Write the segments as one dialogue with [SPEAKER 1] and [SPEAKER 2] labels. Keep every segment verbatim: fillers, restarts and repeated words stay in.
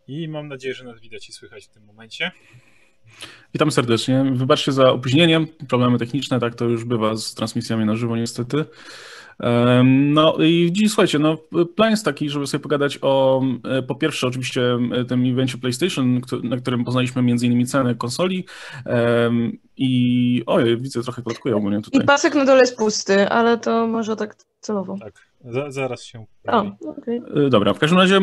[SPEAKER 1] I mam nadzieję, że nas widać i słychać w tym momencie.
[SPEAKER 2] Witam serdecznie. Wybaczcie za opóźnienie, problemy techniczne, tak to już bywa z transmisjami na żywo niestety. No i dziś słuchajcie, no plan jest taki, żeby sobie pogadać o, po pierwsze oczywiście tym evencie PlayStation, na którym poznaliśmy między innymi ceny konsoli i ojej, widzę, trochę plotkuję ogólnie tutaj.
[SPEAKER 3] I pasek na dole jest pusty, ale to może tak celowo.
[SPEAKER 1] Tak, za, zaraz się
[SPEAKER 3] poprawi. O, okay.
[SPEAKER 2] Dobra, w każdym razie,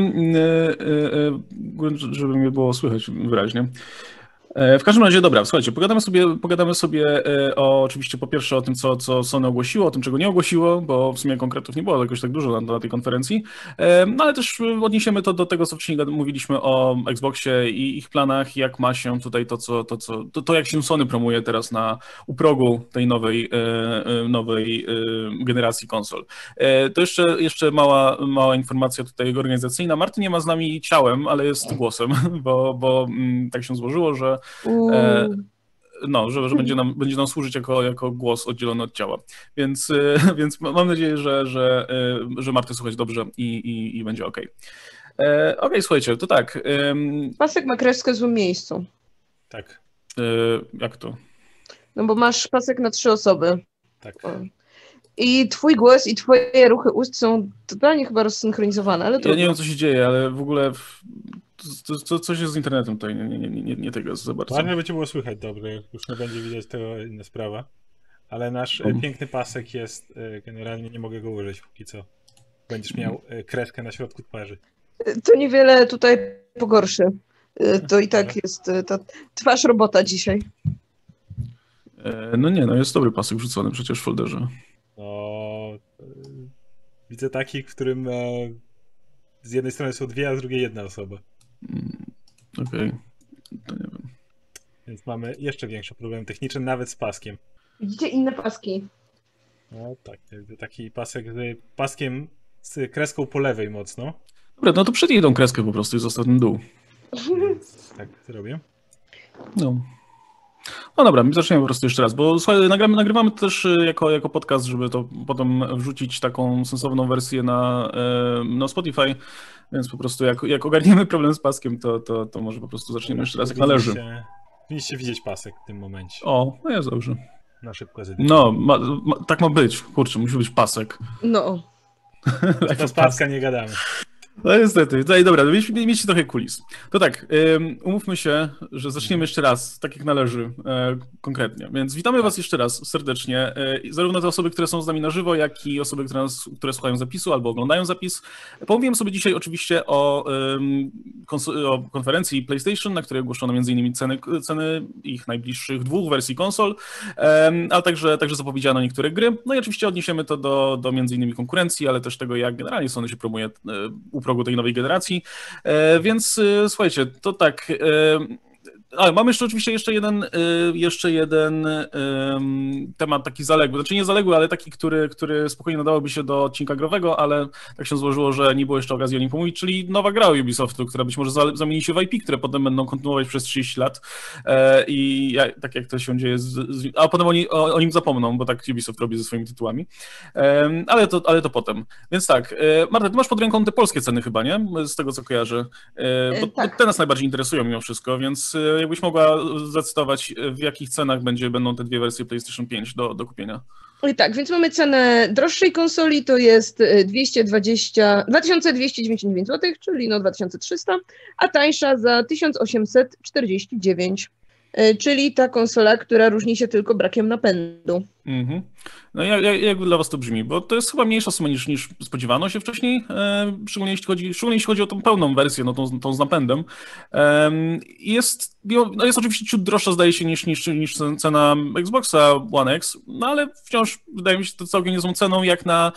[SPEAKER 2] żeby mnie było słychać wyraźnie. W każdym razie, dobra, słuchajcie, pogadamy sobie, pogadamy sobie o, oczywiście po pierwsze o tym, co, co Sony ogłosiło, o tym, czego nie ogłosiło, bo w sumie konkretów nie było jakoś tak dużo na, na tej konferencji, no ale też odniesiemy to do tego, co wcześniej mówiliśmy o Xboxie i ich planach, jak ma się tutaj to, co, to, co, to, to jak się Sony promuje teraz na u progu tej nowej, nowej generacji konsol. To jeszcze, jeszcze mała, mała informacja tutaj organizacyjna. Marty nie ma z nami ciałem, ale jest głosem, bo, bo tak się złożyło, że E, no, że, że będzie, nam, będzie nam służyć jako, jako głos oddzielony od ciała. Więc, więc mam nadzieję, że, że, że Martę słuchać dobrze i, i, i będzie ok. E, ok, słuchajcie, to tak. Um,
[SPEAKER 3] Pasek ma kreskę w złym miejscu.
[SPEAKER 1] Tak.
[SPEAKER 2] E, jak to?
[SPEAKER 3] No bo masz pasek na trzy osoby.
[SPEAKER 1] Tak.
[SPEAKER 3] O. I twój głos i twoje ruchy ust są totalnie chyba rozsynchronizowane, ale trudno.
[SPEAKER 2] Ja nie wiem, co się dzieje, ale w ogóle w... To, to, coś jest z internetem tutaj, nie, nie, nie, nie tego jest za bardzo.
[SPEAKER 1] Ładnie będzie było słychać dobrze, już nie będzie widać, to inna sprawa. Ale nasz um. piękny pasek jest, generalnie nie mogę go użyć póki co. Będziesz miał kreskę na środku twarzy.
[SPEAKER 3] To niewiele tutaj pogorszy. To i tak jest ta twarz robota dzisiaj.
[SPEAKER 2] No nie, no jest dobry pasek wrzucony przecież w folderze.
[SPEAKER 1] No, widzę taki, w którym z jednej strony są dwie, a z drugiej jedna osoba.
[SPEAKER 2] Okej, okay. To nie wiem.
[SPEAKER 1] Więc mamy jeszcze większy problem techniczny, nawet z paskiem.
[SPEAKER 3] Widzicie inne paski?
[SPEAKER 1] No tak, taki pasek z paskiem z kreską po lewej mocno.
[SPEAKER 2] Dobra, no to przytnij tą kreskę po prostu i zostaw ten dół.
[SPEAKER 1] Więc tak zrobię.
[SPEAKER 2] No. No dobra, zaczniemy po prostu jeszcze raz, bo słuchaj, nagramy, nagrywamy to też jako, jako podcast, żeby to potem wrzucić taką sensowną wersję na, na Spotify, więc po prostu jak, jak ogarniemy problem z paskiem, to, to, to może po prostu zaczniemy jeszcze raz jak należy.
[SPEAKER 1] Powinniście widzieć pasek w tym momencie.
[SPEAKER 2] O, no jest dobrze.
[SPEAKER 1] Na szybko
[SPEAKER 2] No, ma, ma, tak ma być, kurczę, musi być pasek.
[SPEAKER 3] No.
[SPEAKER 1] Bez paska nie gadamy.
[SPEAKER 2] No niestety. No i dobra, mieliście trochę kulis. To tak, um, umówmy się, że zaczniemy jeszcze raz, tak jak należy, e, konkretnie. Więc witamy was jeszcze raz serdecznie, e, zarówno te osoby, które są z nami na żywo, jak i osoby, które, nas, które słuchają zapisu albo oglądają zapis. Pomówiłem sobie dzisiaj oczywiście o, um, o konferencji PlayStation, na której ogłoszono między innymi ceny, ceny ich najbliższych dwóch wersji konsol, um, ale także, także zapowiedziano niektóre gry. No i oczywiście odniesiemy to do, do między innymi konkurencji, ale też tego, jak generalnie Sony się promuje u progu tej nowej generacji, e, więc e, słuchajcie, to tak, e, ale mam jeszcze oczywiście jeszcze jeden, e, jeszcze jeden e, temat taki zaległy, znaczy nie zaległy, ale taki, który, który spokojnie nadałoby się do odcinka growego, ale tak się złożyło, że nie było jeszcze okazji o nim pomówić, czyli nowa gra Ubisoftu, która być może za, zamieni się w I P, które potem będą kontynuować przez trzydzieści lat e, i ja, tak jak to się dzieje, z, z, a potem oni o, o nim zapomną, bo tak Ubisoft robi ze swoimi tytułami, e, ale, to, ale to potem. Więc tak, e, Marta, ty masz pod ręką te polskie ceny chyba, nie? Z tego co kojarzę, e, bo, tak. bo te nas najbardziej interesują mimo wszystko, więc e, jakbyś mogła zdecydować, w jakich cenach będzie, będą te dwie wersje PlayStation pięć do, do kupienia.
[SPEAKER 3] I tak, więc mamy cenę droższej konsoli, to jest dwieście dwadzieścia, dwa tysiące dwieście dziewięćdziesiąt dziewięć złotych, czyli no dwa tysiące trzysta, a tańsza za tysiąc osiemset czterdzieści dziewięć, czyli ta konsola, która różni się tylko brakiem napędu.
[SPEAKER 2] Mhm. No jak, jak, jak dla was to brzmi? Bo to jest chyba mniejsza suma niż, niż spodziewano się wcześniej, e, szczególnie, jeśli chodzi, szczególnie jeśli chodzi o tą pełną wersję, no tą, tą z napędem. E, jest, no jest oczywiście ciut droższa, zdaje się, niż, niż, niż cena Xboxa One X, no ale wciąż wydaje mi się, że to całkiem niezłą ceną jak na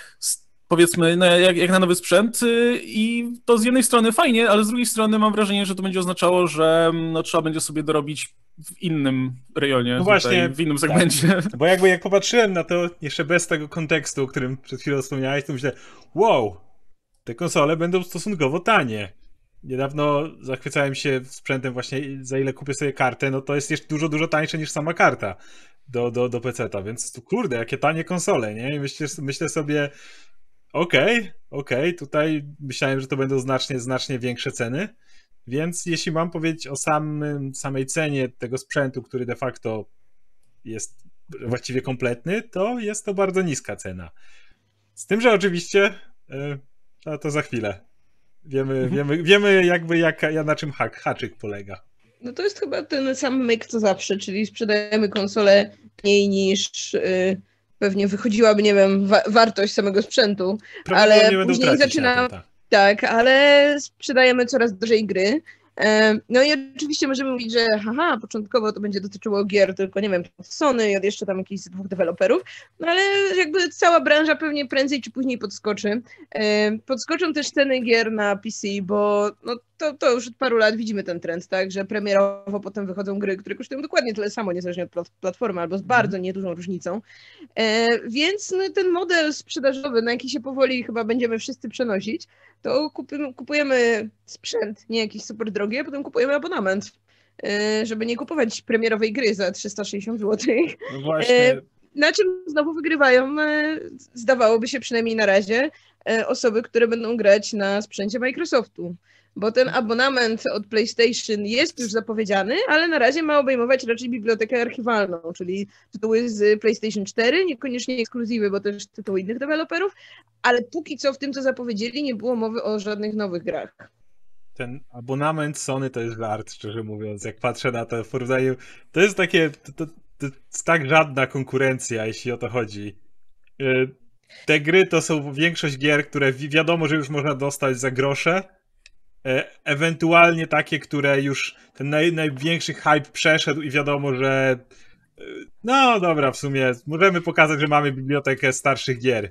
[SPEAKER 2] powiedzmy, jak, jak na nowy sprzęt i to z jednej strony fajnie, ale z drugiej strony mam wrażenie, że to będzie oznaczało, że no, trzeba będzie sobie dorobić w innym rejonie,
[SPEAKER 1] no
[SPEAKER 2] tutaj,
[SPEAKER 1] właśnie,
[SPEAKER 2] w innym segmencie.
[SPEAKER 1] Tak. Bo jakby jak popatrzyłem na to jeszcze bez tego kontekstu, o którym przed chwilą wspomniałeś, to myślę, wow, te konsole będą stosunkowo tanie. Niedawno zachwycałem się sprzętem właśnie, za ile kupię sobie kartę, no to jest jeszcze dużo, dużo tańsze niż sama karta do, do, do peceta, więc kurde, jakie tanie konsole, nie? I myślę, myślę sobie, okej, okay, okej, okay, tutaj myślałem, że to będą znacznie, znacznie większe ceny Więc jeśli mam powiedzieć o samym, samej cenie tego sprzętu, który de facto jest właściwie kompletny, to jest to bardzo niska cena. Z tym, że oczywiście no to za chwilę. Wiemy, mhm. wiemy, wiemy jakby jak, na czym hak, haczyk polega.
[SPEAKER 3] No to jest chyba ten sam myk co zawsze, czyli sprzedajemy konsolę mniej niż y, pewnie wychodziłaby, nie wiem, wa- wartość samego sprzętu, ale później zaczynamy, tak. tak, ale sprzedajemy coraz drożej gry. No i oczywiście możemy mówić, że haha, początkowo to będzie dotyczyło gier tylko, nie wiem, Sony i od jeszcze tam jakichś dwóch deweloperów, no ale jakby cała branża pewnie prędzej czy później podskoczy. Podskoczą też ceny gier na P C, bo no to, to już od paru lat widzimy ten trend, tak, że premierowo potem wychodzą gry, które kosztują dokładnie tyle samo, niezależnie od platformy, albo z bardzo niedużą różnicą. Więc no, ten model sprzedażowy, na jaki się powoli chyba będziemy wszyscy przenosić, to kupujemy, kupujemy sprzęt, nie jakiś super drogi, a potem kupujemy abonament, żeby nie kupować premierowej gry za trzysta sześćdziesiąt złotych.
[SPEAKER 1] No właśnie.
[SPEAKER 3] Na czym znowu wygrywają, zdawałoby się przynajmniej na razie, osoby, które będą grać na sprzęcie Microsoftu. Bo ten abonament od PlayStation jest już zapowiedziany, ale na razie ma obejmować raczej bibliotekę archiwalną, czyli tytuły z PlayStation cztery, niekoniecznie ekskluzywy, bo też tytuły innych deweloperów, ale póki co w tym, co zapowiedzieli, nie było mowy o żadnych nowych grach.
[SPEAKER 1] Ten abonament Sony to jest żart, szczerze mówiąc, jak patrzę na to w porównaniu, to jest takie, to, to, to jest tak żadna konkurencja, jeśli o to chodzi. Te gry to są większość gier, które wi- wiadomo, że już można dostać za grosze, e- ewentualnie takie, które już ten naj- największy hype przeszedł i wiadomo, że e- no dobra, w sumie możemy pokazać, że mamy bibliotekę starszych gier.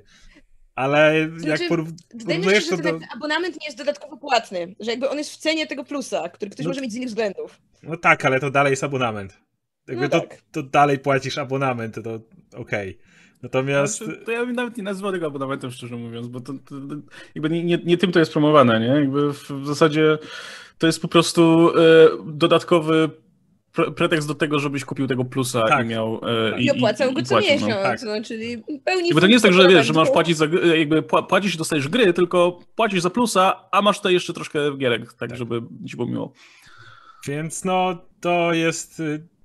[SPEAKER 1] Ale
[SPEAKER 3] znaczy,
[SPEAKER 1] jak porów-
[SPEAKER 3] porównujesz to
[SPEAKER 1] to
[SPEAKER 3] do...
[SPEAKER 1] do...
[SPEAKER 3] abonament nie jest dodatkowo płatny, że jakby on jest w cenie tego plusa, który ktoś no, może mieć z innych względów.
[SPEAKER 1] No tak, ale to dalej jest abonament. Jakby
[SPEAKER 3] no
[SPEAKER 1] to,
[SPEAKER 3] tak.
[SPEAKER 1] to dalej płacisz abonament, to okej. Okay. Natomiast...
[SPEAKER 2] Znaczy, to ja bym nawet nie nazwał tego abonamentem, szczerze mówiąc, bo to, to, to jakby nie, nie, nie tym to jest promowane, nie? Jakby w, w zasadzie to jest po prostu e, dodatkowy pre- pretekst do tego, żebyś kupił tego plusa tak. i miał... E,
[SPEAKER 3] I opłacał go co
[SPEAKER 2] płacił,
[SPEAKER 3] miesiąc,
[SPEAKER 2] no.
[SPEAKER 3] tak. no czyli pełni...
[SPEAKER 2] Bo to nie jest tak, że wiesz, że masz płacić za, jakby płacisz i dostajesz gry, tylko płacisz za plusa, a masz tutaj jeszcze troszkę gierek, tak, tak. żeby ci było miło.
[SPEAKER 1] Więc no, to jest...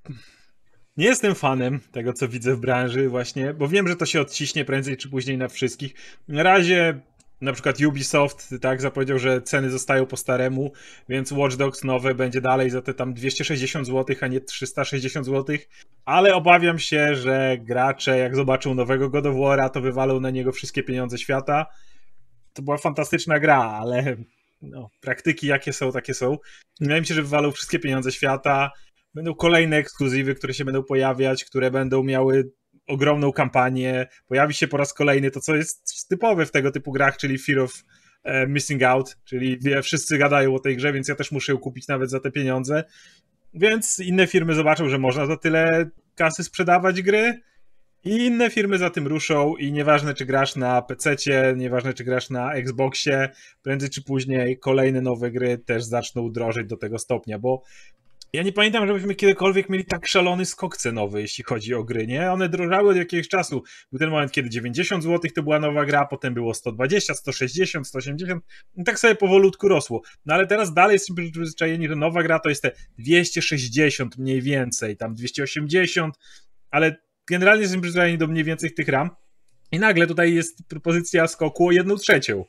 [SPEAKER 1] Nie jestem fanem tego, co widzę w branży właśnie, bo wiem, że to się odciśnie prędzej czy później na wszystkich. Na razie na przykład Ubisoft tak zapowiedział, że ceny zostają po staremu, więc Watch Dogs nowe będzie dalej za te tam dwieście sześćdziesiąt złotych, a nie trzysta sześćdziesiąt złotych, ale obawiam się, że gracze jak zobaczą nowego God of War'a, to wywalą na niego wszystkie pieniądze świata. To była fantastyczna gra, ale no, praktyki jakie są, takie są. Wydaje mi się, że wywalą wszystkie pieniądze świata. Będą kolejne ekskluzywy, które się będą pojawiać, które będą miały ogromną kampanię. Pojawi się po raz kolejny to, co jest typowe w tego typu grach, czyli Fear of e, Missing Out, czyli wie, wszyscy gadają o tej grze, więc ja też muszę ją kupić nawet za te pieniądze. Więc inne firmy zobaczą, że można za tyle kasy sprzedawać gry i inne firmy za tym ruszą i nieważne, czy grasz na pececie, nieważne, czy grasz na Xboxie, prędzej czy później kolejne nowe gry też zaczną drożyć do tego stopnia, bo ja nie pamiętam, żebyśmy kiedykolwiek mieli tak szalony skok cenowy, jeśli chodzi o gry, nie? One drożały od jakiegoś czasu. Był ten moment, kiedy dziewięćdziesiąt złotych to była nowa gra, potem było sto dwadzieścia, sto sześćdziesiąt, sto osiemdziesiąt i tak sobie powolutku rosło. No ale teraz dalej jesteśmy przyzwyczajeni, że nowa gra to jest te dwieście sześćdziesiąt mniej więcej, tam dwieście osiemdziesiąt, ale generalnie jesteśmy przyzwyczajeni do mniej więcej tych ram i nagle tutaj jest propozycja skoku o jedną trzecią.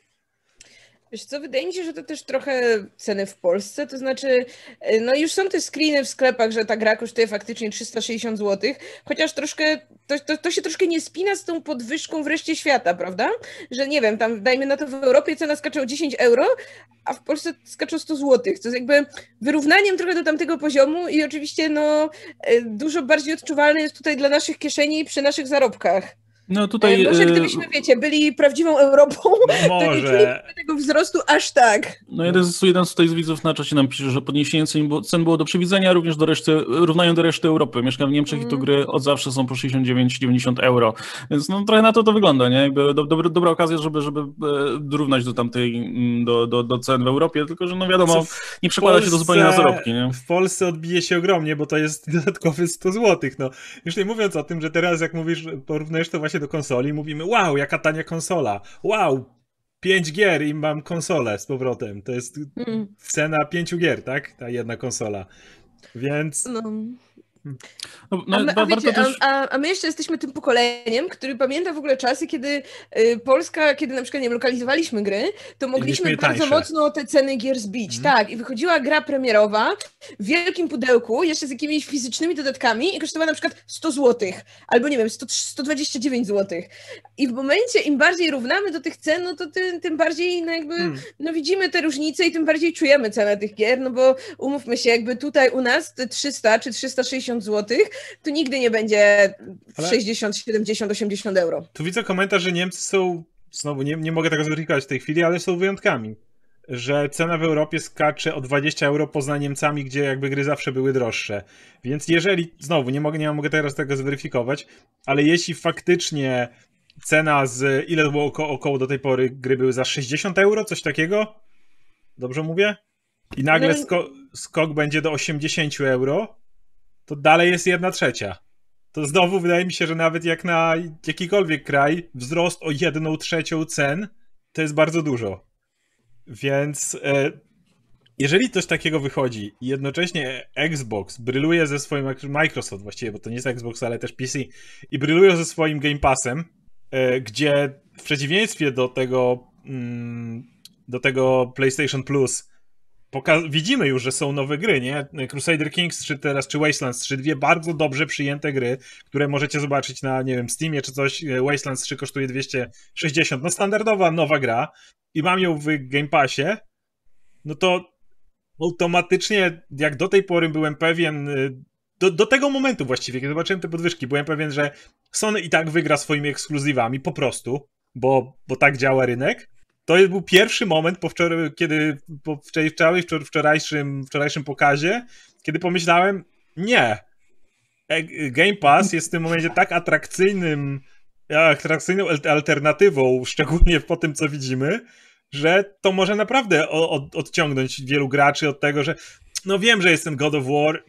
[SPEAKER 3] Wiesz co, wydaje mi się, że to też trochę ceny w Polsce, to znaczy, no już są te screeny w sklepach, że ta gra kosztuje faktycznie trzysta sześćdziesiąt złotych, chociaż troszkę, to, to, to się troszkę nie spina z tą podwyżką w reszcie świata, prawda? Że nie wiem, tam dajmy na to w Europie cena skacze o dziesięć euro, a w Polsce skacze o sto złotych, co jest jakby wyrównaniem trochę do tamtego poziomu i oczywiście no dużo bardziej odczuwalne jest tutaj dla naszych kieszeni przy naszych zarobkach.
[SPEAKER 2] No tutaj...
[SPEAKER 3] Może gdybyśmy, wiecie, byli prawdziwą Europą,
[SPEAKER 1] Może.
[SPEAKER 3] to nie czulibyśmy tego wzrostu aż tak.
[SPEAKER 2] No jeden z, jeden z tutaj z widzów na czacie nam pisze, że podniesienie cen było, cen było do przewidzenia, również do reszty, równają do reszty Europy. Mieszkam w Niemczech mm. i tu gry od zawsze są po sześćdziesiąt dziewięć dziewięćdziesiąt euro. Więc no trochę na to to wygląda, nie? Jakby do, do, dobra okazja, żeby, żeby dorównać do tamtej, do, do, do cen w Europie, tylko że no wiadomo, nie przekłada Polsce, się to zupełnie na zarobki, nie?
[SPEAKER 1] W Polsce odbije się ogromnie, bo to jest dodatkowy sto złotych. No. Już nie mówiąc o tym, że teraz jak mówisz, porównujesz to właśnie do konsoli, mówimy, wow, jaka tania konsola, wow, pięć gier i mam konsolę z powrotem. To jest
[SPEAKER 3] Mm.
[SPEAKER 1] cena pięciu gier, tak? Ta jedna konsola. Więc...
[SPEAKER 3] No.
[SPEAKER 2] No, no,
[SPEAKER 3] A, my,
[SPEAKER 2] wa-
[SPEAKER 3] a,
[SPEAKER 2] warto
[SPEAKER 3] wiecie,
[SPEAKER 2] też...
[SPEAKER 3] a, a my jeszcze jesteśmy tym pokoleniem, który pamięta w ogóle czasy, kiedy y, Polska, kiedy na przykład nie wiem, lokalizowaliśmy gry, to mogliśmy
[SPEAKER 1] je
[SPEAKER 3] bardzo
[SPEAKER 1] tańsze.
[SPEAKER 3] mocno te ceny gier zbić.
[SPEAKER 1] Mhm.
[SPEAKER 3] Tak, i wychodziła gra premierowa w wielkim pudełku, jeszcze z jakimiś fizycznymi dodatkami i kosztowała na przykład sto złotych, albo nie wiem, sto, sto dwadzieścia dziewięć złotych. I w momencie, im bardziej równamy do tych cen, no to tym, tym bardziej no jakby,
[SPEAKER 1] Hmm.
[SPEAKER 3] no widzimy te różnice i tym bardziej czujemy cenę tych gier, no bo umówmy się, jakby tutaj u nas te trzysta czy trzysta sześćdziesiąt złotych, to nigdy nie będzie
[SPEAKER 1] Ale-
[SPEAKER 3] sześćdziesiąt, siedemdziesiąt, osiemdziesiąt euro.
[SPEAKER 1] Tu widzę komentarz, że Niemcy są, znowu nie, nie mogę tego zweryfikować w tej chwili, ale są wyjątkami. Że cena w Europie skacze o dwadzieścia euro poza Niemcami, gdzie jakby gry zawsze były droższe. Więc jeżeli, znowu, nie mogę, nie mogę teraz tego zweryfikować, ale jeśli faktycznie cena z, ile to było oko, około do tej pory, gry były za sześćdziesiąt euro, coś takiego? Dobrze mówię? I nagle
[SPEAKER 3] No-
[SPEAKER 1] sko skok będzie do osiemdziesiąt euro, to dalej jest jedna trzecia. To znowu wydaje mi się, że nawet jak na jakikolwiek kraj wzrost o jedną trzecią cen to jest bardzo dużo. Więc e, jeżeli coś takiego wychodzi i jednocześnie Xbox bryluje ze swoim, Microsoft właściwie, bo to nie jest Xbox, ale też P C, i brylują ze swoim Game Passem, e, gdzie w przeciwieństwie do tego mm, do tego PlayStation Plus Poka- widzimy już, że są nowe gry, nie? Crusader Kings czy teraz, czy Wastelands trzy, dwie bardzo dobrze przyjęte gry, które możecie zobaczyć na, nie wiem, Steamie czy coś. Wastelands trzy kosztuje dwieście sześćdziesiąt, no standardowa nowa gra i mam ją w Game Passie, no to automatycznie, jak do tej pory byłem pewien, do, do tego momentu właściwie, kiedy zobaczyłem te podwyżki, byłem pewien, że Sony i tak wygra swoimi ekskluzywami, po prostu, bo, bo tak działa rynek. To był pierwszy moment, po wczoraj, kiedy po wczoraj, wczorajszym, wczorajszym pokazie, kiedy pomyślałem, nie, Game Pass jest w tym momencie tak atrakcyjnym, atrakcyjną alternatywą, szczególnie po tym, co widzimy, że to może naprawdę od, odciągnąć wielu graczy od tego, że no wiem, że jest ten God of War,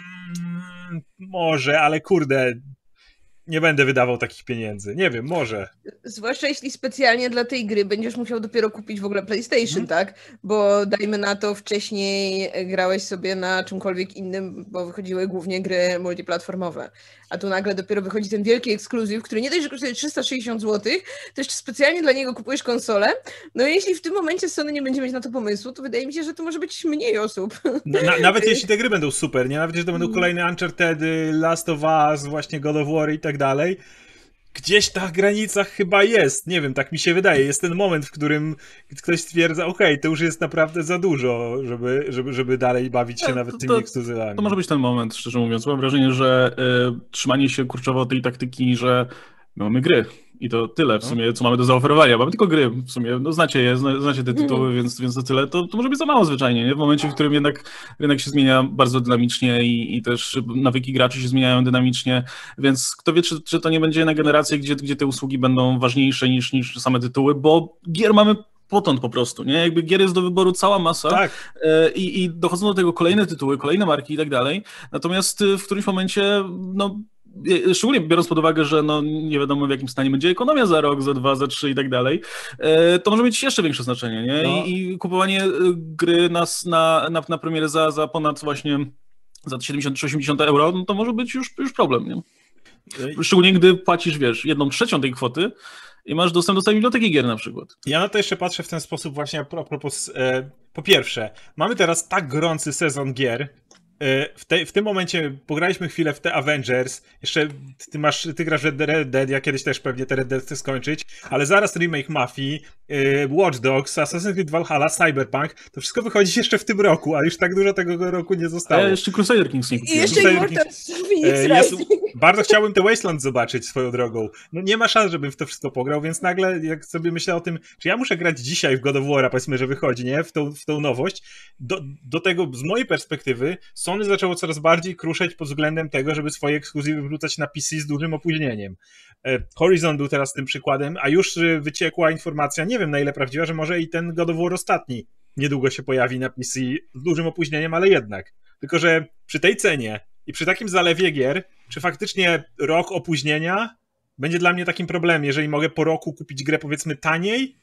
[SPEAKER 1] mm, może, ale kurde, nie będę wydawał takich pieniędzy. Nie wiem, może.
[SPEAKER 3] Zwłaszcza jeśli specjalnie dla tej gry będziesz musiał dopiero kupić w ogóle PlayStation,
[SPEAKER 1] Hmm.
[SPEAKER 3] tak? Bo dajmy na to, wcześniej grałeś sobie na czymkolwiek innym, bo wychodziły głównie gry multiplatformowe. A tu nagle dopiero wychodzi ten wielki ekskluzyw, który nie dość, że kosztuje trzysta sześćdziesiąt złotych, to jeszcze specjalnie dla niego kupujesz konsolę. No i jeśli w tym momencie Sony nie będzie mieć na to pomysłu, to wydaje mi się, że to może być mniej osób.
[SPEAKER 1] Na, na, nawet jeśli te gry będą super, nie? Nawet jeśli to będą
[SPEAKER 3] Mm.
[SPEAKER 1] kolejne Uncharted, Last of Us, właśnie God of War i tak dalej, gdzieś ta granica chyba jest. Nie wiem, tak mi się wydaje. Jest ten moment, w którym ktoś stwierdza, okej, okay, to już jest naprawdę za dużo, żeby, żeby, żeby dalej bawić się
[SPEAKER 2] To-
[SPEAKER 1] nawet
[SPEAKER 2] to-
[SPEAKER 1] tymi
[SPEAKER 2] to-
[SPEAKER 1] ekskluzywami.
[SPEAKER 2] To może być ten moment, szczerze mówiąc. Mam wrażenie, że y, trzymanie się kurczowo tej taktyki, że my mamy gry i to tyle w
[SPEAKER 1] No.
[SPEAKER 2] sumie, co mamy do zaoferowania. Mamy tylko gry w sumie, no znacie je, zna, znacie te tytuły,
[SPEAKER 3] Mhm.
[SPEAKER 2] więc, więc to tyle. To, to może być za mało zwyczajnie, nie? W momencie, w którym jednak rynek się zmienia bardzo dynamicznie i, i też nawyki graczy się zmieniają dynamicznie, więc kto wie, czy, czy to nie będzie jedna generacja, gdzie, gdzie te usługi będą ważniejsze niż, niż same tytuły, bo gier mamy potąd po prostu, nie? Jakby gier jest do wyboru cała masa.
[SPEAKER 1] Tak,
[SPEAKER 2] E, I, I dochodzą do tego kolejne tytuły, kolejne marki i tak dalej. Natomiast e, w którymś momencie, no, e, szczególnie biorąc pod uwagę, że no, nie wiadomo w jakim stanie będzie ekonomia za rok, za dwa, za trzy i tak dalej, e, to może mieć jeszcze większe znaczenie, nie?
[SPEAKER 1] No.
[SPEAKER 2] I, I kupowanie e, gry na, na, na, na premierę za, za ponad właśnie za siedemdziesiąt czy osiemdziesiąt euro, no to może być już, już problem, nie? Szczególnie gdy płacisz, wiesz, jedną trzecią tej kwoty i masz dostęp do całej biblioteki gier na przykład.
[SPEAKER 1] ja na to jeszcze patrzę w ten sposób właśnie a propos, e, po pierwsze, mamy teraz tak gorący sezon gier, e, w, te, w tym momencie pograliśmy chwilę w te Avengers, jeszcze ty masz, ty grasz w Red Dead, ja kiedyś też pewnie te Red Dead chcę skończyć, ale zaraz remake Mafii, e, Watch Dogs, Assassin's Creed Valhalla, Cyberpunk, to wszystko wychodzi jeszcze w tym roku, a już tak dużo tego roku nie
[SPEAKER 2] A
[SPEAKER 1] zostało.
[SPEAKER 2] ja jeszcze Crusader Kings nie
[SPEAKER 3] I
[SPEAKER 2] kupiłem.
[SPEAKER 3] jeszcze
[SPEAKER 1] Tutaj
[SPEAKER 3] Immortals Phoenix
[SPEAKER 1] E, jest,
[SPEAKER 3] Rising.
[SPEAKER 1] bardzo chciałbym te Wasteland zobaczyć swoją drogą. No nie ma szans, żebym w to wszystko pograł, więc nagle jak sobie myślę o tym, czy ja muszę grać dzisiaj w God of War'a, powiedzmy, że wychodzi, nie? W tą, w tą nowość. Do, do tego, z mojej perspektywy, Sony zaczęło coraz bardziej kruszeć pod względem tego, żeby swoje ekskluzywy wrzucać na P C z dużym opóźnieniem. E, Horizon był teraz tym przykładem, a już e, wyciekła informacja, nie wiem na ile prawdziwa, że może i ten God of War ostatni niedługo się pojawi na P C z dużym opóźnieniem, ale jednak. Tylko że przy tej cenie i przy takim zalewie gier, czy faktycznie rok opóźnienia będzie dla mnie takim problemem, jeżeli mogę po roku kupić grę powiedzmy taniej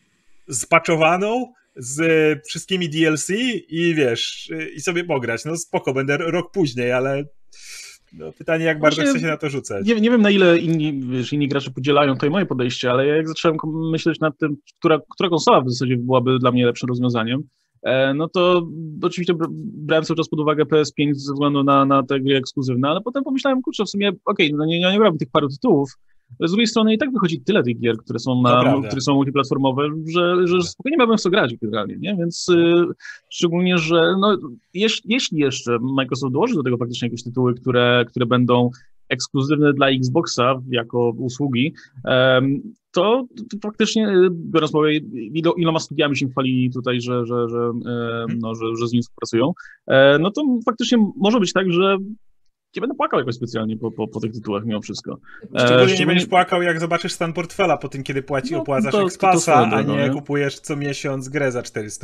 [SPEAKER 1] spaczowaną, z wszystkimi D L C i wiesz, i sobie pograć. No spoko, będę rok później, ale no, pytanie, jak bardzo
[SPEAKER 2] Właśnie
[SPEAKER 1] chcę się na to rzucać.
[SPEAKER 2] Nie, nie wiem, na ile inni, wiesz, inni gracze podzielają tutaj moje podejście, ale ja jak zacząłem myśleć nad tym, która, która konsola w zasadzie byłaby dla mnie lepszym rozwiązaniem, e, no to oczywiście brałem cały czas pod uwagę P S pięć ze względu na, na te gry ekskluzywne, ale potem pomyślałem, kurczę, w sumie, okej, okay, no nie, ja nie grałem tych paru tytułów, ale z drugiej strony i tak wychodzi tyle tych gier, które są, na, które są multiplatformowe, że, że spokojnie miałbym w co grać generalnie, nie? Więc y, szczególnie, że no, jeś, jeśli jeszcze Microsoft dołoży do tego faktycznie jakieś tytuły, które, które będą ekskluzywne dla Xboxa jako usługi, um, to, to faktycznie, biorąc pod uwagę, ilo, iloma studiami się chwalili tutaj, że, że, że, e, no, że, że z nim współpracują, e, no to faktycznie może być tak, że nie będę płakał jakoś specjalnie po, po, po tych tytułach mimo wszystko.
[SPEAKER 1] Szczególnie e, nie będziesz płakał, jak zobaczysz stan portfela po tym, kiedy płaci, no, opłacasz to, Xpassa, to, to a nie, nie kupujesz co miesiąc grę za czterysta.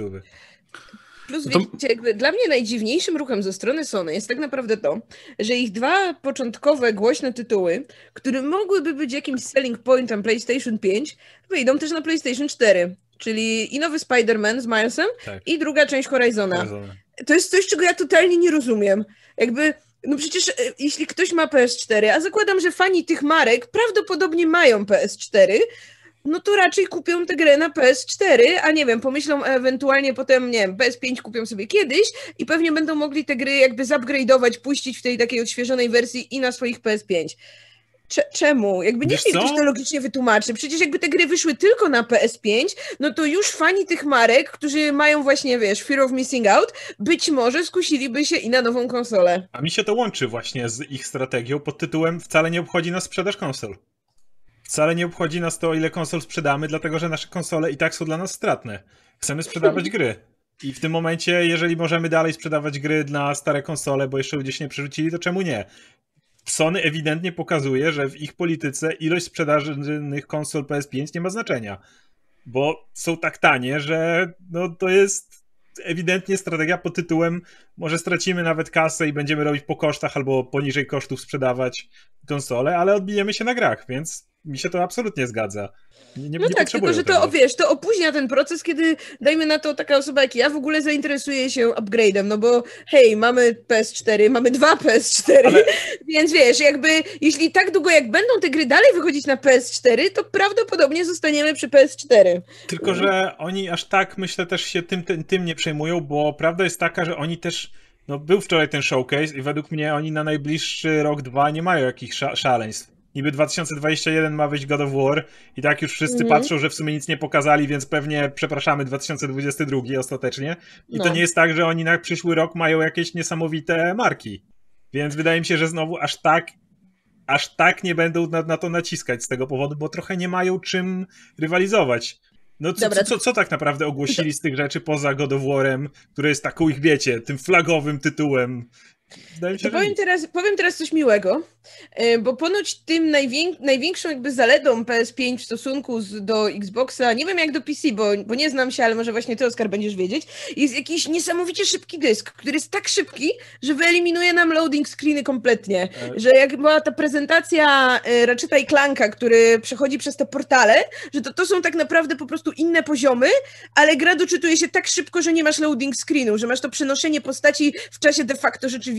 [SPEAKER 3] Plus to... wiecie, jakby dla mnie najdziwniejszym ruchem ze strony Sony jest tak naprawdę to, że ich dwa początkowe głośne tytuły, które mogłyby być jakimś selling pointem PlayStation pięć, wyjdą też na PlayStation cztery. Czyli i nowy Spider-Man z Milesem, tak. i druga część Horizona. Horizona. To jest coś, czego ja totalnie nie rozumiem. Jakby no przecież jeśli ktoś ma P S cztery, a zakładam, że fani tych marek prawdopodobnie mają P S cztery, no to raczej kupią tę grę na P S cztery, a nie wiem, pomyślą ewentualnie potem, nie wiem, P S pięć kupią sobie kiedyś i pewnie będą mogli te gry jakby zupgrade'ować, puścić w tej takiej odświeżonej wersji i na swoich P S pięć. Czemu? Jakby niech mi ktoś to logicznie wytłumaczy. Przecież jakby te gry wyszły tylko na P S pięć, no to już fani tych marek, którzy mają właśnie, wiesz, Fear of Missing Out, być może skusiliby się i na nową konsolę.
[SPEAKER 1] A mi się to łączy właśnie z ich strategią pod tytułem wcale nie obchodzi nas sprzedaż konsol. Wcale nie obchodzi nas to, ile konsol sprzedamy, dlatego że nasze konsole i tak są dla nas stratne. Chcemy sprzedawać gry. I w tym momencie, jeżeli możemy dalej sprzedawać gry na stare konsole, bo jeszcze ludzie się nie przerzucili, to czemu nie? Sony ewidentnie pokazuje, że w ich polityce ilość sprzedażonych konsol P S pięć nie ma znaczenia, bo są tak tanie, że no to jest ewidentnie strategia pod tytułem może stracimy nawet kasę i będziemy robić po kosztach albo poniżej kosztów sprzedawać konsole, ale odbijemy się na grach, więc mi się to absolutnie zgadza. Nie, nie,
[SPEAKER 3] no
[SPEAKER 1] nie
[SPEAKER 3] tak, tylko że to, wiesz, to opóźnia ten proces, kiedy dajmy na to taka osoba jak ja w ogóle zainteresuje się upgrade'em, no bo hej, mamy P S cztery, mamy dwa P S cztery, ale... więc wiesz, jakby jeśli tak długo jak będą te gry dalej wychodzić na P S cztery, to prawdopodobnie zostaniemy przy P S cztery.
[SPEAKER 1] Tylko że oni aż tak, myślę, też się tym, tym, tym nie przejmują, bo prawda jest taka, że oni też, no był wczoraj ten showcase i według mnie oni na najbliższy rok, dwa nie mają jakichś sza- szaleństw. Niby dwa tysiące dwudziesty pierwszy ma wyjść God of War i tak już wszyscy mm. patrzą, że w sumie nic nie pokazali, więc pewnie przepraszamy dwa tysiące dwudziesty drugi ostatecznie. I no. to nie jest tak, że oni na przyszły rok mają jakieś niesamowite marki. Więc wydaje mi się, że znowu aż tak aż tak nie będą na, na to naciskać z tego powodu, bo trochę nie mają czym rywalizować. No co, co, co, co tak naprawdę ogłosili z tych rzeczy poza God of War'em, które jest taką ich, wiecie, tym flagowym tytułem? Wydaje mi się,
[SPEAKER 3] to powiem teraz, powiem teraz coś miłego, bo ponoć tym najwięk, największą jakby zaletą P S pięć w stosunku z, do Xboxa, nie wiem jak do P C, bo, bo nie znam się, ale może właśnie ty, Oskar, będziesz wiedzieć, jest jakiś niesamowicie szybki dysk, który jest tak szybki, że wyeliminuje nam loading screeny kompletnie, e... że jak była ta prezentacja Ratcheta i Clanka, który przechodzi przez te portale, że to, to są tak naprawdę po prostu inne poziomy, ale gra doczytuje się tak szybko, że nie masz loading screenu, że masz to przenoszenie postaci w czasie de facto rzeczywistym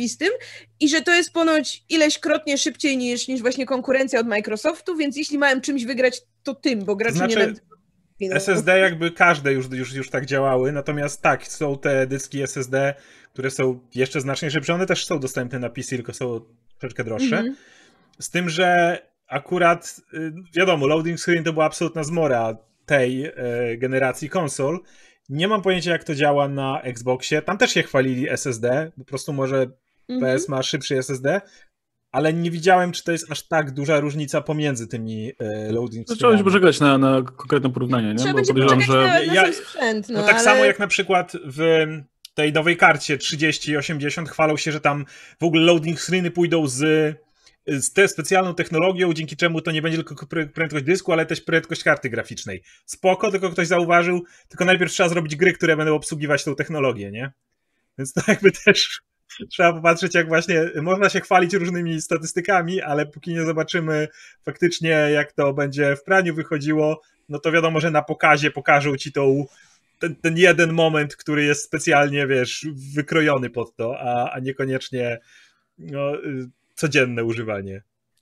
[SPEAKER 3] i że to jest ponoć ileśkrotnie szybciej niż, niż właśnie konkurencja od Microsoftu, więc jeśli miałem czymś wygrać, to tym, bo gracze
[SPEAKER 1] to znaczy,
[SPEAKER 3] nie...
[SPEAKER 1] S S D jakby każde już, już, już tak działały, natomiast tak, są te dyski S S D, które są jeszcze znacznie szybsze, one też są dostępne na P C, tylko są troszeczkę droższe. Mm-hmm. Z tym, że akurat, wiadomo, loading screen to była absolutna zmora tej e, generacji konsol. Nie mam pojęcia, jak to działa na Xboxie. Tam też się chwalili S S D, po prostu może mm-hmm. P S ma szybszy S S D, ale nie widziałem, czy to jest aż tak duża różnica pomiędzy tymi e, loading
[SPEAKER 2] screenami. Trzeba się poczekać na, na konkretne porównanie, nie?
[SPEAKER 3] Trzeba Bo podejrzewam, że... Na, na ja, sprzęt, no,
[SPEAKER 1] no tak
[SPEAKER 3] ale...
[SPEAKER 1] samo jak na przykład w tej nowej karcie trzydzieści osiemdziesiąt chwalą się, że tam w ogóle loading screeny pójdą z z tę specjalną technologią, dzięki czemu to nie będzie tylko prędkość dysku, ale też prędkość karty graficznej. Spoko, tylko ktoś zauważył, tylko najpierw trzeba zrobić gry, które będą obsługiwać tą technologię, nie? Więc to jakby też trzeba popatrzeć, jak właśnie można się chwalić różnymi statystykami, ale póki nie zobaczymy faktycznie, jak to będzie w praniu wychodziło, no to wiadomo, że na pokazie pokażą ci tą, ten, ten jeden moment, który jest specjalnie, wiesz, wykrojony pod to, a, a niekoniecznie no, codzienne używanie.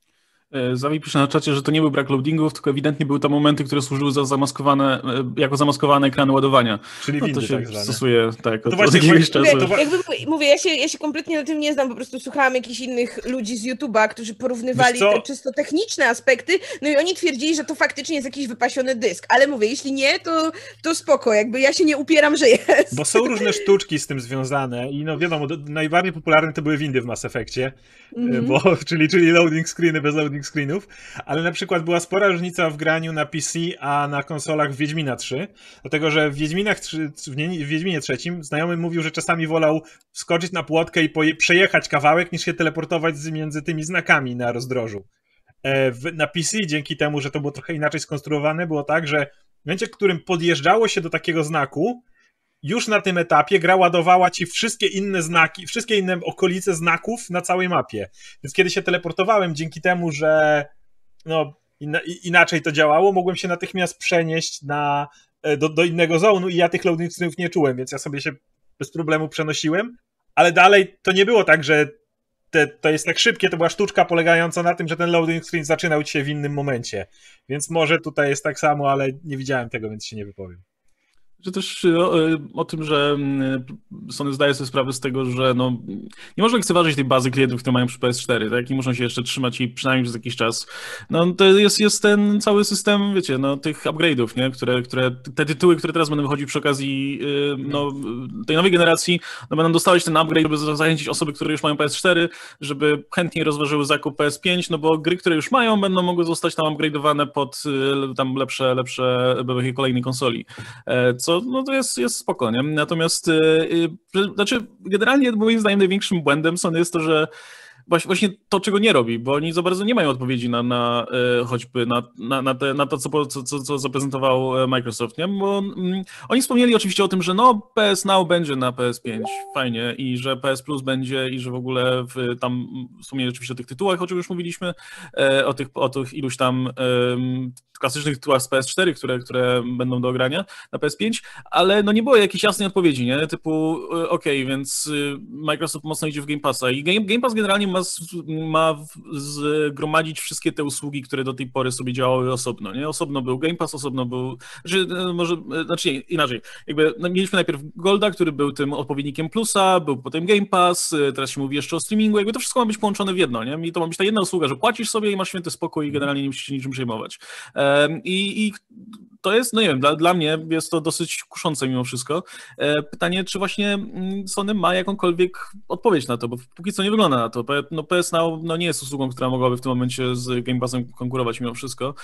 [SPEAKER 2] Zawi pisze na czacie, że to nie był brak loadingów, tylko ewidentnie były to momenty, które służyły za zamaskowane, jako zamaskowane ekrany ładowania.
[SPEAKER 1] Czyli
[SPEAKER 2] no
[SPEAKER 1] windy
[SPEAKER 2] to się
[SPEAKER 1] tak zwane.
[SPEAKER 2] stosuje tak,
[SPEAKER 1] No
[SPEAKER 2] od,
[SPEAKER 1] to właśnie,
[SPEAKER 2] od jakiegoś
[SPEAKER 1] mówię,
[SPEAKER 2] czasu.
[SPEAKER 3] Mówię,
[SPEAKER 1] to wa-
[SPEAKER 3] jakby, mówię, ja się, ja się kompletnie na tym nie znam, po prostu słuchałam jakichś innych ludzi z YouTube'a, którzy porównywali
[SPEAKER 1] Wiesz co?
[SPEAKER 3] te czysto techniczne aspekty, no i oni twierdzili, że to faktycznie jest jakiś wypasiony dysk, ale mówię, jeśli nie, to, to spoko, jakby ja się nie upieram, że jest.
[SPEAKER 1] Bo są różne sztuczki z tym związane i no wiadomo, do, najbardziej popularne to były windy w Mass Effectie,
[SPEAKER 3] Mhm.
[SPEAKER 1] bo, czyli, czyli loading screeny bez loading screenów, ale na przykład była spora różnica w graniu na P C, a na konsolach w Wiedźmina trzy, dlatego że w Wiedźminach trzy, w, nie, w Wiedźminie trzecim znajomy mówił, że czasami wolał wskoczyć na płotkę i poje, przejechać kawałek, niż się teleportować z, między tymi znakami na rozdrożu. E, w, na P C dzięki temu, że to było trochę inaczej skonstruowane, było tak, że w momencie, w którym podjeżdżało się do takiego znaku, już na tym etapie gra ładowała ci wszystkie inne znaki, wszystkie inne okolice znaków na całej mapie. Więc kiedy się teleportowałem, dzięki temu, że no, in, inaczej to działało, mogłem się natychmiast przenieść na, do, do innego zonu i ja tych loading screenów nie czułem, więc ja sobie się bez problemu przenosiłem, ale dalej to nie było tak, że te, to jest tak szybkie, to była sztuczka polegająca na tym, że ten loading screen zaczynał ci się w innym momencie. Więc może tutaj jest tak samo, ale nie widziałem tego, więc się nie wypowiem.
[SPEAKER 2] Że też o, o tym, że Sony zdaje sobie sprawę z tego, że no, nie można lekceważyć tej bazy klientów, które mają przy P S cztery, tak? I muszą się jeszcze trzymać jej przynajmniej przez jakiś czas. No to jest, jest ten cały system, wiecie, no tych upgrade'ów, nie? Które, które, te tytuły, które teraz będą wychodzić przy okazji no, tej nowej generacji, no będą dostawać ten upgrade, żeby zachęcić osoby, które już mają P S cztery, żeby chętniej rozważyły zakup P S pięć, no bo gry, które już mają, będą mogły zostać tam upgrade'owane pod tam lepsze, lepsze kolejnej konsoli. Co no to jest, jest spoko, nie? Natomiast yy, znaczy generalnie moim zdaniem największym błędem Sony jest to, że właśnie to, czego nie robi, bo oni za bardzo nie mają odpowiedzi na, na e, choćby na, na, na, te, na to, co, co, co zaprezentował Microsoft, nie? Bo mm, oni wspomnieli oczywiście o tym, że no P S Now będzie na P S pięć, fajnie, i że P S Plus będzie i że w ogóle w, tam wspomnieli oczywiście o tych tytułach, o czym już mówiliśmy, e, o, tych, o tych iluś tam e, klasycznych tytułach z P S cztery, które, które będą do ogrania na P S pięć, ale no nie było jakiejś jasnej odpowiedzi, nie? Typu okej, okay, więc Microsoft mocno idzie w Game Passa i Game, Game Pass generalnie ma, ma zgromadzić wszystkie te usługi, które do tej pory sobie działały osobno, nie? Osobno był Game Pass, osobno był, znaczy może, znaczy nie, inaczej, jakby no, mieliśmy najpierw Golda, który był tym odpowiednikiem Plusa, był potem Game Pass, teraz się mówi jeszcze o streamingu, jakby to wszystko ma być połączone w jedno, nie? I to ma być ta jedna usługa, że płacisz sobie i masz święty spokój i generalnie nie musisz się niczym przejmować. I, i to jest, no nie wiem, dla, dla mnie jest to dosyć kuszące mimo wszystko. Pytanie, czy właśnie Sony ma jakąkolwiek odpowiedź na to, bo póki co nie wygląda na to. No P S Now no nie jest usługą, która mogłaby w tym momencie z Game Passem konkurować mimo wszystko.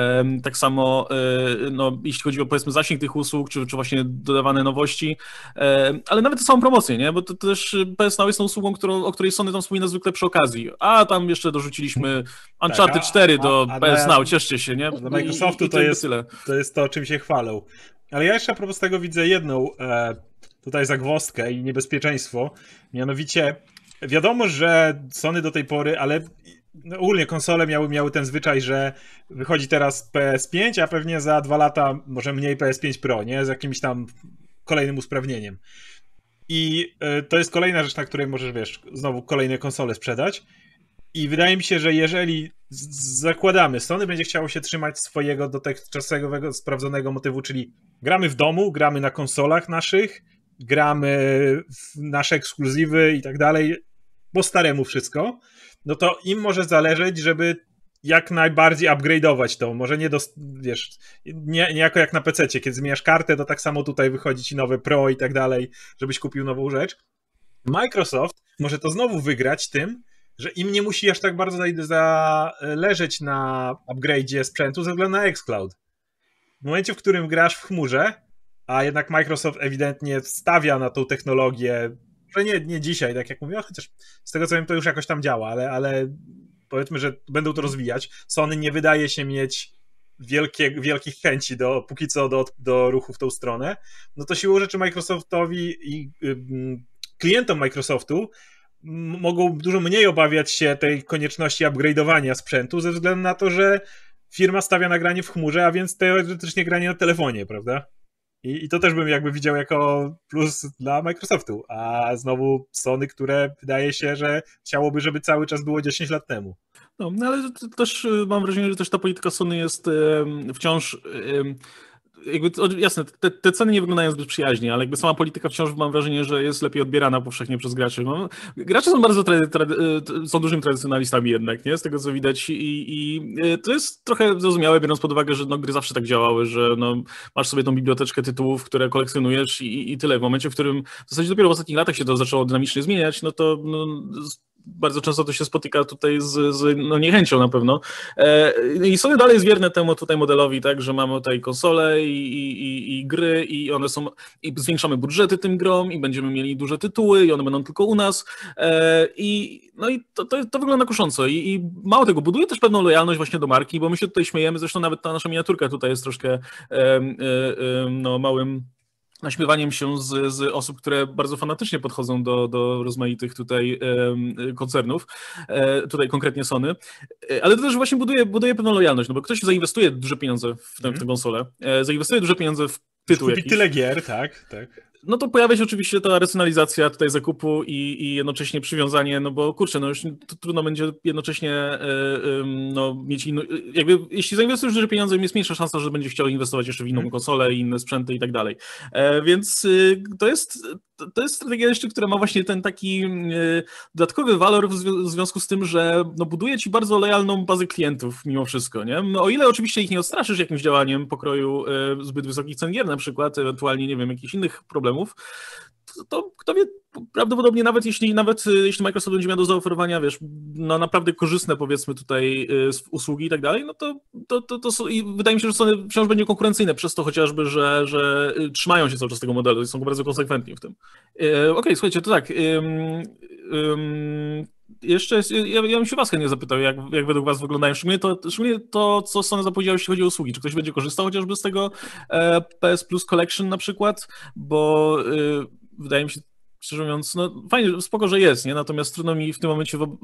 [SPEAKER 2] Tak samo, no, jeśli chodzi o powiedzmy zasięg tych usług, czy, czy właśnie dodawane nowości, ale nawet samą promocję, nie? Bo to, to też P S Now jest tą usługą, którą, o której Sony tam wspomina zwykle przy okazji. A tam jeszcze dorzuciliśmy Uncharted
[SPEAKER 1] tak, a,
[SPEAKER 2] cztery do
[SPEAKER 1] a, a
[SPEAKER 2] P S
[SPEAKER 1] na,
[SPEAKER 2] Now, cieszcie się, nie?
[SPEAKER 1] Dla Microsoftu
[SPEAKER 2] I, i
[SPEAKER 1] to,
[SPEAKER 2] to
[SPEAKER 1] jest,
[SPEAKER 2] tyle.
[SPEAKER 1] to jest to, czym się chwalą. Ale ja jeszcze a propos tego widzę jedną e, tutaj zagwozdkę i niebezpieczeństwo. Mianowicie wiadomo, że Sony do tej pory, ale no, ogólnie konsole miały, miały ten zwyczaj, że wychodzi teraz P S pięć, a pewnie za dwa lata może mniej P S pięć Pro, nie? Z jakimś tam kolejnym usprawnieniem. I e, to jest kolejna rzecz, na której możesz, wiesz, znowu kolejne konsole sprzedać. I wydaje mi się, że jeżeli zakładamy, Sony będzie chciało się trzymać swojego dotychczasowego, sprawdzonego motywu, czyli gramy w domu, gramy na konsolach naszych, gramy w nasze ekskluzywy i tak dalej, po staremu wszystko, no to im może zależeć, żeby jak najbardziej upgrade'ować to. Może nie, do, wiesz, nie, nie jako jak na pececie, kiedy zmieniasz kartę, to tak samo tutaj wychodzi ci nowe Pro i tak dalej, żebyś kupił nową rzecz. Microsoft może to znowu wygrać tym, że im nie musi aż tak bardzo zależeć na upgrade'zie sprzętu ze względu na xCloud. W momencie, w którym grasz w chmurze, a jednak Microsoft ewidentnie stawia na tą technologię, że nie, nie dzisiaj, tak jak mówię, chociaż z tego co wiem, to już jakoś tam działa, ale, ale powiedzmy, że będą to rozwijać. Sony nie wydaje się mieć wielkie, wielkich chęci do, póki co do, do ruchu w tą stronę, no to siłą rzeczy Microsoftowi i y, klientom Microsoftu mogą dużo mniej obawiać się tej konieczności upgrade'owania sprzętu ze względu na to, że firma stawia na granie w chmurze, a więc teoretycznie granie na telefonie, prawda? I, I to też bym jakby widział jako plus dla Microsoftu, a znowu Sony, które wydaje się, że chciałoby, żeby cały czas było dziesięć lat temu.
[SPEAKER 2] No, no ale to, to też y, mam wrażenie, że też ta polityka Sony jest y, wciąż... Y, jakby, to, jasne, te, te ceny nie wyglądają zbyt przyjaźnie, ale jakby sama polityka wciąż mam wrażenie, że jest lepiej odbierana powszechnie przez graczy. No, gracze są bardzo trady, trady, są dużymi tradycjonalistami jednak, nie? Z tego co widać i, i to jest trochę zrozumiałe, biorąc pod uwagę, że no, gry zawsze tak działały, że no, masz sobie tą biblioteczkę tytułów, które kolekcjonujesz i, i tyle. W momencie, w którym w zasadzie dopiero w ostatnich latach się to zaczęło dynamicznie zmieniać, no to no, bardzo często to się spotyka tutaj z, z no, niechęcią na pewno. E, I Sony dalej jest wierne temu tutaj modelowi, tak, że mamy tutaj konsole i, i, i, i gry i one są, i zwiększamy budżety tym grom i będziemy mieli duże tytuły i one będą tylko u nas. E, i, no i to, to, to wygląda kusząco. I, I mało tego, buduje też pewną lojalność właśnie do marki, bo my się tutaj śmiejemy, zresztą nawet ta nasza miniaturka tutaj jest troszkę e, e, e, no, małym naśmiewaniem się z, z osób, które bardzo fanatycznie podchodzą do, do rozmaitych tutaj e, koncernów, e, tutaj konkretnie Sony, e, ale to też właśnie buduje, buduje pewną lojalność, no bo ktoś zainwestuje duże pieniądze w tę, w tę konsolę, e, zainwestuje duże pieniądze w tytuł
[SPEAKER 1] Kupi
[SPEAKER 2] jakiś.
[SPEAKER 1] tyle gier, tak, tak.
[SPEAKER 2] No to pojawia się oczywiście ta racjonalizacja tutaj zakupu i, i jednocześnie przywiązanie, no bo kurczę, no już to trudno będzie jednocześnie e, e, no, mieć inną, jakby jeśli zainwestujesz duże pieniądze, jest mniejsza szansa, że będziesz chciał inwestować jeszcze w inną konsolę, inne sprzęty i tak dalej. E, więc y, to jest to jest strategia jeszcze, która ma właśnie ten taki y, dodatkowy walor w, zw- w związku z tym, że no, buduje ci bardzo lojalną bazę klientów mimo wszystko, nie? No, o ile oczywiście ich nie odstraszysz jakimś działaniem pokroju y, zbyt wysokich cen gier na przykład, ewentualnie, nie wiem, jakichś innych problemów, to, to kto wie, prawdopodobnie nawet jeśli nawet jeśli Microsoft będzie miał do zaoferowania, wiesz, no naprawdę korzystne powiedzmy tutaj y, usługi i tak dalej, no to, to, to, to są, i wydaje mi się, że Sony wciąż będzie konkurencyjne przez to chociażby, że, że y, trzymają się cały czas tego modelu i są bardzo konsekwentni w tym. Y, Okej, okay, słuchajcie, to tak. Ym, ym, Jeszcze jest, ja, ja bym się was chętnie zapytał, jak, jak według was wyglądają, szczególnie to, szczególnie to, co Sony zapowiedziało, jeśli chodzi o usługi. Czy ktoś będzie korzystał chociażby z tego e, P S Plus Collection na przykład? Bo y, wydaje mi się, szczerze mówiąc, no fajnie, spoko, że jest, nie? Natomiast trudno mi w tym momencie wo-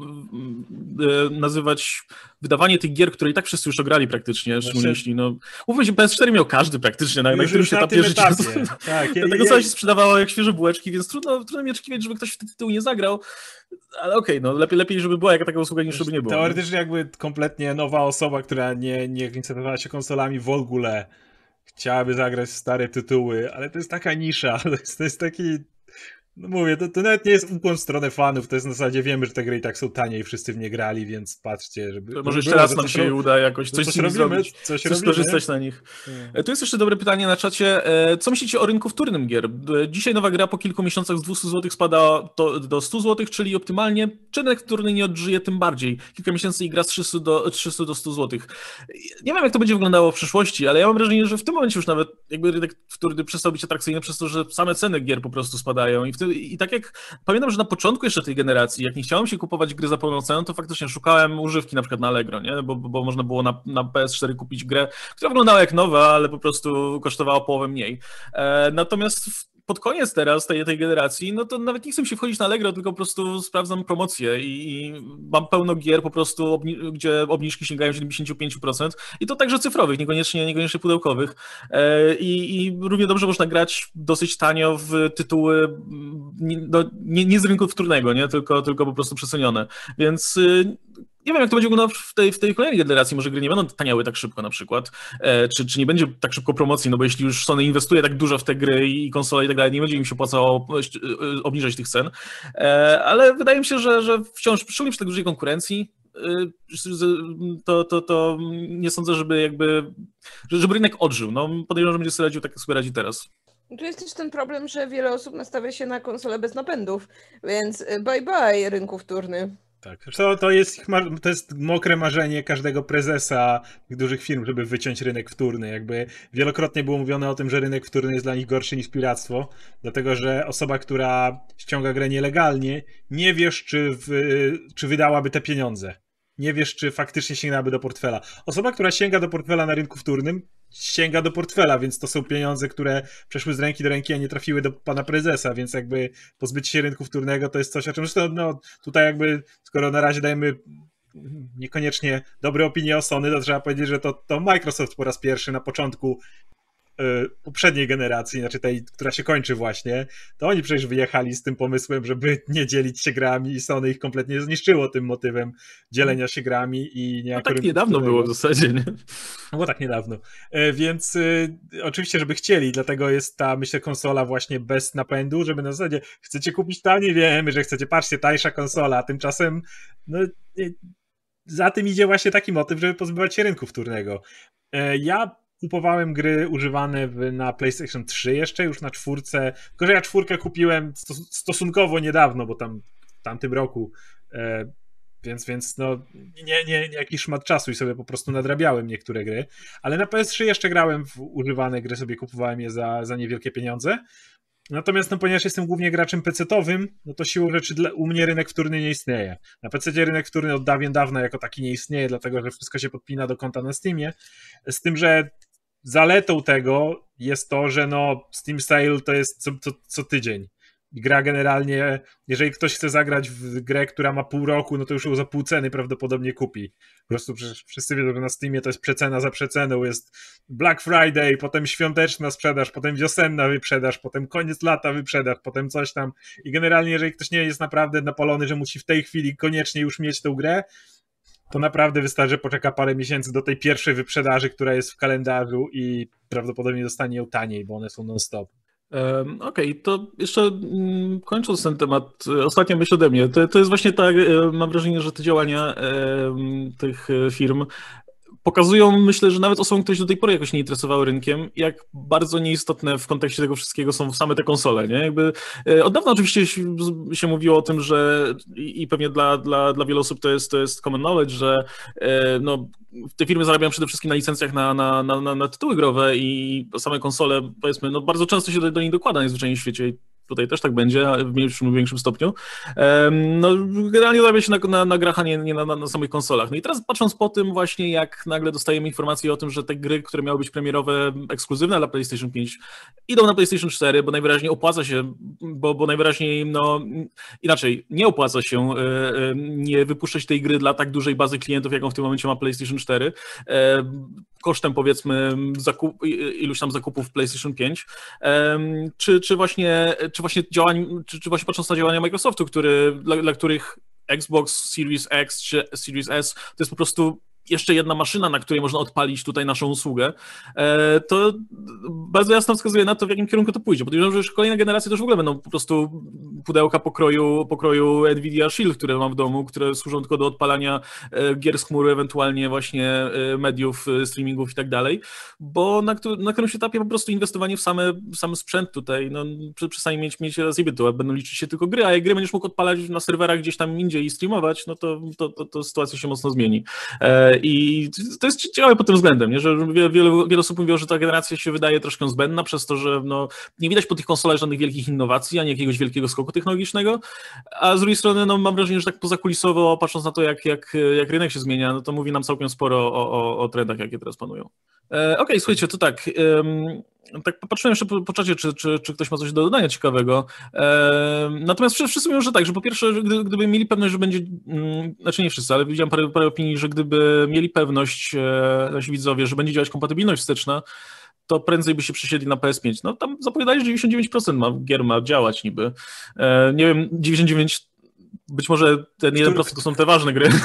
[SPEAKER 2] e, nazywać wydawanie tych gier, które i tak wszyscy już ograli praktycznie, szczególnie jeśli, no, mówmy się, P S cztery miał każdy praktycznie, na, na którymś
[SPEAKER 1] na
[SPEAKER 2] etapie
[SPEAKER 1] tym
[SPEAKER 2] życia.
[SPEAKER 1] etapie. Tak, ja,
[SPEAKER 2] Tego
[SPEAKER 1] ja,
[SPEAKER 2] co się sprzedawało jak świeże bułeczki, więc trudno, trudno mi oczekiwać, żeby ktoś w ten tytuł nie zagrał, ale okej, okay, no lepiej, lepiej, żeby była jaka taka usługa, niż żeby nie było.
[SPEAKER 1] Teoretycznie jakby kompletnie nowa osoba, która nie, nie interesowała się konsolami w ogóle, chciałaby zagrać w stare tytuły, ale to jest taka nisza, to jest, to jest taki... No mówię, to, to nawet nie jest ukłon w stronę fanów, to jest na zasadzie, wiemy, że te gry i tak są tanie i wszyscy w nie grali, więc patrzcie, żeby...
[SPEAKER 2] To może
[SPEAKER 1] żeby
[SPEAKER 2] jeszcze raz
[SPEAKER 1] było,
[SPEAKER 2] nam się uda jakoś coś, coś z nimi
[SPEAKER 1] robimy,
[SPEAKER 2] zrobić,
[SPEAKER 1] coś,
[SPEAKER 2] coś
[SPEAKER 1] robimy.
[SPEAKER 2] skorzystać na nich.
[SPEAKER 1] Hmm.
[SPEAKER 2] Tu jest jeszcze dobre pytanie na czacie. Co myślicie o rynku wtórnym gier? Dzisiaj nowa gra po kilku miesiącach z dwieście złotych spada do, do stu złotych, czyli optymalnie. Czy rynek wtórny nie odżyje tym bardziej? Kilka miesięcy i gra z trzystu do, trzystu do stu złotych. Nie wiem, jak to będzie wyglądało w przyszłości, ale ja mam wrażenie, że w tym momencie już nawet jakby rynek wtórny przestał być atrakcyjny przez to, że same ceny gier po prostu spadają. I, w tym, i tak jak pamiętam, że na początku jeszcze tej generacji, jak nie chciałem się kupować gry za pełną cenę, to faktycznie szukałem używki na przykład na Allegro, nie? Bo, bo można było na, na P S cztery kupić grę, która wyglądała jak nowa, ale po prostu kosztowała połowę mniej. E, natomiast w, pod koniec teraz tej, tej generacji, no to nawet nie chcę się wchodzić na Allegro, tylko po prostu sprawdzam promocję i, i mam pełno gier po prostu, obni- gdzie obniżki sięgają siedemdziesiąt pięć procent i to także cyfrowych, niekoniecznie, niekoniecznie pudełkowych. E, i, I równie dobrze można grać dosyć tanio w tytuły nie, no, nie, nie z rynku wtórnego, nie? Tylko, tylko po prostu przecenione. Więc y, nie wiem, jak to będzie wyglądało w tej, w tej kolejnej generacji. Może gry nie będą taniały tak szybko na przykład. E, czy, czy nie będzie tak szybko promocji, no bo jeśli już Sony inwestuje tak dużo w te gry i konsole i tak dalej, nie będzie im się opłacało obniżać tych cen. E, ale wydaje mi się, że, że wciąż, szczególnie przy tak dużej konkurencji, to, to, to nie sądzę, żeby jakby, żeby rynek odżył. No, podejrzewam, że będzie sobie radził tak, jak sobie radzi teraz.
[SPEAKER 3] Tu jest też ten problem, że wiele osób nastawia się na konsole bez napędów, więc bye bye rynku wtórny.
[SPEAKER 1] Tak, to, to, jest, to jest mokre marzenie każdego prezesa dużych firm, żeby wyciąć rynek wtórny. Jakby wielokrotnie było mówione o tym, że rynek wtórny jest dla nich gorszy niż piractwo, dlatego że osoba, która ściąga grę nielegalnie, nie wiesz, czy, w, czy wydałaby te pieniądze. Nie wiesz, czy faktycznie sięgnałaby do portfela. Osoba, która sięga do portfela na rynku wtórnym, sięga do portfela, więc to są pieniądze, które przeszły z ręki do ręki, a nie trafiły do pana prezesa, więc jakby pozbycie się rynku wtórnego to jest coś, o czym zresztą no, tutaj jakby, skoro na razie dajemy niekoniecznie dobre opinie o Sony, to trzeba powiedzieć, że to, to Microsoft po raz pierwszy na początku poprzedniej generacji, znaczy tej, która się kończy właśnie, to oni przecież wyjechali z tym pomysłem, żeby nie dzielić się grami i Sony ich kompletnie zniszczyło tym motywem dzielenia się grami i niejako...
[SPEAKER 2] No tak niedawno było w zasadzie, nie?
[SPEAKER 1] No bo tak niedawno. Więc y, oczywiście, żeby chcieli, dlatego jest ta, myślę, konsola właśnie bez napędu, żeby na zasadzie chcecie kupić taniej, wiemy, że chcecie, patrzcie, tańsza konsola, a tymczasem no, y, za tym idzie właśnie taki motyw, żeby pozbywać się rynku wtórnego. Y, ja kupowałem gry używane w, na PlayStation trzy jeszcze, już na czwórce, tylko że ja czwórkę kupiłem stosunkowo niedawno, bo tam w tamtym roku, e, więc, więc no nie, nie, nie jakiś szmat czasu i sobie po prostu nadrabiałem niektóre gry, ale na P S trzy jeszcze grałem w używane gry, sobie kupowałem je za, za niewielkie pieniądze. Natomiast no, ponieważ jestem głównie graczem pecetowym, no to siłą rzeczy dla, u mnie rynek wtórny nie istnieje. Na pececie rynek wtórny od dawien dawna jako taki nie istnieje, dlatego że wszystko się podpina do konta na Steamie, z tym, że zaletą tego jest to, że no Steam Sale to jest co, co, co tydzień. Gra generalnie, jeżeli ktoś chce zagrać w grę, która ma pół roku, no to już ją za pół ceny prawdopodobnie kupi. Po prostu przecież wszyscy wiedzą, że na Steamie to jest przecena za przeceną, jest Black Friday, potem świąteczna sprzedaż, potem wiosenna wyprzedaż, potem koniec lata wyprzedaż, potem coś tam. I generalnie, jeżeli ktoś nie jest naprawdę napalony, że musi w tej chwili koniecznie już mieć tę grę, to naprawdę wystarczy, że poczeka parę miesięcy do tej pierwszej wyprzedaży, która jest w kalendarzu i prawdopodobnie dostanie ją taniej, bo one są non-stop.
[SPEAKER 2] Um, Okej, okay, to jeszcze um, kończąc ten temat, ostatnia myśl ode mnie, to, to jest właśnie tak, mam wrażenie, że te działania um, tych firm pokazują, myślę, że nawet osobom, które się do tej pory jakoś nie interesowały rynkiem, jak bardzo nieistotne w kontekście tego wszystkiego są same te konsole, nie? Jakby e, od dawna oczywiście się, się mówiło o tym, że i, i pewnie dla, dla, dla wielu osób to jest, to jest common knowledge, że e, no, te firmy zarabiają przede wszystkim na licencjach na, na, na, na, na tytuły growe i same konsole, powiedzmy, no bardzo często się do, do nich dokłada najzwyczajniej w świecie. Tutaj też tak będzie, w mniejszym lub większym stopniu. No, generalnie zarabia się na, na, na grach, a nie, nie na, na samych konsolach. No i teraz patrząc po tym właśnie, jak nagle dostajemy informacje o tym, że te gry, które miały być premierowe, ekskluzywne dla PlayStation pięć, idą na PlayStation cztery, bo najwyraźniej opłaca się, bo, bo najwyraźniej, no inaczej, nie opłaca się nie wypuszczać tej gry dla tak dużej bazy klientów, jaką w tym momencie ma PlayStation cztery, kosztem powiedzmy zakup, iluś tam zakupów PlayStation pięć, czy, czy właśnie czy właśnie działań, czy, czy właśnie patrząc na działania Microsoftu, który, dla, dla których Xbox Series X czy Series S to jest po prostu jeszcze jedna maszyna, na której można odpalić tutaj naszą usługę, to bardzo jasno wskazuje na to, w jakim kierunku to pójdzie. Podejrzewam, że już kolejne generacje też w ogóle będą po prostu pudełka pokroju, pokroju Nvidia Shield, które mam w domu, które służą tylko do odpalania gier z chmury, ewentualnie właśnie mediów, streamingów i tak dalej, bo na, na którymś etapie po prostu inwestowanie w same, w sam sprzęt tutaj, no przestanie mieć, mieć rozjeby, to będą liczyć się tylko gry, a jak gry będziesz mógł odpalać na serwerach gdzieś tam indziej i streamować, no to, to, to, to sytuacja się mocno zmieni. I to jest ciekawe pod tym względem, nie? Że wiele, wiele, wiele osób mówiło, że ta generacja się wydaje troszkę zbędna przez to, że no, nie widać po tych konsolach żadnych wielkich innowacji, ani jakiegoś wielkiego skoku technologicznego, a z drugiej strony no, mam wrażenie, że tak pozakulisowo, patrząc na to, jak, jak, jak rynek się zmienia, no to mówi nam całkiem sporo o, o, o trendach, jakie teraz panują. E, Okej, okay, słuchajcie, to tak, um, tak popatrzyłem jeszcze po, po czacie, czy, czy, czy ktoś ma coś do dodania ciekawego. E, natomiast wszyscy mówią, że tak, że po pierwsze, gdy, gdyby mieli pewność, że będzie, mm, znaczy nie wszyscy, ale widziałem parę, parę opinii, że gdyby mieli pewność e, nasi widzowie, że będzie działać kompatybilność wsteczna, to prędzej by się przesiedli na P S pięć. No tam zapowiadali, że dziewięćdziesiąt dziewięć procent ma, gier ma działać niby. E, nie wiem, dziewięćdziesiąt dziewięć procent być może ten jeden procent to są te ważne gry,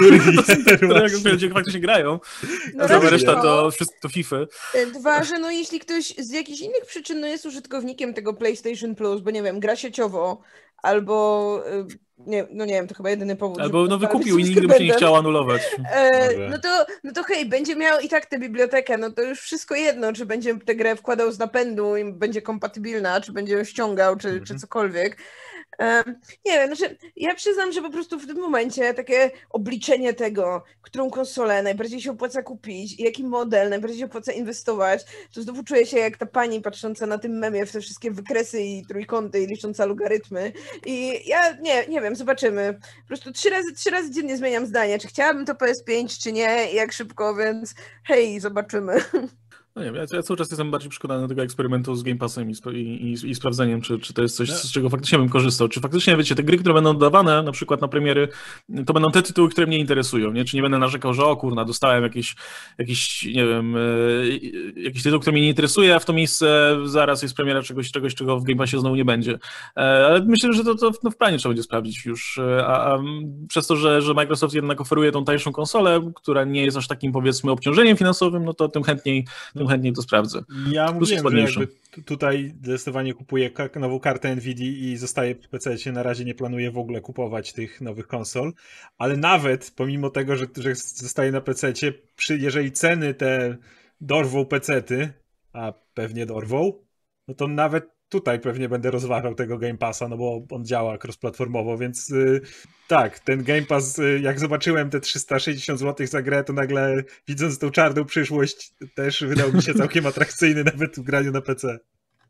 [SPEAKER 2] które faktycznie grają,
[SPEAKER 3] no
[SPEAKER 2] a cała reszta to wszystko to FIFA.
[SPEAKER 3] Dwa, że no jeśli ktoś z jakichś innych przyczyn no jest użytkownikiem tego PlayStation Plus, bo nie wiem, gra sieciowo, albo nie, no nie wiem, to chyba jedyny powód.
[SPEAKER 2] Albo no wykupił i nigdy by się nie chciał anulować.
[SPEAKER 3] E, no to, no to hej, będzie miał i tak tę bibliotekę, no to już wszystko jedno, czy będzie tę grę wkładał z napędu i będzie kompatybilna, czy będzie ją ściągał, czy, mhm. czy cokolwiek. Um, nie wiem, znaczy ja przyznam, że po prostu w tym momencie takie obliczenie tego, którą konsolę najbardziej się opłaca kupić i jaki model najbardziej się opłaca inwestować, to znowu czuję się jak ta pani patrząca na tym memie w te wszystkie wykresy i trójkąty i licząca logarytmy i ja nie, nie wiem, zobaczymy. Po prostu trzy razy, trzy razy dziennie zmieniam zdanie, czy chciałabym to P S pięć, czy nie i jak szybko, więc hej, zobaczymy.
[SPEAKER 2] No nie wiem, ja, ja cały czas jestem bardziej przekonany do tego eksperymentu z Game Passem i, sp- i, i, i sprawdzeniem, czy, czy to jest coś,
[SPEAKER 1] No.
[SPEAKER 2] z czego faktycznie bym korzystał. Czy faktycznie, wiecie, te gry, które będą dodawane na przykład na premiery, to będą te tytuły, które mnie interesują, nie? Czy nie będę narzekał, że o kurna, dostałem jakiś, jakiś nie wiem, e, jakiś tytuł, który mnie nie interesuje, a w to miejsce zaraz jest premiera czegoś, czegoś czego w Game Passie znowu nie będzie. E, ale myślę, że to, to no, w planie trzeba będzie sprawdzić już, e, a, a przez to, że, że Microsoft jednak oferuje tą tańszą konsolę, która nie jest aż takim, powiedzmy, obciążeniem finansowym, no to tym chętniej, tym chętniej to sprawdzę.
[SPEAKER 1] Ja
[SPEAKER 2] Plus
[SPEAKER 1] mówiłem,
[SPEAKER 2] jest
[SPEAKER 1] że
[SPEAKER 2] ładniejsza.
[SPEAKER 1] jakby t- tutaj zdecydowanie kupuję ka- nową kartę Nvidia i zostaję przy P C. Na razie nie planuję w ogóle kupować tych nowych konsol, ale nawet pomimo tego, że, że zostaję na P C, przy, jeżeli ceny te dorwą pecety, a pewnie dorwą, no to nawet tutaj pewnie będę rozważał tego Game Passa, no bo on działa cross-platformowo, więc y, tak, ten Game Pass, y, jak zobaczyłem te trzysta sześćdziesiąt złotych za grę, to nagle widząc tą czarną przyszłość też wydał mi się całkiem atrakcyjny nawet w graniu na P C.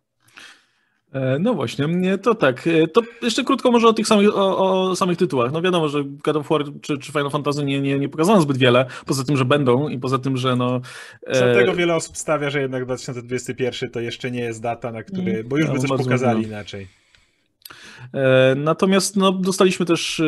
[SPEAKER 2] E, No właśnie, nie, to tak. E, To jeszcze krótko może o tych samych, o, o samych tytułach. No wiadomo, że God of War czy, czy Final Fantasy nie, nie, nie pokazano zbyt wiele, poza tym, że będą i poza tym, że no... e,
[SPEAKER 1] Dlatego wiele osób stawia, że jednak dwa tysiące dwudziesty pierwszy to jeszcze nie jest data, na który, bo już
[SPEAKER 2] Ja
[SPEAKER 1] by
[SPEAKER 2] mam
[SPEAKER 1] coś
[SPEAKER 2] bardzo
[SPEAKER 1] pokazali
[SPEAKER 2] trudno.
[SPEAKER 1] inaczej.
[SPEAKER 2] E, Natomiast no, dostaliśmy też e,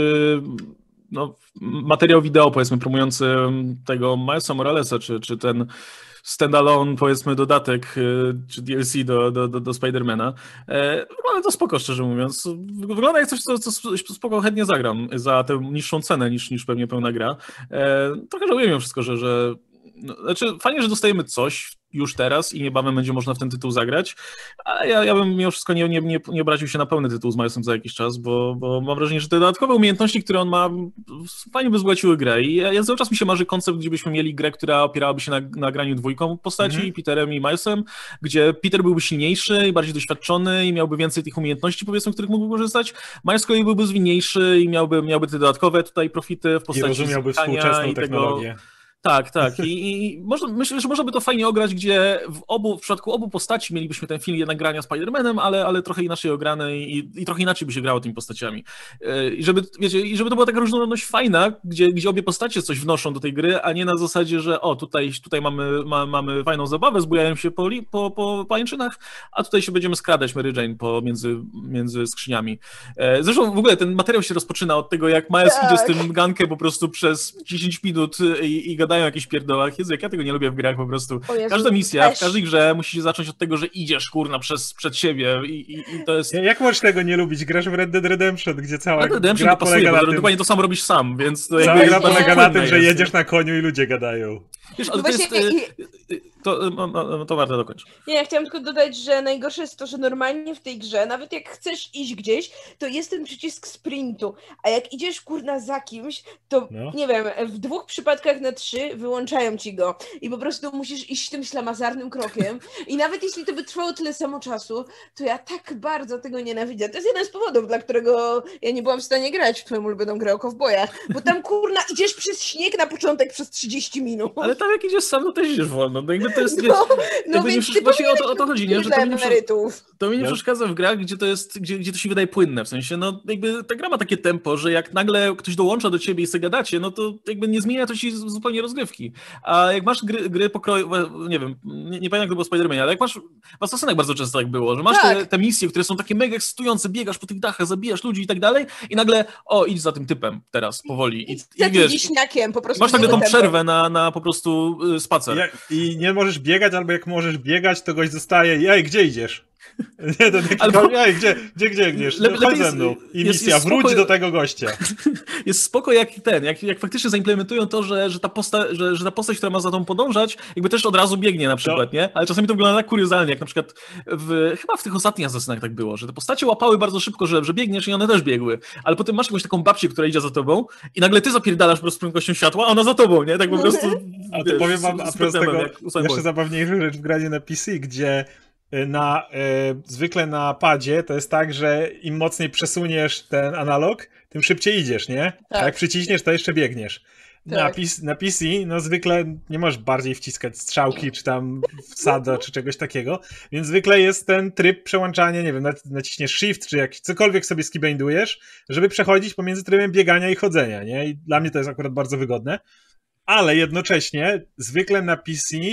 [SPEAKER 2] no, materiał wideo, powiedzmy, promujący tego Milesa Moralesa, czy, czy ten standalone, powiedzmy, dodatek, e, czy D L C do, do, do, do Spidermana. E, Ale to spoko, szczerze mówiąc. Wygląda jak coś, co, co spoko chętnie zagram za tę niższą cenę niż, niż pewnie pełna gra. E, Trochę żałuję mimo wszystko, że, że no, znaczy fajnie, że dostajemy coś już teraz i niebawem będzie można w ten tytuł zagrać, a ja, ja bym mimo wszystko nie, nie, nie, nie obraził się na pełny tytuł z Milesem za jakiś czas, bo, bo mam wrażenie, że te dodatkowe umiejętności, które on ma, fajnie by zgłaciły grę i ja, ja cały czas mi się marzy koncept, gdzie byśmy mieli grę, która opierałaby się na, na graniu dwójką postaci,
[SPEAKER 1] Mhm.
[SPEAKER 2] Peterem i Milesem, gdzie Peter byłby silniejszy i bardziej doświadczony i miałby więcej tych umiejętności, powiedzmy, których mógłby korzystać. Miles kolei byłby zwinniejszy i miałby, miałby te dodatkowe tutaj profity w
[SPEAKER 1] I
[SPEAKER 2] postaci
[SPEAKER 1] rozumiałby
[SPEAKER 2] znikania
[SPEAKER 1] współczesną
[SPEAKER 2] i tego.
[SPEAKER 1] technologię.
[SPEAKER 2] Tak, tak. I, i można, myślę, że można by to fajnie ograć, gdzie w obu, w przypadku obu postaci mielibyśmy ten film jednak grania Spider-Manem, ale, ale trochę inaczej ograne i, i trochę inaczej by się grało tymi postaciami. Yy, I żeby, wiecie, i żeby to była taka różnorodność fajna, gdzie, gdzie obie postacie coś wnoszą do tej gry, a nie na zasadzie, że o, tutaj, tutaj mamy, ma, mamy fajną zabawę, zbujają się po, li- po, po pajęczynach, a tutaj się będziemy skradać Mary Jane po, między, między skrzyniami. Yy, Zresztą w ogóle ten materiał się rozpoczyna od tego, jak Miles
[SPEAKER 3] Tak.
[SPEAKER 2] idzie z tym gankiem po prostu przez dziesięć minut i, i gadają o jakichś pierdołach. Jezu, jak ja tego nie lubię w grach po prostu.
[SPEAKER 3] O Jezu,
[SPEAKER 2] Każda misja,
[SPEAKER 3] też.
[SPEAKER 2] w każdej grze musi się zacząć od tego, że idziesz, kurna, przez, przed siebie i, i, i to jest...
[SPEAKER 1] Jak możesz tego nie lubić? Grasz w Red Dead Redemption, gdzie cała
[SPEAKER 2] Red Dead Redemption
[SPEAKER 1] gra
[SPEAKER 2] to pasuje,
[SPEAKER 1] polega
[SPEAKER 2] bo
[SPEAKER 1] na tym,
[SPEAKER 2] dokładnie to samo robisz sam, więc to
[SPEAKER 1] cała
[SPEAKER 2] jakby
[SPEAKER 1] gra
[SPEAKER 2] bardzo
[SPEAKER 1] polega na
[SPEAKER 2] płynne
[SPEAKER 1] tym, że
[SPEAKER 2] jest.
[SPEAKER 1] jedziesz na koniu i ludzie gadają.
[SPEAKER 2] Wiesz,
[SPEAKER 3] No
[SPEAKER 2] ale to jest...
[SPEAKER 3] właśnie,
[SPEAKER 2] y,
[SPEAKER 3] i-
[SPEAKER 2] y, To, no, no, to warto dokończyć.
[SPEAKER 3] Nie, ja chciałam tylko dodać, że najgorsze jest to, że normalnie w tej grze, nawet jak chcesz iść gdzieś, to jest ten przycisk sprintu, a jak idziesz kurna za kimś, to
[SPEAKER 1] No.
[SPEAKER 3] nie wiem, w dwóch przypadkach na trzy wyłączają ci go i po prostu musisz iść tym ślamazarnym krokiem i nawet jeśli to by trwało tyle samo czasu, to ja tak bardzo tego nienawidzę. To jest jeden z powodów, dla którego ja nie byłam w stanie grać w twoją ulubioną grę o kowbojach, bo tam kurna idziesz przez śnieg na początek przez trzydzieści minut.
[SPEAKER 2] Ale tam jak idziesz sam, to też idziesz wolno. No jakby to jest...
[SPEAKER 3] No, no
[SPEAKER 2] jakby nie
[SPEAKER 3] więc
[SPEAKER 2] przy-
[SPEAKER 3] ty
[SPEAKER 2] właśnie o to, o to
[SPEAKER 3] powinieneś
[SPEAKER 2] chodzi, nie?
[SPEAKER 3] być
[SPEAKER 2] Że to
[SPEAKER 3] dla
[SPEAKER 2] mnie przy-
[SPEAKER 3] emerytów.
[SPEAKER 2] To mi nie
[SPEAKER 1] Ja-
[SPEAKER 2] przeszkadza w grach, gdzie to jest, gdzie, gdzie to się wydaje płynne, w sensie, no jakby ta gra ma takie tempo, że jak nagle ktoś dołącza do ciebie i sobie gadacie, no to jakby nie zmienia to ci z- zupełnie rozgrywki. A jak masz gry, gry pokroju, nie wiem, nie, nie pamiętam jak to było w Spider-Manie, ale jak masz, w Assassinach bardzo często tak było, że masz te,
[SPEAKER 3] Tak.
[SPEAKER 2] te misje, które są takie mega ekscytujące, biegasz po tych dachach, zabijasz ludzi i tak dalej i nagle, o, idź za tym typem teraz, powoli. I,
[SPEAKER 3] Za
[SPEAKER 2] i
[SPEAKER 3] tym
[SPEAKER 2] wiesz,
[SPEAKER 3] wieśniakiem po prostu.
[SPEAKER 2] masz nagle tą
[SPEAKER 3] tempem.
[SPEAKER 2] przerwę na, na po prostu y, spacer.
[SPEAKER 1] Jak, I nie możesz biegać, albo jak możesz biegać, to gość zostaje, ej, gdzie idziesz? Nie, to taki
[SPEAKER 2] Albo-
[SPEAKER 1] Albo... ej, gdzie, gdzie, gdzie biegniesz?
[SPEAKER 2] Le-
[SPEAKER 1] No, chodź
[SPEAKER 2] lepiej
[SPEAKER 1] ze
[SPEAKER 2] jest-
[SPEAKER 1] mną. I
[SPEAKER 2] jest-
[SPEAKER 1] misja,
[SPEAKER 2] jest
[SPEAKER 1] wróć
[SPEAKER 2] spoko-
[SPEAKER 1] do tego gościa.
[SPEAKER 2] Jest spoko jak ten, jak, jak faktycznie zaimplementują to, że, że, ta posta, że, że ta postać, która ma za tą podążać, jakby też od razu biegnie na przykład, nie? Ale czasami to wygląda tak kuriozalnie, jak na przykład w, chyba w tych ostatnich Assassinach tak było, że te postacie łapały bardzo szybko, że, że biegniesz i one też biegły, ale potem masz jakąś taką babcię, która idzie za tobą i nagle ty zapierdalasz po prostu prędkością światła, a ona za tobą, nie? Tak po prostu,
[SPEAKER 1] A to
[SPEAKER 2] wiesz,
[SPEAKER 1] powiem wam,
[SPEAKER 2] z-
[SPEAKER 1] a
[SPEAKER 2] z
[SPEAKER 1] propos
[SPEAKER 2] Batmanem,
[SPEAKER 1] tego,
[SPEAKER 2] jak u Simon
[SPEAKER 1] jeszcze
[SPEAKER 2] Boy.
[SPEAKER 1] zabawniejsza rzecz w graniu na P C, gdzie y, na, y, zwykle na padzie to jest tak, że im mocniej przesuniesz ten analog, tym szybciej idziesz, nie? A
[SPEAKER 3] Tak.
[SPEAKER 1] jak przyciśniesz, to jeszcze biegniesz. Na,
[SPEAKER 3] Tak.
[SPEAKER 1] P C, na P C, no zwykle nie możesz bardziej wciskać strzałki, czy tam wsada, czy czegoś takiego, więc zwykle jest ten tryb przełączania, nie wiem, nac- naciśniesz shift, czy jak cokolwiek sobie skibindujesz, żeby przechodzić pomiędzy trybem biegania i chodzenia, nie? I dla mnie to jest akurat bardzo wygodne, ale jednocześnie zwykle na P C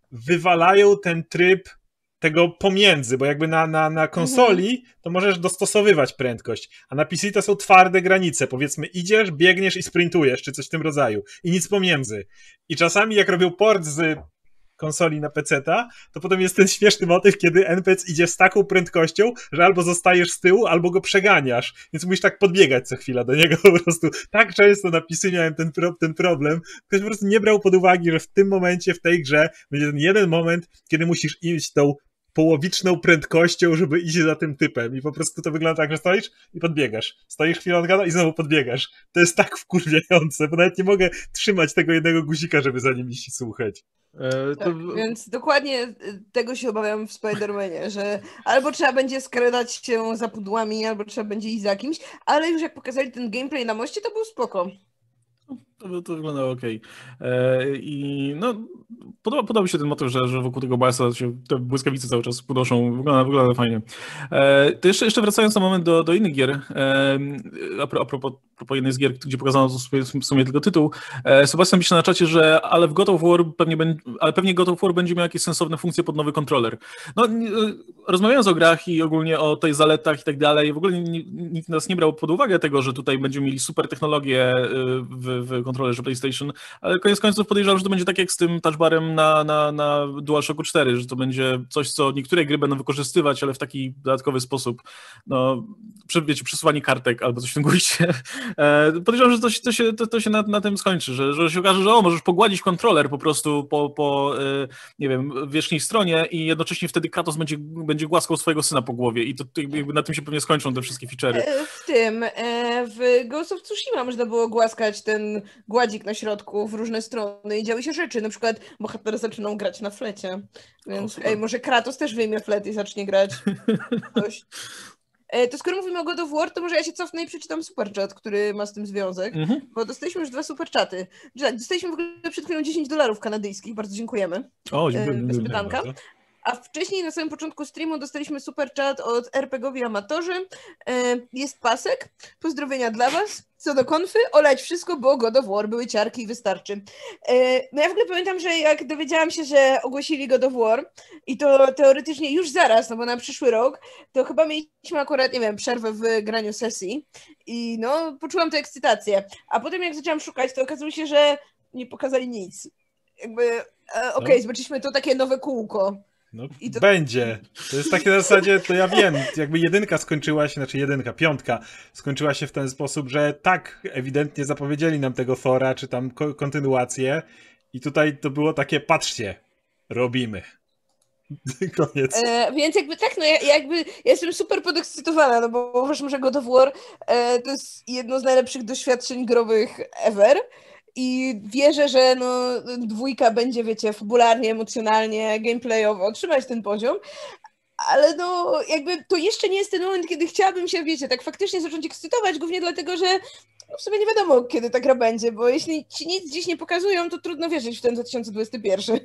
[SPEAKER 1] wywalają ten tryb tego pomiędzy, bo jakby na, na, na konsoli mhm. to możesz dostosowywać prędkość, a na P C to są twarde granice, powiedzmy idziesz, biegniesz i sprintujesz, czy coś w tym rodzaju i nic pomiędzy. I czasami jak robią port z konsoli na peceta, to potem jest ten śmieszny motyw, kiedy N P C idzie z taką prędkością, że albo zostajesz z tyłu, albo go przeganiasz, więc musisz tak podbiegać co chwila do niego po prostu. Tak często na P C miałem ten, pro, ten problem, ktoś po prostu nie brał pod uwagę, że w tym momencie, w tej grze będzie ten jeden moment, kiedy musisz iść tą połowiczną prędkością, żeby iść za tym typem i po prostu to wygląda tak, że stoisz i podbiegasz. Stoisz chwilę, on gada i znowu podbiegasz. To jest tak wkurwiające, bo nawet nie mogę trzymać tego jednego guzika, żeby za nim iść i słuchać.
[SPEAKER 3] E, to... Tak, więc dokładnie tego się obawiam w Spider-Manie, że albo trzeba będzie skradać się za pudłami, albo trzeba będzie iść za kimś, ale już jak pokazali ten gameplay na moście, to był spoko.
[SPEAKER 2] To, to wygląda okej. Okay. I no, podoba, podoba mi się ten motyw, że, że wokół tego Balsa się te błyskawice cały czas podnoszą. Wygląda, wygląda fajnie. E, to jeszcze, jeszcze wracając na moment do, do innych gier, e, a, pro, a, propos, a propos jednej z gier, gdzie pokazano w sumie tylko tytuł, e, Sebastian pisze na czacie, że ale w God of War pewnie, będzie, ale pewnie God of War będzie miał jakieś sensowne funkcje pod nowy kontroler. No, e, rozmawiając o grach i ogólnie o tej zaletach i tak dalej, w ogóle nikt nas nie brał pod uwagę tego, że tutaj będziemy mieli super technologię w, w kontrolerze PlayStation, ale koniec końców podejrzewam, że to będzie tak jak z tym touchbarem na, na, na DualShocku cztery, że to będzie coś, co niektóre gry będą wykorzystywać, ale w taki dodatkowy sposób. No, wiecie, przesuwanie kartek albo coś w tym guście. Podejrzewam, że to się, to się, to, to się na, na tym skończy, że, że się okaże, że o, możesz pogładzić kontroler po prostu po, po nie wiem, wierzchniej stronie i jednocześnie wtedy Kratos będzie, będzie głaskał swojego syna po głowie i to jakby na tym się pewnie skończą te wszystkie feature'y.
[SPEAKER 3] W tym, w Ghost of Tsushima można było głaskać ten gładzik na środku w różne strony i działy się rzeczy, na przykład bohater zaczynał grać na flecie, więc o, ej, może Kratos też wyjmie flet i zacznie grać. Coś. To skoro mówimy o God of War, to może ja się cofnę i przeczytam superchat, który ma z tym związek, mhm. bo dostaliśmy już dwa superchaty. Dostaliśmy w ogóle przed chwilą dziesięć dolarów kanadyjskich, bardzo dziękujemy.
[SPEAKER 2] O, dziękuję.
[SPEAKER 3] Bez pytanka. A wcześniej na samym początku streamu dostaliśmy super chat od RPGowi Amatorzy. Jest pasek. Pozdrowienia dla was. Co do konfy, olać wszystko, bo God of War były ciarki i wystarczy. No ja w ogóle pamiętam, że jak dowiedziałam się, że ogłosili God of War i to teoretycznie już zaraz, no bo na przyszły rok, to chyba mieliśmy akurat, nie wiem, przerwę w graniu sesji i no poczułam tę ekscytację. A potem jak zaczęłam szukać, to okazało się, że nie pokazali nic. Jakby, okej, okay, no. Zobaczyliśmy to takie nowe kółko.
[SPEAKER 1] No to... będzie. To jest takie na zasadzie, to ja wiem, jakby jedynka skończyła się, znaczy jedynka, piątka skończyła się w ten sposób, że tak ewidentnie zapowiedzieli nam tego fora, czy tam ko- kontynuację i tutaj to było takie, patrzcie, robimy. Koniec.
[SPEAKER 3] E, więc jakby tak, no ja, jakby ja jestem super podekscytowana, no bo uważam, że God of War e, to jest jedno z najlepszych doświadczeń growych ever. I wierzę, że no, dwójka będzie, wiecie, fabularnie, emocjonalnie, gameplayowo trzymać ten poziom, ale no jakby to jeszcze nie jest ten moment, kiedy chciałabym się, wiecie, tak faktycznie zacząć ekscytować, głównie dlatego, że no, w sumie nie wiadomo, kiedy ta gra będzie, bo jeśli ci nic dziś nie pokazują, to trudno wierzyć w ten dwa tysiące dwudziesty pierwszy.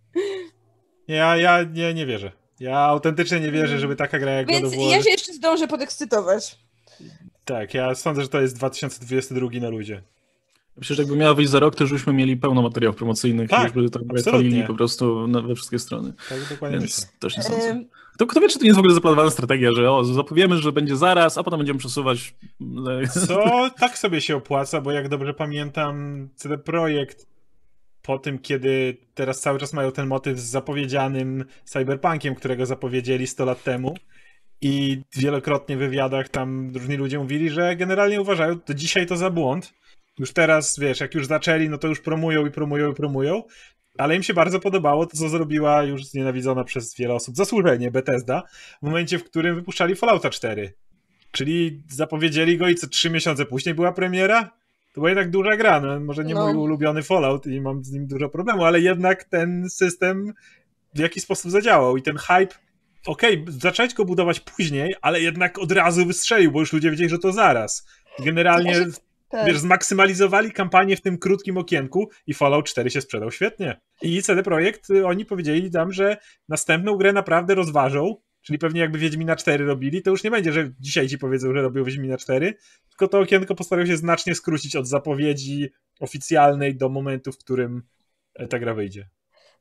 [SPEAKER 1] Ja, ja nie, nie wierzę. Ja autentycznie nie wierzę, żeby taka gra jak
[SPEAKER 3] Więc
[SPEAKER 1] God of War...
[SPEAKER 3] ja się jeszcze zdążę podekscytować.
[SPEAKER 1] Tak, ja sądzę, że to jest dwa tysiące dwudziesty drugi na luzie.
[SPEAKER 2] Myślę, że jakby miała wyjść za rok, to już byśmy mieli pełno materiałów promocyjnych
[SPEAKER 1] tak,
[SPEAKER 2] i już by tak chwalili po prostu na, we wszystkie strony. Tak, dokładnie. Więc myślę. Też nie sądzę. Um... Kto, kto wie, czy to nie jest w ogóle zaplanowana strategia, że o, zapowiemy, że będzie zaraz, a potem będziemy przesuwać.
[SPEAKER 1] Co tak sobie się opłaca, bo jak dobrze pamiętam, C D Projekt po tym, kiedy teraz cały czas mają ten motyw z zapowiedzianym Cyberpunkiem, którego zapowiedzieli sto lat temu, i wielokrotnie w wywiadach tam różni ludzie mówili, że generalnie uważają, to dzisiaj to za błąd. Już teraz, wiesz, jak już zaczęli, no to już promują i promują i promują, ale im się bardzo podobało to, co zrobiła już znienawidzona przez wiele osób zasłużenie Bethesda w momencie, w którym wypuszczali Fallouta cztery. Czyli zapowiedzieli go i co trzy miesiące później była premiera? To była jednak duża gra, no, może nie no. mój ulubiony Fallout i mam z nim dużo problemu, ale jednak ten system w jakiś sposób zadziałał i ten hype, okej, okay, zacząć go budować później, ale jednak od razu wystrzelił, bo już ludzie wiedzieli, że to zaraz. Generalnie... Tak. Wiesz, zmaksymalizowali kampanię w tym krótkim okienku i Fallout cztery się sprzedał świetnie. I C D Projekt, oni powiedzieli tam, że następną grę naprawdę rozważą, czyli pewnie jakby Wiedźmina cztery robili, to już nie będzie, że dzisiaj ci powiedzą, że robią Wiedźmina cztery, tylko to okienko postarają się znacznie skrócić od zapowiedzi oficjalnej do momentu, w którym ta gra wyjdzie.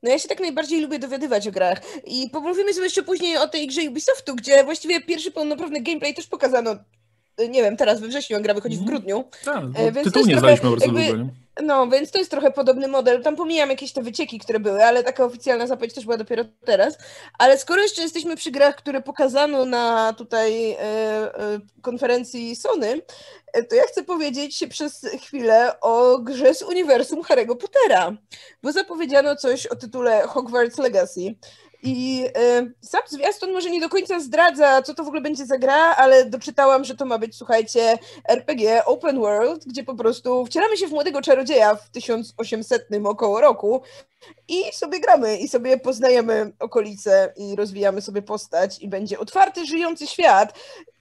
[SPEAKER 3] No ja się tak najbardziej lubię dowiadywać o grach. I pomówimy sobie jeszcze później o tej grze Ubisoftu, gdzie właściwie pierwszy pełnoprawny gameplay też pokazano, nie wiem, teraz we wrześniu, a gra wychodzi w grudniu.
[SPEAKER 2] Tak,
[SPEAKER 3] E, więc to
[SPEAKER 2] tytułu
[SPEAKER 3] jest
[SPEAKER 2] nie
[SPEAKER 3] trochę
[SPEAKER 2] znaliśmy bardzo
[SPEAKER 3] jakby-
[SPEAKER 2] długo, nie?
[SPEAKER 3] No, więc to jest trochę podobny model. Tam pomijam jakieś te wycieki, które były, ale taka oficjalna zapowiedź też była dopiero teraz. Ale skoro jeszcze jesteśmy przy grach, które pokazano na tutaj e, e, konferencji Sony, e, to ja chcę powiedzieć przez chwilę o grze z uniwersum Harry'ego Pottera, bo zapowiedziano coś o tytule Hogwarts Legacy. I e, sam zwiastun może nie do końca zdradza, co to w ogóle będzie za gra, ale doczytałam, że to ma być, słuchajcie, R P G Open World, gdzie po prostu wcielamy się w młodego czarodzieja w tysiąc osiemsetnym około roku i sobie gramy, i sobie poznajemy okolice i rozwijamy sobie postać i będzie otwarty, żyjący świat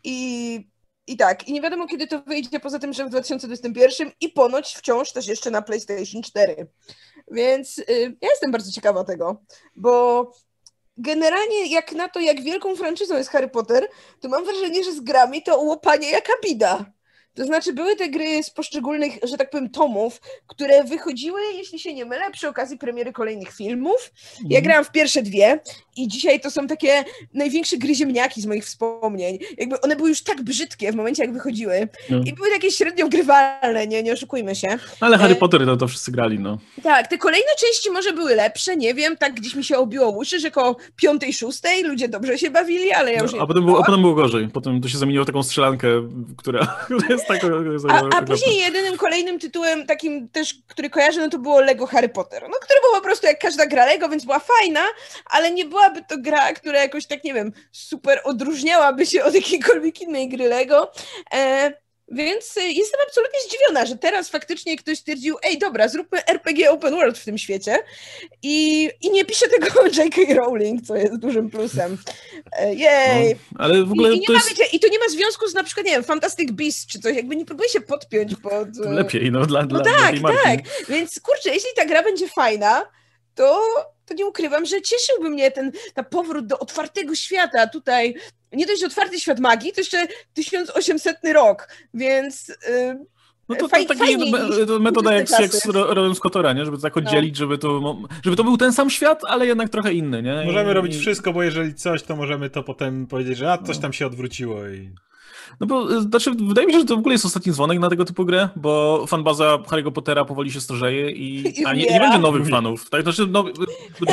[SPEAKER 3] i, i tak. I nie wiadomo, kiedy to wyjdzie, poza tym, że w dwa tysiące dwudziestym pierwszym i ponoć wciąż też jeszcze na PlayStation cztery. Więc y, ja jestem bardzo ciekawa tego, bo generalnie jak na to, jak wielką franczyzą jest Harry Potter, to mam wrażenie, że z grami to łopanie jaka bida. To znaczy były te gry z poszczególnych, że tak powiem, tomów, które wychodziły, jeśli się nie mylę, przy okazji premiery kolejnych filmów. Ja
[SPEAKER 2] Mhm.
[SPEAKER 3] grałam w pierwsze dwie i dzisiaj to są takie największe gry ziemniaki z moich wspomnień. Jakby one były już tak brzydkie w momencie, jak wychodziły
[SPEAKER 2] No.
[SPEAKER 3] i były takie średnio grywalne, nie, nie oszukujmy się.
[SPEAKER 2] Ale Harry
[SPEAKER 3] E,
[SPEAKER 2] Potter to, to wszyscy grali, no.
[SPEAKER 3] Tak, te kolejne części może były lepsze, nie wiem, tak gdzieś mi się obiło uszy, że koło piątej, szóstej ludzie dobrze się bawili, ale ja już
[SPEAKER 2] No,
[SPEAKER 3] nie
[SPEAKER 2] a, potem było, a potem było gorzej. Potem to się zamieniło w taką strzelankę, która, która jest taka...
[SPEAKER 3] A, a później jedynym kolejnym tytułem takim też, który kojarzę, no to było Lego Harry Potter, no które było po prostu jak każda gra Lego, więc była fajna, ale nie byłaby to gra, która jakoś tak, nie wiem, super odróżniałaby się od jakiejkolwiek innej gry Lego. E, Więc jestem absolutnie zdziwiona, że teraz faktycznie ktoś stwierdził, ej dobra, zróbmy R P G Open World w tym świecie i, i nie pisze tego J K Rowling, co jest dużym plusem. E, Jej!
[SPEAKER 2] No, ale w ogóle
[SPEAKER 3] I, i, nie
[SPEAKER 2] to
[SPEAKER 3] ma,
[SPEAKER 2] jest
[SPEAKER 3] wiecie, I to nie ma związku z na przykład, nie wiem, Fantastic Beasts czy coś, jakby nie próbuję się podpiąć pod... e,
[SPEAKER 2] lepiej, no, dla,
[SPEAKER 3] No
[SPEAKER 2] dla, dla
[SPEAKER 3] tak,
[SPEAKER 2] tej marki.
[SPEAKER 3] tak. Więc kurczę, jeśli ta gra będzie fajna, to, to nie ukrywam, że cieszyłby mnie ten, ten powrót do otwartego świata. Tutaj nie dość, że otwarty świat magii, to jeszcze tysiąc osiemsetny rok, więc yy,
[SPEAKER 2] No to, to
[SPEAKER 3] faj,
[SPEAKER 2] taki
[SPEAKER 3] fajniej
[SPEAKER 2] me-
[SPEAKER 3] niż
[SPEAKER 2] to metoda jak,
[SPEAKER 3] czasy.
[SPEAKER 2] jak z Ro- Rołem Scottora, nie? Żeby to tak
[SPEAKER 3] No.
[SPEAKER 2] oddzielić, żeby, to, żeby to był ten sam świat, ale jednak trochę inny, nie?
[SPEAKER 1] Możemy
[SPEAKER 2] I,
[SPEAKER 1] robić
[SPEAKER 2] i-
[SPEAKER 1] wszystko, bo jeżeli coś, to możemy to potem powiedzieć, że a, coś tam się odwróciło i...
[SPEAKER 2] No bo y, znaczy, wydaje mi się, że to w ogóle jest ostatni dzwonek na tego typu grę, bo fanbaza Harry'ego Pottera powoli się starzeje i,
[SPEAKER 3] I
[SPEAKER 2] a nie, nie
[SPEAKER 3] umiera.
[SPEAKER 2] będzie nowych fanów. Tak, znaczy, no, y,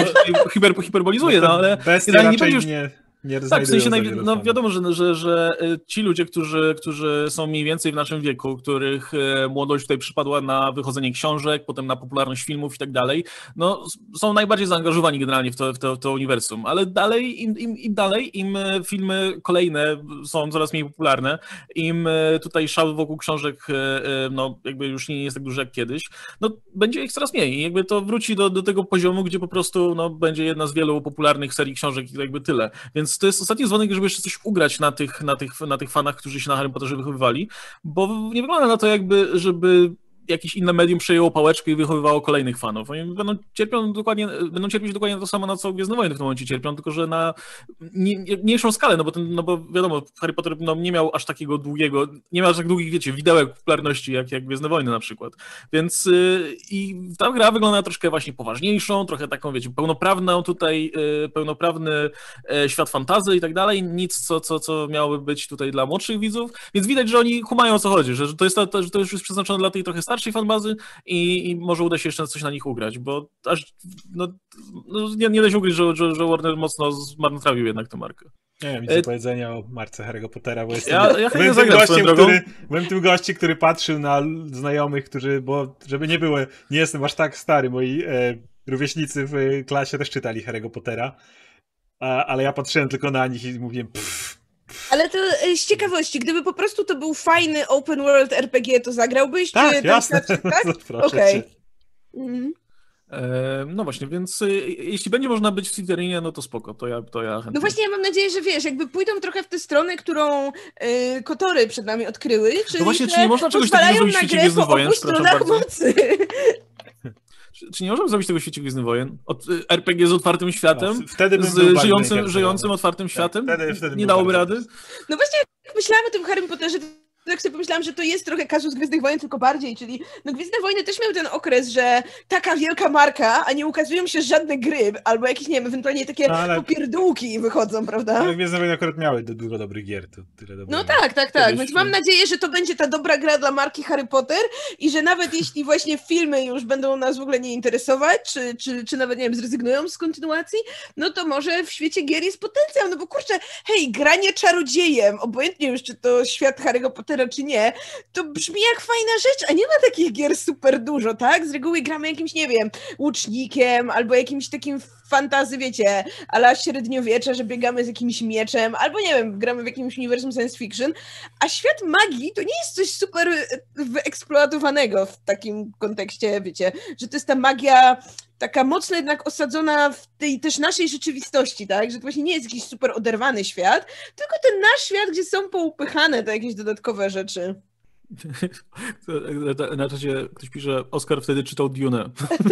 [SPEAKER 2] y, hiper, hiperbolizuję, no ale
[SPEAKER 1] Bestia
[SPEAKER 2] nie
[SPEAKER 1] raczej
[SPEAKER 2] będzie już...
[SPEAKER 1] nie, nie
[SPEAKER 2] Tak, w
[SPEAKER 1] znajdują
[SPEAKER 2] sensie,
[SPEAKER 1] za
[SPEAKER 2] naj...
[SPEAKER 1] wielu
[SPEAKER 2] no
[SPEAKER 1] fanów.
[SPEAKER 2] wiadomo, że, że, że y, ci ludzie, którzy, którzy są mniej więcej w naszym wieku, których y, młodość tutaj przypadła na wychodzenie książek, potem na popularność filmów i tak dalej, no s- są najbardziej zaangażowani generalnie w to, w to, w to uniwersum, ale dalej, im, im, im dalej, im y, filmy kolejne są coraz mniej popularne, im y, tutaj szał wokół książek y, y, no jakby już nie jest tak duży jak kiedyś, no będzie ich coraz mniej i jakby to wróci do, do tego poziomu, gdzie po prostu no, będzie jedna z wielu popularnych serii książek i jakby tyle. Więc to jest ostatni dzwonek, żeby jeszcze coś ugrać na tych, na tych, na tych fanach, którzy się na Harry Potterze wychowywali, bo nie wygląda na to jakby, żeby jakieś inne medium przejęło pałeczkę i wychowywało kolejnych fanów. Oni będą, cierpią dokładnie, będą cierpieć dokładnie to samo, na co Gwiezdne Wojny w tym momencie cierpią, tylko że na nie- nie- mniejszą skalę, no bo, ten, no bo wiadomo, Harry Potter no, nie miał aż takiego długiego, nie miał aż tak długich, wiecie, widełek popularności jak, jak Gwiezdne Wojny na przykład. Więc yy, i ta gra wygląda troszkę właśnie poważniejszą, trochę taką, wiecie, pełnoprawną tutaj, yy, pełnoprawny yy, świat fantasy i tak dalej, nic, co, co, co miałoby być tutaj dla młodszych widzów, więc widać, że oni kumają, o co chodzi, że to jest, to, że to już jest przeznaczone dla tej trochę starszej fanbazy i, i może uda się jeszcze coś na nich ugrać, bo aż no, no, nie, nie da się ukryć, że, że, że Warner mocno zmarnotrawił jednak tę markę.
[SPEAKER 1] Nie wiem, nic do
[SPEAKER 2] E,
[SPEAKER 1] powiedzenia o marce Harry'ego Pottera, bo jestem,
[SPEAKER 2] Ja- ja chętnie
[SPEAKER 1] byłem, tym
[SPEAKER 2] zagram
[SPEAKER 1] gościem,
[SPEAKER 2] swoją drogą.
[SPEAKER 1] który, byłem tym gościem, który patrzył na l- znajomych, którzy, bo żeby nie było, nie jestem aż tak stary, moi e, rówieśnicy w e, klasie też czytali Harry'ego Pottera, a, ale ja patrzyłem tylko na nich i mówiłem pff,
[SPEAKER 3] Ale to e, z ciekawości, gdyby po prostu to był fajny open world R P G, to zagrałbyś?
[SPEAKER 1] tak,
[SPEAKER 3] czy to
[SPEAKER 1] jasne,
[SPEAKER 3] znaczy, tak?
[SPEAKER 1] proszę
[SPEAKER 3] Okej.
[SPEAKER 1] cię.
[SPEAKER 3] Mhm.
[SPEAKER 2] E, no właśnie, więc y, jeśli będzie można być w Slytherinie, no to spoko, to ja, to ja chętnie.
[SPEAKER 3] No właśnie, ja mam nadzieję, że wiesz, jakby pójdą trochę w tę stronę, którą y, Kotory przed nami odkryły, czyli
[SPEAKER 2] No właśnie,
[SPEAKER 3] że
[SPEAKER 2] czy nie można czegoś takiego
[SPEAKER 3] pozwalają
[SPEAKER 2] zrobić w
[SPEAKER 3] na
[SPEAKER 2] świecie
[SPEAKER 3] grę
[SPEAKER 2] Gwiezdnych
[SPEAKER 3] po
[SPEAKER 2] Wojen?
[SPEAKER 3] obu
[SPEAKER 2] Przepraszam
[SPEAKER 3] stronach
[SPEAKER 2] bardzo.
[SPEAKER 3] mocy.
[SPEAKER 2] Czy, czy nie możemy zrobić tego w świecie Gwiezdnych Wojen? Od, y, R P G z otwartym światem?
[SPEAKER 1] No, wtedy bym
[SPEAKER 2] z
[SPEAKER 1] był bardziej
[SPEAKER 2] żyjącym,
[SPEAKER 1] zainteresowany.
[SPEAKER 2] żyjącym otwartym światem?
[SPEAKER 1] wtedy- wtedy
[SPEAKER 2] nie
[SPEAKER 1] był
[SPEAKER 2] dałoby
[SPEAKER 1] bardziej
[SPEAKER 2] rady?
[SPEAKER 3] No właśnie, jak myślałam o tym Harrym Potterze, tak sobie pomyślałam, że to jest trochę kazus Gwiezdnych Wojen, tylko bardziej, czyli no Gwiezdne Wojny też miały ten okres, że taka wielka marka, a nie ukazują się żadne gry, albo jakieś, nie wiem, ewentualnie takie
[SPEAKER 1] No, ale-
[SPEAKER 3] popierdółki wychodzą, prawda?
[SPEAKER 1] Ale Gwiezdne Wojny akurat miały do- dużo dobrych gier, to tyle dobrego.
[SPEAKER 3] No tak, tak, tak,
[SPEAKER 2] Kiedyś,
[SPEAKER 3] więc mam
[SPEAKER 2] no.
[SPEAKER 3] nadzieję, że to będzie ta dobra gra dla marki Harry Potter i że nawet jeśli właśnie filmy już będą nas w ogóle nie interesować, czy, czy, czy nawet, nie wiem, zrezygnują z kontynuacji, no to może w świecie gier jest potencjał, no bo kurczę, hej, granie czarodziejem, obojętnie już, czy to świat Harry'ego Pottera, czy nie, to brzmi jak fajna rzecz, a nie ma takich gier super dużo, tak? Z reguły gramy jakimś, nie wiem, łucznikiem, albo jakimś takim fantasy, wiecie, a la średniowiecze, że biegamy z jakimś mieczem, albo nie wiem, gramy w jakimś uniwersum science fiction, a świat magii to nie jest coś super wyeksploatowanego w takim kontekście, wiecie, że to jest ta magia taka mocno jednak osadzona w tej też naszej rzeczywistości, tak, że to właśnie nie jest jakiś super oderwany świat, tylko ten nasz świat, gdzie są poupychane te jakieś dodatkowe rzeczy.
[SPEAKER 2] Na czacie ktoś pisze, Oskar wtedy czytał Dune.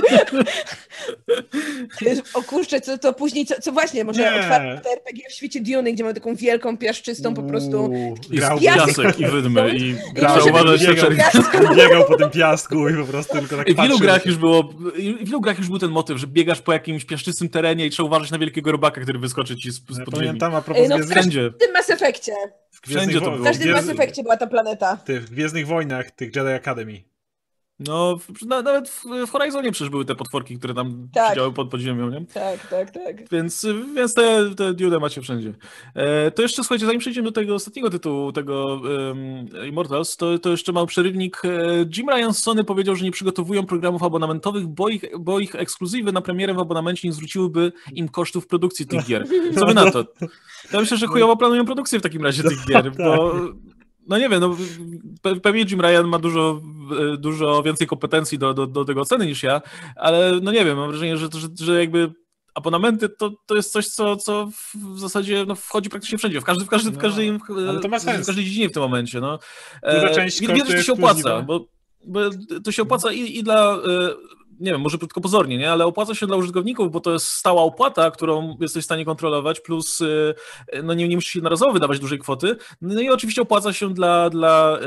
[SPEAKER 3] O kurczę, co to później, co, co właśnie, może
[SPEAKER 1] Nie.
[SPEAKER 3] otwarte R P G w świecie Duny, gdzie mamy taką wielką, piaszczystą po prostu...
[SPEAKER 1] Uuu,
[SPEAKER 2] I
[SPEAKER 1] grał,
[SPEAKER 3] piasek.
[SPEAKER 2] piasek i wydmy i
[SPEAKER 3] Grał,
[SPEAKER 2] trzeba uważać na
[SPEAKER 1] biegał,
[SPEAKER 2] czerwieńce.
[SPEAKER 1] biegał po tym piasku i po prostu tylko tak
[SPEAKER 2] I w wielu
[SPEAKER 1] patrzył.
[SPEAKER 2] grach już było, w wielu grach już był ten motyw, że biegasz po jakimś piaszczystym terenie i trzeba uważać na wielkiego robaka, który wyskoczy ci z,
[SPEAKER 1] Ja
[SPEAKER 2] z pod ziemi.
[SPEAKER 1] pamiętam, a propos
[SPEAKER 3] Ej, no,
[SPEAKER 1] Gwiezdnych,
[SPEAKER 2] Wszędzie.
[SPEAKER 3] W tym Mass Effectie.
[SPEAKER 1] w Gwiezdnych,
[SPEAKER 2] wszędzie to
[SPEAKER 1] wo-
[SPEAKER 2] było.
[SPEAKER 3] W
[SPEAKER 1] w
[SPEAKER 3] każdym
[SPEAKER 1] Gwiezdnych-
[SPEAKER 3] Mass Effectie była ta planeta.
[SPEAKER 1] Ty, w Gwiezdnych Wojnach, tych Jedi Academy.
[SPEAKER 2] No, w, na, nawet w, w Horizonie przecież były te potworki, które tam
[SPEAKER 3] Tak.
[SPEAKER 2] siedziały pod podziemią, nie?
[SPEAKER 3] Tak, tak, tak.
[SPEAKER 2] Więc, więc te, te Dune macie wszędzie. E, to jeszcze, słuchajcie, zanim przejdziemy do tego ostatniego tytułu, tego um, Immortals, to, to jeszcze mały przerywnik. E, Jim Ryan z Sony powiedział, że nie przygotowują programów abonamentowych, bo ich, bo ich ekskluzywy na premierę w abonamencie nie zwróciły im kosztów produkcji tych gier. Co wy na to? Ja myślę, że chujowo planują produkcję w takim razie tych gier, bo... No nie wiem, no, pe- pewnie Jim Ryan ma dużo, e, dużo więcej kompetencji do, do, do tego oceny niż ja, ale no nie wiem, mam wrażenie, że, że, że jakby abonamenty to, to jest coś, co, co w zasadzie no, wchodzi praktycznie wszędzie, w, każdy, w, każdy, w,
[SPEAKER 1] No,
[SPEAKER 2] każdej,
[SPEAKER 1] ale to ma
[SPEAKER 2] w,
[SPEAKER 1] sens.
[SPEAKER 2] w każdej dziedzinie w tym momencie. No.
[SPEAKER 1] Duża część
[SPEAKER 2] Wiem, że to się
[SPEAKER 1] kosztuje
[SPEAKER 2] opłaca,
[SPEAKER 1] ekskluzywa.
[SPEAKER 2] bo, bo to się opłaca i, i dla... E, nie wiem, może tylko pozornie, nie? Ale opłaca się dla użytkowników, bo to jest stała opłata, którą jesteś w stanie kontrolować, plus y, no nie, nie musisz jednorazowo wydawać dużej kwoty. No i oczywiście opłaca się dla, dla y,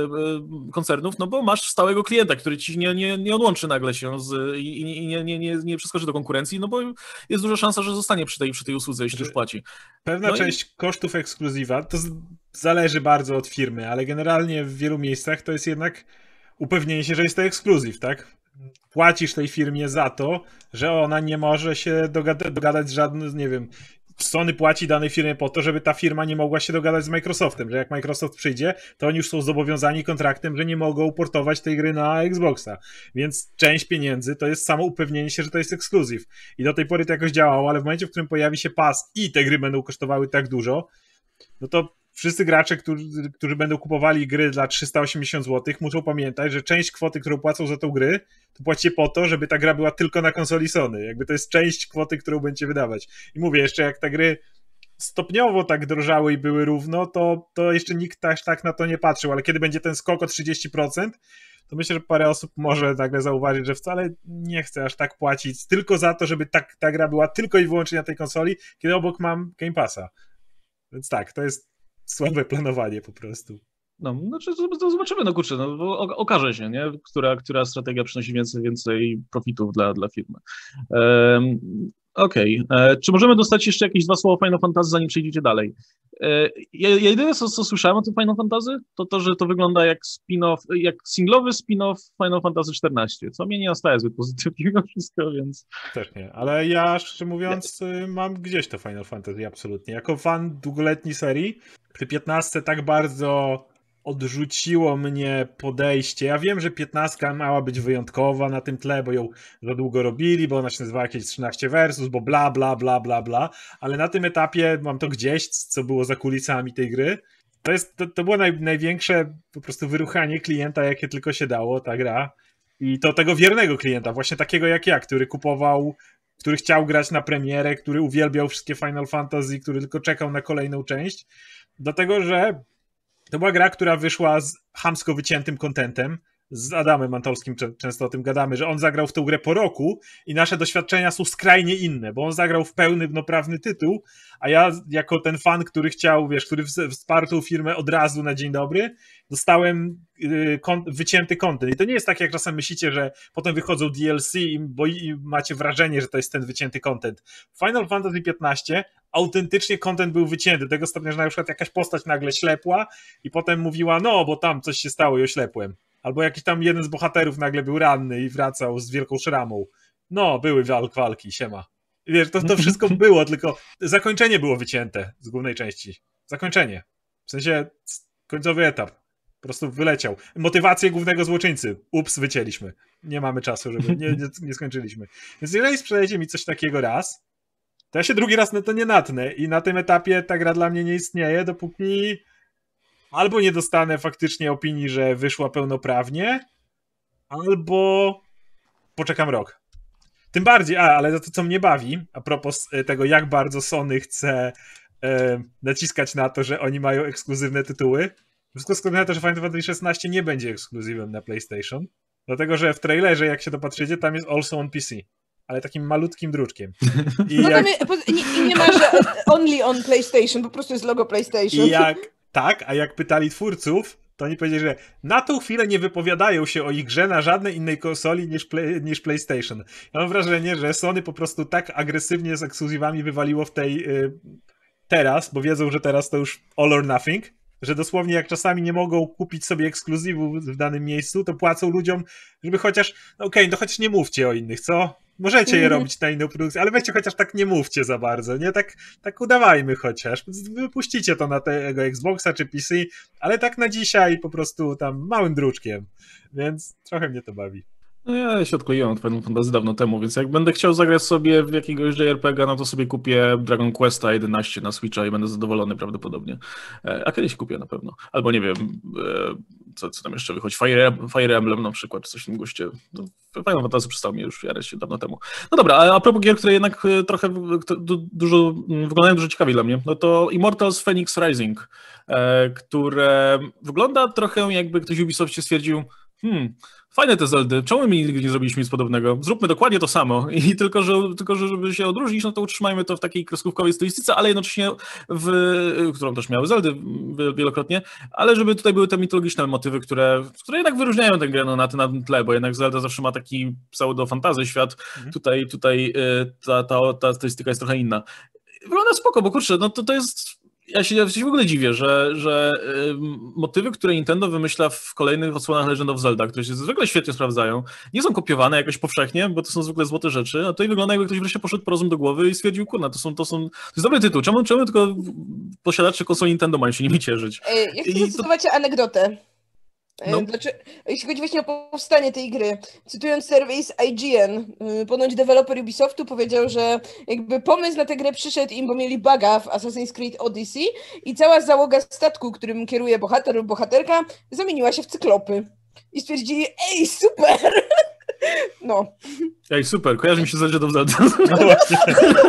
[SPEAKER 2] y, koncernów, no bo masz stałego klienta, który ci nie, nie, nie odłączy nagle się z, i, i nie, nie, nie, nie przeskoczy do konkurencji, no bo jest duża szansa, że zostanie przy tej, przy tej usłudze, jeśli już płaci.
[SPEAKER 1] Pewna
[SPEAKER 2] No i-
[SPEAKER 1] część kosztów ekskluzywa, to z- zależy bardzo od firmy, ale generalnie w wielu miejscach to jest jednak upewnienie się, że jest to ekskluzyw, tak? Płacisz tej firmie za to, że ona nie może się dogada- dogadać z żadnym, nie wiem, Sony płaci danej firmie po to, żeby ta firma nie mogła się dogadać z Microsoftem, że jak Microsoft przyjdzie, to oni już są zobowiązani kontraktem, że nie mogą portować tej gry na Xboxa. Więc część pieniędzy to jest samo upewnienie się, że to jest ekskluzyw. I do tej pory to jakoś działało, ale w momencie, w którym pojawi się pas i te gry będą kosztowały tak dużo, no to wszyscy gracze, którzy, którzy będą kupowali gry dla trzysta osiemdziesiąt złotych, muszą pamiętać, że część kwoty, którą płacą za tą gry, to płacicie po to, żeby ta gra była tylko na konsoli Sony. Jakby to jest część kwoty, którą będziecie wydawać. I mówię, jeszcze jak te gry stopniowo tak drożały i były równo, to, to jeszcze nikt aż tak na to nie patrzył, ale kiedy będzie ten skok o trzydzieści procent, to myślę, że parę osób może nagle zauważyć, że wcale nie chce aż tak płacić tylko za to, żeby ta, ta gra była tylko i wyłącznie na tej konsoli, kiedy obok mam Game Passa. Więc tak, to jest słabe planowanie po prostu.
[SPEAKER 2] No, znaczy z- z- zobaczymy, no kurczę, no, bo o- okaże się, nie? Która, która strategia przynosi więcej, więcej profitów dla, dla firmy. Um, Okej, E, czy możemy dostać jeszcze jakieś dwa słowa o Final Fantasy, zanim przejdziecie dalej? E, ja, ja jedyne, co, co słyszałem o tym Final Fantasy, to to, że to wygląda jak spin-off, jak singlowy spin-off Final Fantasy czternaście, co mnie nie nastaje zbyt pozytywnie mimo wszystko, więc...
[SPEAKER 1] Też nie, ale ja szczerze mówiąc y, mam gdzieś to Final Fantasy absolutnie. Jako fan długoletniej serii, przy piętnastce tak bardzo odrzuciło mnie podejście. Ja wiem, że piętnastka miała być wyjątkowa na tym tle, bo ją za długo robili, bo ona się nazywała jakieś trzynaście versus, bo bla, bla, bla, bla, bla, ale na tym etapie mam to gdzieś, co było za kulisami tej gry. To, jest, to, to było naj, największe po prostu wyruchanie klienta, jakie tylko się dało, ta gra. I to tego wiernego klienta, właśnie takiego jak ja, który kupował, który chciał grać na premierę, który uwielbiał wszystkie Final Fantasy, który tylko czekał na kolejną część. Dlatego, że to była gra, która wyszła z chamsko wyciętym contentem, z Adamem Antolskim często o tym gadamy, że on zagrał w tę grę po roku i nasze doświadczenia są skrajnie inne, bo on zagrał w pełny, pełnoprawny tytuł, a ja jako ten fan, który chciał, wiesz, który wsparł tą firmę od razu na dzień dobry, dostałem yy, kon- wycięty content. I to nie jest tak, jak czasem myślicie, że potem wychodzą D L C i, bo, i macie wrażenie, że to jest ten wycięty content. W Final Fantasy piętnaście autentycznie content był wycięty, do tego stopnia, że na przykład jakaś postać nagle ślepła i potem mówiła, no, bo tam coś się stało i oślepłem. Albo jakiś tam jeden z bohaterów nagle był ranny i wracał z wielką szramą. No, były walk, walki, siema. I wiesz, to, to wszystko było, tylko zakończenie było wycięte z głównej części. Zakończenie. W sensie końcowy etap. Po prostu wyleciał. Motywację głównego złoczyńcy. Ups, wycięliśmy. Nie mamy czasu, żeby... Nie, nie, nie skończyliśmy. Więc jeżeli sprzedajecie mi coś takiego raz, to ja się drugi raz na to nie natnę i na tym etapie ta gra dla mnie nie istnieje, dopóki albo nie dostanę faktycznie opinii, że wyszła pełnoprawnie, albo poczekam rok. Tym bardziej, a, ale to co mnie bawi, a propos tego, jak bardzo Sony chce e, naciskać na to, że oni mają ekskluzywne tytuły, wszystko wskazuje na to, że Final Fantasy szesnaście nie będzie ekskluzywem na PlayStation, dlatego, że w trailerze, jak się dopatrzycie, tam jest also on P C, ale takim malutkim druczkiem.
[SPEAKER 3] I no jak... tam je, nie, nie ma, że only on PlayStation, po prostu jest logo PlayStation.
[SPEAKER 1] I jak, tak, a jak pytali twórców, to oni powiedzieli, że na tą chwilę nie wypowiadają się o ich grze na żadnej innej konsoli niż, play, niż PlayStation. Ja mam wrażenie, że Sony po prostu tak agresywnie z ekskluzywami wywaliło w tej y, teraz, bo wiedzą, że teraz to już all or nothing, że dosłownie jak czasami nie mogą kupić sobie ekskluzywu w danym miejscu, to płacą ludziom, żeby chociaż, no okej, okay, to choć nie mówcie o innych, co? Możecie je robić na inną produkcję, ale weźcie chociaż tak nie mówcie za bardzo, nie? Tak, tak udawajmy chociaż. Wypuścicie to na tego Xboxa czy P C, ale tak na dzisiaj po prostu tam małym druczkiem. Więc trochę mnie to bawi.
[SPEAKER 2] No ja się odkleiłem od Final Fantasy dawno temu, więc jak będę chciał zagrać sobie w jakiegoś J R P G, no to sobie kupię Dragon Questa jedenaście na Switcha i będę zadowolony prawdopodobnie. A kiedyś kupię na pewno. Albo nie wiem, co, co tam jeszcze wychodzi. Fire, Fire Emblem na przykład, coś w tym guście. No, Final Fantasy przestał mnie już jarać się dawno temu. No dobra, a, a propos gier, które jednak trochę dużo wyglądają dużo ciekawie dla mnie, no to Immortals Phoenix Rising, e, które wygląda trochę jakby ktoś w Ubisoftie stwierdził, hmm, fajne te Zeldy, czemu mi nigdy nie zrobiliśmy nic podobnego? Zróbmy dokładnie to samo i tylko, że, tylko, że żeby się odróżnić, no to utrzymajmy to w takiej kreskówkowej stylistyce, ale jednocześnie w, którą też miały Zeldy wielokrotnie, ale żeby tutaj były te mitologiczne motywy, które, które jednak wyróżniają tę grę no, na, na tym tle, bo jednak Zelda zawsze ma taki pseudo-fantazy świat, mhm. tutaj, tutaj ta, ta, ta stylistyka jest trochę inna. Wygląda spoko, bo kurczę, no to, to jest... Ja się, ja się w ogóle dziwię, że, że y, motywy, które Nintendo wymyśla w kolejnych odsłonach Legend of Zelda, które się zwykle świetnie sprawdzają, nie są kopiowane jakoś powszechnie, bo to są zwykle złote rzeczy, a tutaj wygląda, jakby ktoś wreszcie poszedł po rozum do głowy i stwierdził, kurna, to są, to są, to jest dobry tytuł, czemu, czemu tylko posiadacze konsoli Nintendo mają się nimi cieszyć?
[SPEAKER 3] Ja chcę zacytować to... anegdotę. No. Znaczy, jeśli chodzi właśnie o powstanie tej gry, cytując serwis I G N, ponoć deweloper Ubisoftu powiedział, że jakby pomysł na tę grę przyszedł im, bo mieli buga w Assassin's Creed Odyssey i cała załoga statku, którym kieruje bohater lub bohaterka, zamieniła się w cyklopy. I stwierdzili, ej, super! No.
[SPEAKER 2] Ej, super, kojarzy mi się z Legend of Zelda.
[SPEAKER 1] No właśnie.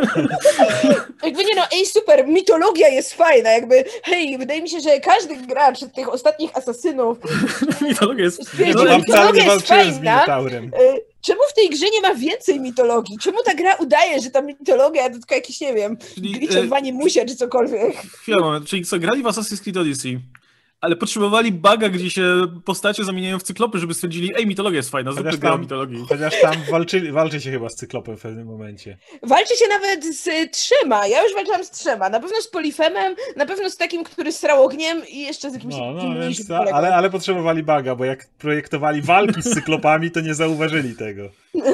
[SPEAKER 3] Jakby nie no, ej, super, mitologia jest fajna, jakby, hej, wydaje mi się, że każdy gracz tych ostatnich asasynów
[SPEAKER 2] mitologia jest...
[SPEAKER 3] stwierdzi, że mitologia jest fajna. Czemu w tej grze nie ma więcej mitologii? Czemu ta gra udaje, że ta mitologia to tylko jakiś, nie wiem, gliczowanie musia czy cokolwiek?
[SPEAKER 2] Chwila, moment, czyli co, grali w Assassin's Creed Odyssey, ale potrzebowali buga, gdzie się postacie zamieniają w cyklopy, żeby stwierdzili, ej, mitologia jest fajna, zróbmy grę o mitologii.
[SPEAKER 1] Chociaż tam walczy, walczy się chyba z cyklopem w pewnym momencie.
[SPEAKER 3] Walczy się nawet z trzema, ja już walczyłam z trzema, na pewno z Polifemem, na pewno z takim, który srał ogniem i jeszcze z jakimś
[SPEAKER 1] no, no, więc, ale, ale potrzebowali buga, bo jak projektowali walki z cyklopami, to nie zauważyli tego.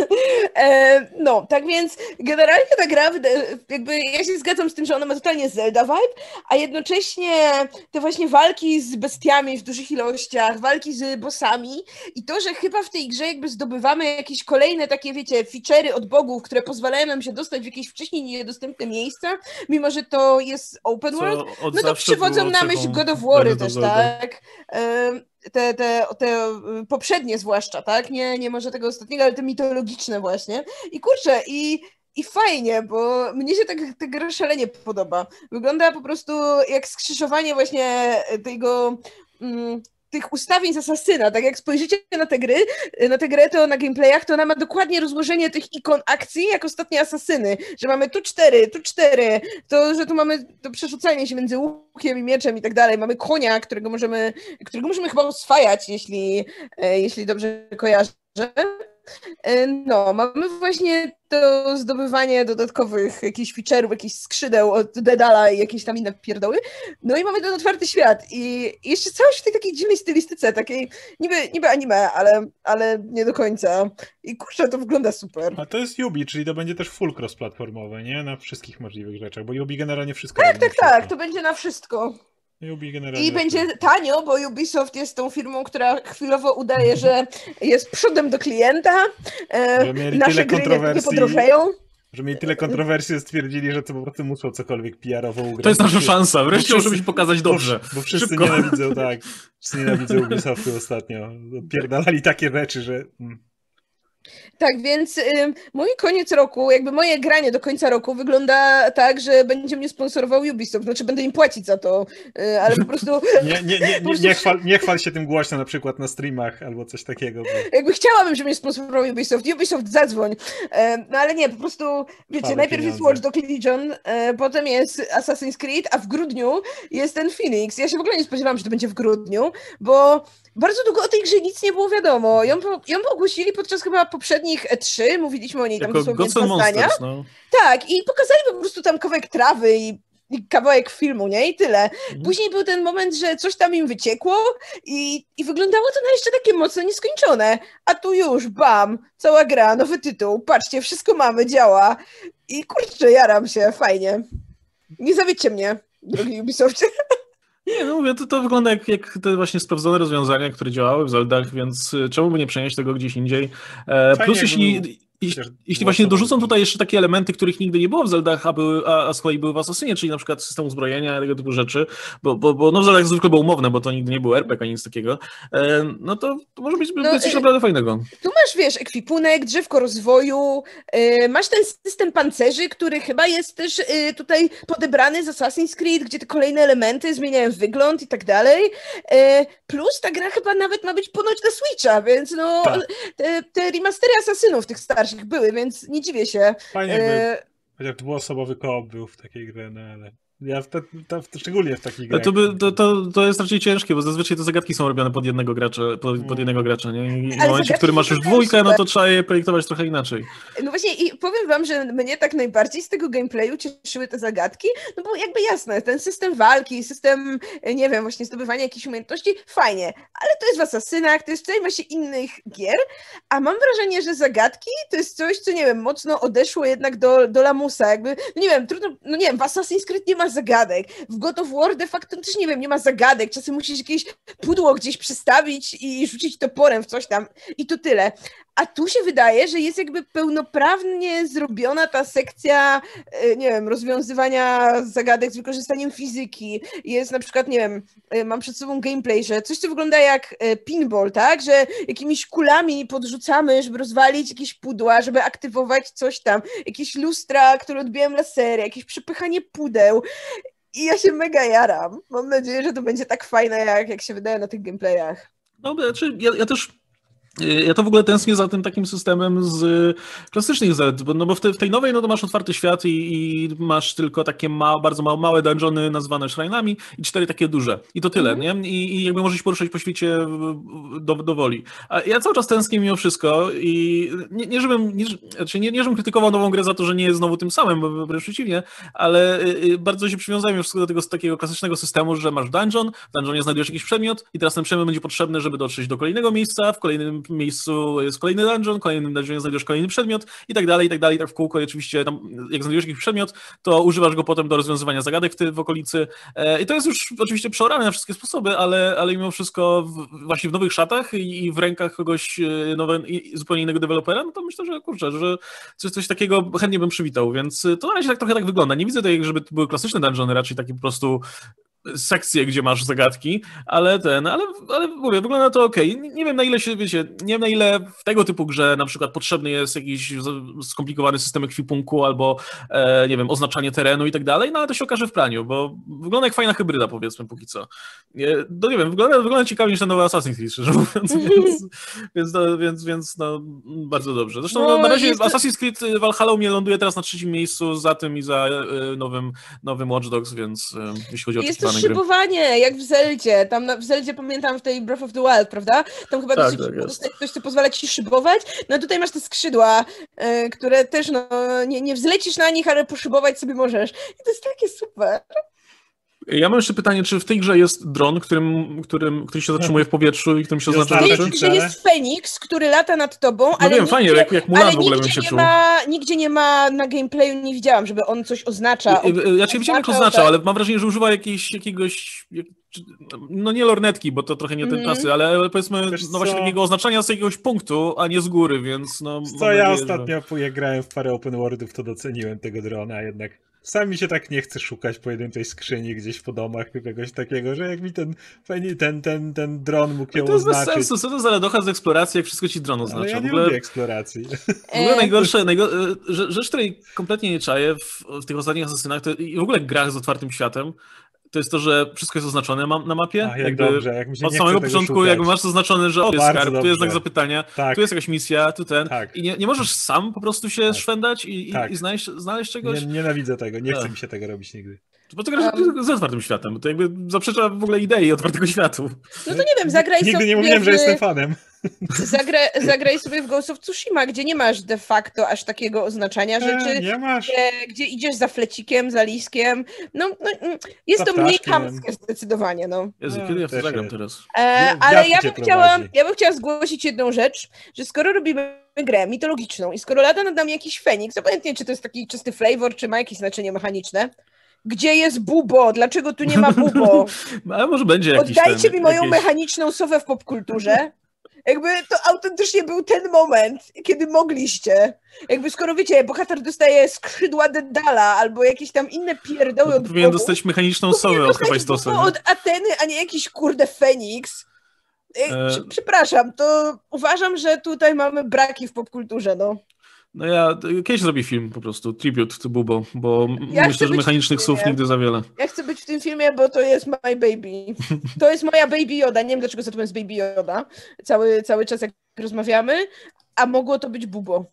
[SPEAKER 3] e, no, tak więc generalnie ta gra, jakby ja się zgadzam z tym, że ona ma totalnie Zelda vibe, a jednocześnie te właśnie walki z bestiami w dużych ilościach, walki z bossami i to, że chyba w tej grze jakby zdobywamy jakieś kolejne takie, wiecie, feature'y od bogów, które pozwalają nam się dostać w jakieś wcześniej niedostępne miejsca, mimo że to jest open world, no to przywodzą na myśl God of War też, tak? Te, te, te poprzednie zwłaszcza, tak? Nie, nie może tego ostatniego, ale te mitologiczne właśnie. I kurczę, i I fajnie, bo mnie się tak, ta gra szalenie podoba. Wygląda po prostu jak skrzyżowanie właśnie tego, tych ustawień z Asasyna, tak jak spojrzycie na te gry, na tę grę, to na gameplayach, to ona ma dokładnie rozłożenie tych ikon akcji, jak ostatnie Asasyny, że mamy tu cztery, tu cztery, to, że tu mamy to przerzucanie się między łukiem i mieczem i tak dalej, mamy konia, którego możemy, którego możemy chyba oswajać, jeśli, jeśli dobrze kojarzę. No, mamy właśnie to zdobywanie dodatkowych jakichś feature'ów, jakichś skrzydeł od Dedala i jakieś tam inne pierdoły. No i mamy ten otwarty świat i jeszcze całość w tej takiej dziwnej stylistyce, takiej niby, niby anime, ale, ale nie do końca. I kurczę, to wygląda super.
[SPEAKER 1] A to jest Yubi, czyli to będzie też full cross-platformowe, nie? Na wszystkich możliwych rzeczach, bo Yubi generalnie wszystko
[SPEAKER 3] Tak,
[SPEAKER 1] robi
[SPEAKER 3] tak,
[SPEAKER 1] na wszystko.
[SPEAKER 3] tak, to będzie na wszystko.
[SPEAKER 1] Yubi generalnie
[SPEAKER 3] I będzie tanio, bo Ubisoft jest tą firmą, która chwilowo udaje, że jest przodem do klienta.
[SPEAKER 1] Że mieli
[SPEAKER 3] Nasze
[SPEAKER 1] tyle
[SPEAKER 3] gry nie, nie
[SPEAKER 1] kontrowersji.
[SPEAKER 3] podrożeją.
[SPEAKER 1] Że mieli tyle kontrowersji, że stwierdzili, że to po prostu muszą cokolwiek P R-owo ugrać.
[SPEAKER 2] To jest nasza
[SPEAKER 1] Bo
[SPEAKER 2] szansa, wreszcie
[SPEAKER 1] wszyscy-
[SPEAKER 2] możemy się pokazać dobrze.
[SPEAKER 1] Bo, bo wszyscy
[SPEAKER 2] Szybko.
[SPEAKER 1] nienawidzą, tak. Wszyscy nienawidzą Ubisoftu ostatnio. Pierdalali takie rzeczy, że... mm.
[SPEAKER 3] Tak, więc y, mój koniec roku, jakby moje granie do końca roku wygląda tak, że będzie mnie sponsorował Ubisoft. Znaczy będę im płacić za to, y, ale po prostu
[SPEAKER 1] Nie, nie, nie, nie, nie, chwal, nie chwal się tym głośno na przykład na streamach albo coś takiego. Bo...
[SPEAKER 3] jakby chciałabym, żeby mnie sponsorował Ubisoft. Ubisoft, zadzwoń. E, no ale nie, po prostu, wiecie,
[SPEAKER 1] Chwalę
[SPEAKER 3] najpierw jest
[SPEAKER 1] pieniądze.
[SPEAKER 3] Watch Dogs Legion, e, potem jest Assassin's Creed, a w grudniu jest ten Phoenix. Ja się w ogóle nie spodziewałam, że to będzie w grudniu, bo bardzo długo o tej grze nic nie było wiadomo. Ją, po- ją ogłosili podczas chyba poprzednich E trzy, mówiliśmy o niej tam
[SPEAKER 2] Jako
[SPEAKER 3] dosłownie
[SPEAKER 2] Gods and
[SPEAKER 3] dwa zdania.
[SPEAKER 2] Monsters, no.
[SPEAKER 3] Tak, i pokazali po prostu tam kawałek trawy i, i kawałek filmu, nie? I tyle. Później był ten moment, że coś tam im wyciekło i, i wyglądało to na jeszcze takie mocno nieskończone. A tu już, bam, cała gra, nowy tytuł, patrzcie, wszystko mamy, działa. I kurczę, jaram się, fajnie. Nie zawiedźcie mnie, drogi Ubisoftie.
[SPEAKER 2] Nie, no mówię, to, to wygląda jak, jak te właśnie sprawdzone rozwiązania, które działały w Zeldach, więc y, czemu by nie przenieść tego gdzieś indziej? E,
[SPEAKER 1] Fajnie,
[SPEAKER 2] plus
[SPEAKER 1] jakby
[SPEAKER 2] jeśli,
[SPEAKER 1] był-
[SPEAKER 2] jeśli,
[SPEAKER 1] chociaż
[SPEAKER 2] jeśli
[SPEAKER 1] było
[SPEAKER 2] właśnie
[SPEAKER 1] to
[SPEAKER 2] dorzucą
[SPEAKER 1] bardzo-
[SPEAKER 2] tutaj jeszcze takie elementy, których nigdy nie było w Zeldach, a, były, a, a z kolei były w Assassinie, czyli na przykład system uzbrojenia, tego typu rzeczy, bo, bo, bo no w Zeldach zwykle było umowne, bo to nigdy nie był R P G ani nic takiego, e, no to, to może być
[SPEAKER 3] No,
[SPEAKER 2] coś
[SPEAKER 3] y-
[SPEAKER 2] naprawdę fajnego.
[SPEAKER 3] Tu masz, wiesz, ekwipunek, drzewko rozwoju, yy, masz ten system pancerzy, który chyba jest też yy, tutaj podebrany z Assassin's Creed, gdzie te kolejne elementy zmieniają wygląd i tak dalej. Yy, plus ta gra chyba nawet ma być ponoć na Switcha, więc no
[SPEAKER 1] Tak.
[SPEAKER 3] te, te remastery Asasynów tych starszych były, więc nie dziwię się.
[SPEAKER 1] Fajnie jakby,
[SPEAKER 3] Yy,
[SPEAKER 1] chociaż dwuosobowy koop był w takiej grze, no ale... Ja w te, te, w- szczególnie w takich grach.
[SPEAKER 2] To, by, to, to, to jest raczej ciężkie, bo zazwyczaj te zagadki są robione pod jednego gracza, pod, pod
[SPEAKER 1] Mm.
[SPEAKER 2] jednego gracza, nie? I w
[SPEAKER 3] Ale
[SPEAKER 2] momencie, w
[SPEAKER 3] zagadki
[SPEAKER 2] którym masz już
[SPEAKER 3] wyglądają
[SPEAKER 2] dwójkę, no
[SPEAKER 3] super.
[SPEAKER 2] to trzeba je projektować trochę inaczej.
[SPEAKER 3] No właśnie i powiem wam, że mnie tak najbardziej z tego gameplayu cieszyły te zagadki, no bo jakby jasne, ten system walki, system, nie wiem, właśnie zdobywania jakichś umiejętności, fajnie, ale to jest w Asasynach, to jest w całej masie innych gier, a mam wrażenie, że zagadki to jest coś, co nie wiem, mocno odeszło jednak do, do lamusa, jakby, no nie wiem, trudno, no nie wiem, w Assassin's Creed nie ma zagadek, w God of War de facto też nie wiem, nie ma zagadek, czasem musisz jakieś pudło gdzieś przystawić i rzucić toporem w coś tam i to tyle. A tu się wydaje, że jest jakby pełnoprawnie zrobiona ta sekcja, e, nie wiem, rozwiązywania zagadek z wykorzystaniem fizyki. Jest na przykład, nie wiem, e, mam przed sobą gameplay, że coś, co wygląda jak e, pinball, tak? Że jakimiś kulami podrzucamy, żeby rozwalić jakieś pudła, żeby aktywować coś tam. Jakieś lustra, które odbijają lasery, jakieś przepychanie pudeł. I ja się mega jaram. Mam nadzieję, że to będzie tak fajne, jak, jak się wydaje na tych gameplayach.
[SPEAKER 2] No, znaczy, ja, ja też. Ja to w ogóle tęsknię za tym takim systemem z klasycznych Z, bo, no bo w, te, w tej nowej no to masz otwarty świat i, i masz tylko takie ma, bardzo małe, małe dungeony nazwane shrine'ami i cztery takie duże. I to tyle,
[SPEAKER 3] Mhm.
[SPEAKER 2] nie? I, I jakby możesz się poruszać po świecie do, do woli. A ja cały czas tęsknię mimo wszystko i nie, nie, żebym, nie, znaczy nie, nie żebym krytykował nową grę za to, że nie jest znowu tym samym, bo wręcz przeciwnie, ale y, bardzo się przywiązałem już do tego takiego klasycznego systemu, że masz dungeon, w dungeonie znajdujesz jakiś przedmiot i teraz ten przedmiot będzie potrzebny, żeby dotrzeć do kolejnego miejsca, w kolejnym miejscu jest kolejny dungeon, w kolejnym dungeonie znajdziesz kolejny przedmiot i tak dalej, i tak dalej, tak w kółko. I oczywiście tam, jak znajdujesz jakiś przedmiot, to używasz go potem do rozwiązywania zagadek w, ty, w okolicy. E, I to jest już oczywiście przeorane na wszystkie sposoby, ale, ale mimo wszystko w, właśnie w nowych szatach i, i w rękach kogoś e, nowe, i zupełnie innego dewelopera, no to myślę, że kurczę, że coś, coś takiego chętnie bym przywitał, więc to na razie tak trochę tak wygląda. Nie widzę tutaj, żeby to były klasyczne dungeony, raczej takie po prostu sekcje, gdzie masz zagadki, ale ten, ale, ale mówię, wygląda to okej. Nie, nie wiem na ile się, wiecie, nie wiem na ile w tego typu grze na przykład potrzebny jest jakiś skomplikowany system ekwipunku albo, e, nie wiem, oznaczanie terenu i tak dalej, no ale to się okaże w praniu, bo wygląda jak fajna hybryda, powiedzmy, póki co. Nie, no nie wiem, wygląda, wygląda ciekawie niż ten nowy Assassin's Creed, szczerze mówiąc, więc, więc, no, więc, więc no, bardzo dobrze. Zresztą
[SPEAKER 3] No,
[SPEAKER 2] na razie
[SPEAKER 3] jest...
[SPEAKER 2] Assassin's Creed Valhalla u mnie ląduje teraz na trzecim miejscu, za tym i za e, nowym, nowym Watch Dogs, więc e, jeśli chodzi o
[SPEAKER 3] Jest to
[SPEAKER 2] oczekiwane gry.
[SPEAKER 3] szybowanie, jak w Zeldzie. Tam na, w Zeldzie pamiętam w tej Breath of the Wild, prawda? Tam chyba
[SPEAKER 2] Tak,
[SPEAKER 3] dosyć
[SPEAKER 2] tak
[SPEAKER 3] szybko
[SPEAKER 2] jest.
[SPEAKER 3] dostać ktoś, co pozwala ci szybować. No tutaj masz te skrzydła, y, które też, no, nie, nie wzlecisz na nich, ale poszybować sobie możesz. I to jest takie super.
[SPEAKER 2] Ja mam jeszcze pytanie, czy w tej grze jest dron, którym, którym, który się zatrzymuje w powietrzu i którym się
[SPEAKER 1] Jest
[SPEAKER 3] W
[SPEAKER 2] oznacza
[SPEAKER 3] tej
[SPEAKER 2] rzeczy?
[SPEAKER 3] grze jest Feniks, który lata nad tobą,
[SPEAKER 2] No
[SPEAKER 3] ale
[SPEAKER 2] wiem,
[SPEAKER 3] nigdzie,
[SPEAKER 2] fajnie, jak, jak Mulan
[SPEAKER 3] ale
[SPEAKER 2] w ogóle bym
[SPEAKER 3] nigdzie
[SPEAKER 2] się
[SPEAKER 3] nie
[SPEAKER 2] czuł.
[SPEAKER 3] ma, nigdzie nie ma na gameplayu, nie widziałam, żeby on coś oznacza.
[SPEAKER 2] I- i- Ja cię widziałem, jak
[SPEAKER 3] oznaczał,
[SPEAKER 2] oznaczał,
[SPEAKER 3] tak.
[SPEAKER 2] ale mam wrażenie, że używa jakiejś, jakiegoś, jak, czy- no nie lornetki, bo to trochę nie te
[SPEAKER 3] Mhm.
[SPEAKER 2] czasy, ale powiedzmy,
[SPEAKER 1] Wiesz
[SPEAKER 2] no właśnie
[SPEAKER 1] co?
[SPEAKER 2] takiego oznaczania z jakiegoś punktu, a nie z góry, więc no... mam
[SPEAKER 1] Co ja
[SPEAKER 2] nadzieję, że-
[SPEAKER 1] ostatnio, jak grałem w parę open worldów, to doceniłem tego drona, jednak sami się tak nie chce szukać pojedynczej skrzyni gdzieś po domach czy czegoś takiego, że jak mi ten, fajnie- ten, ten, ten dron mógł ją
[SPEAKER 2] To jest bez
[SPEAKER 1] oznaczyć.
[SPEAKER 2] sensu, co to za radocha z eksploracji, jak wszystko ci dron
[SPEAKER 1] Ale
[SPEAKER 2] oznacza.
[SPEAKER 1] ja
[SPEAKER 2] W
[SPEAKER 1] nie
[SPEAKER 2] ogóle,
[SPEAKER 1] lubię eksploracji.
[SPEAKER 2] w ogóle
[SPEAKER 3] E,
[SPEAKER 2] najgorsze, najgo, rzecz, rzecz, której kompletnie nie czaję w, w tych ostatnich asasynach to, i w ogóle grach z otwartym światem, to jest to, że wszystko jest oznaczone ma, na mapie.
[SPEAKER 1] Ach, jak dobrze, jak mi się
[SPEAKER 2] Od
[SPEAKER 1] nie
[SPEAKER 2] samego
[SPEAKER 1] chce tego
[SPEAKER 2] początku
[SPEAKER 1] szukać.
[SPEAKER 2] jakby masz zaznaczone, że o, tu jest
[SPEAKER 1] Bardzo
[SPEAKER 2] skarb, tu jest znak
[SPEAKER 1] dobrze.
[SPEAKER 2] zapytania,
[SPEAKER 1] Tak,
[SPEAKER 2] tu jest jakaś misja, tu ten.
[SPEAKER 1] tak.
[SPEAKER 2] I nie, nie możesz sam po prostu się
[SPEAKER 1] Tak.
[SPEAKER 2] szwendać i, i,
[SPEAKER 1] Tak.
[SPEAKER 2] i znaleźć, znaleźć czegoś.
[SPEAKER 1] Nie, nienawidzę tego, nie chce
[SPEAKER 2] Ech.
[SPEAKER 1] mi się tego robić nigdy.
[SPEAKER 2] Bo to grasz
[SPEAKER 3] Um.
[SPEAKER 2] z otwartym światem, to jakby zaprzecza w ogóle idei otwartego światu.
[SPEAKER 3] No to nie wiem, zagraj
[SPEAKER 1] Nigdy
[SPEAKER 3] sobie
[SPEAKER 1] nie mówiłem,
[SPEAKER 3] w...
[SPEAKER 1] że jestem fanem.
[SPEAKER 3] Zagraj, zagraj sobie w Ghost of Tsushima, gdzie nie masz de facto aż takiego oznaczania rzeczy.
[SPEAKER 1] E, nie masz.
[SPEAKER 3] Gdzie, gdzie idziesz za flecikiem, za liskiem. No, no mm, jest
[SPEAKER 1] Za
[SPEAKER 3] to mniej
[SPEAKER 1] ptaszkiem.
[SPEAKER 3] chamskie zdecydowanie, no.
[SPEAKER 2] Jezu,
[SPEAKER 1] No,
[SPEAKER 2] kiedy ja w to
[SPEAKER 1] też
[SPEAKER 2] zagram
[SPEAKER 1] jest.
[SPEAKER 2] teraz?
[SPEAKER 3] E,
[SPEAKER 1] Wi-
[SPEAKER 3] ale
[SPEAKER 1] wiatr
[SPEAKER 3] ja
[SPEAKER 1] cię
[SPEAKER 3] bym, chciała,
[SPEAKER 1] prowadzi.
[SPEAKER 3] ja bym chciała zgłosić jedną rzecz, że skoro robimy grę mitologiczną i skoro lata nad nami jakiś Feniks, obojętnie czy to jest taki czysty flavor, czy ma jakieś znaczenie mechaniczne, gdzie jest Bubo? Dlaczego tu nie ma Bubo?
[SPEAKER 2] Ale może będzie jakiś
[SPEAKER 3] Oddajcie
[SPEAKER 2] ten,
[SPEAKER 3] mi moją
[SPEAKER 2] jakieś...
[SPEAKER 3] mechaniczną sowę w popkulturze. Jakby to autentycznie był ten moment, kiedy mogliście. Jakby skoro wiecie, bohater dostaje skrzydła Dedala albo jakieś tam inne pierdoły od
[SPEAKER 2] Powinien
[SPEAKER 3] bogów,
[SPEAKER 2] dostać mechaniczną
[SPEAKER 3] powinien
[SPEAKER 2] sowę od
[SPEAKER 3] dostać
[SPEAKER 2] Hephaestosa.
[SPEAKER 3] Bubo
[SPEAKER 2] nie?
[SPEAKER 3] od Ateny, a nie jakiś kurde Feniks. E,
[SPEAKER 2] E,
[SPEAKER 3] prze- Przepraszam, to uważam, że tutaj mamy braki w popkulturze, no.
[SPEAKER 2] No ja kiedyś zrobię film po prostu, tribute to Bubo, bo
[SPEAKER 3] Ja chcę
[SPEAKER 2] myślę, że
[SPEAKER 3] być
[SPEAKER 2] mechanicznych
[SPEAKER 3] w
[SPEAKER 2] słów
[SPEAKER 3] filmie.
[SPEAKER 2] nigdy za wiele.
[SPEAKER 3] Ja chcę być w tym filmie, bo to jest my baby. To jest moja baby Yoda. Nie wiem, dlaczego za to jest baby Yoda. Cały, cały czas, jak rozmawiamy, a mogło to być Bubo.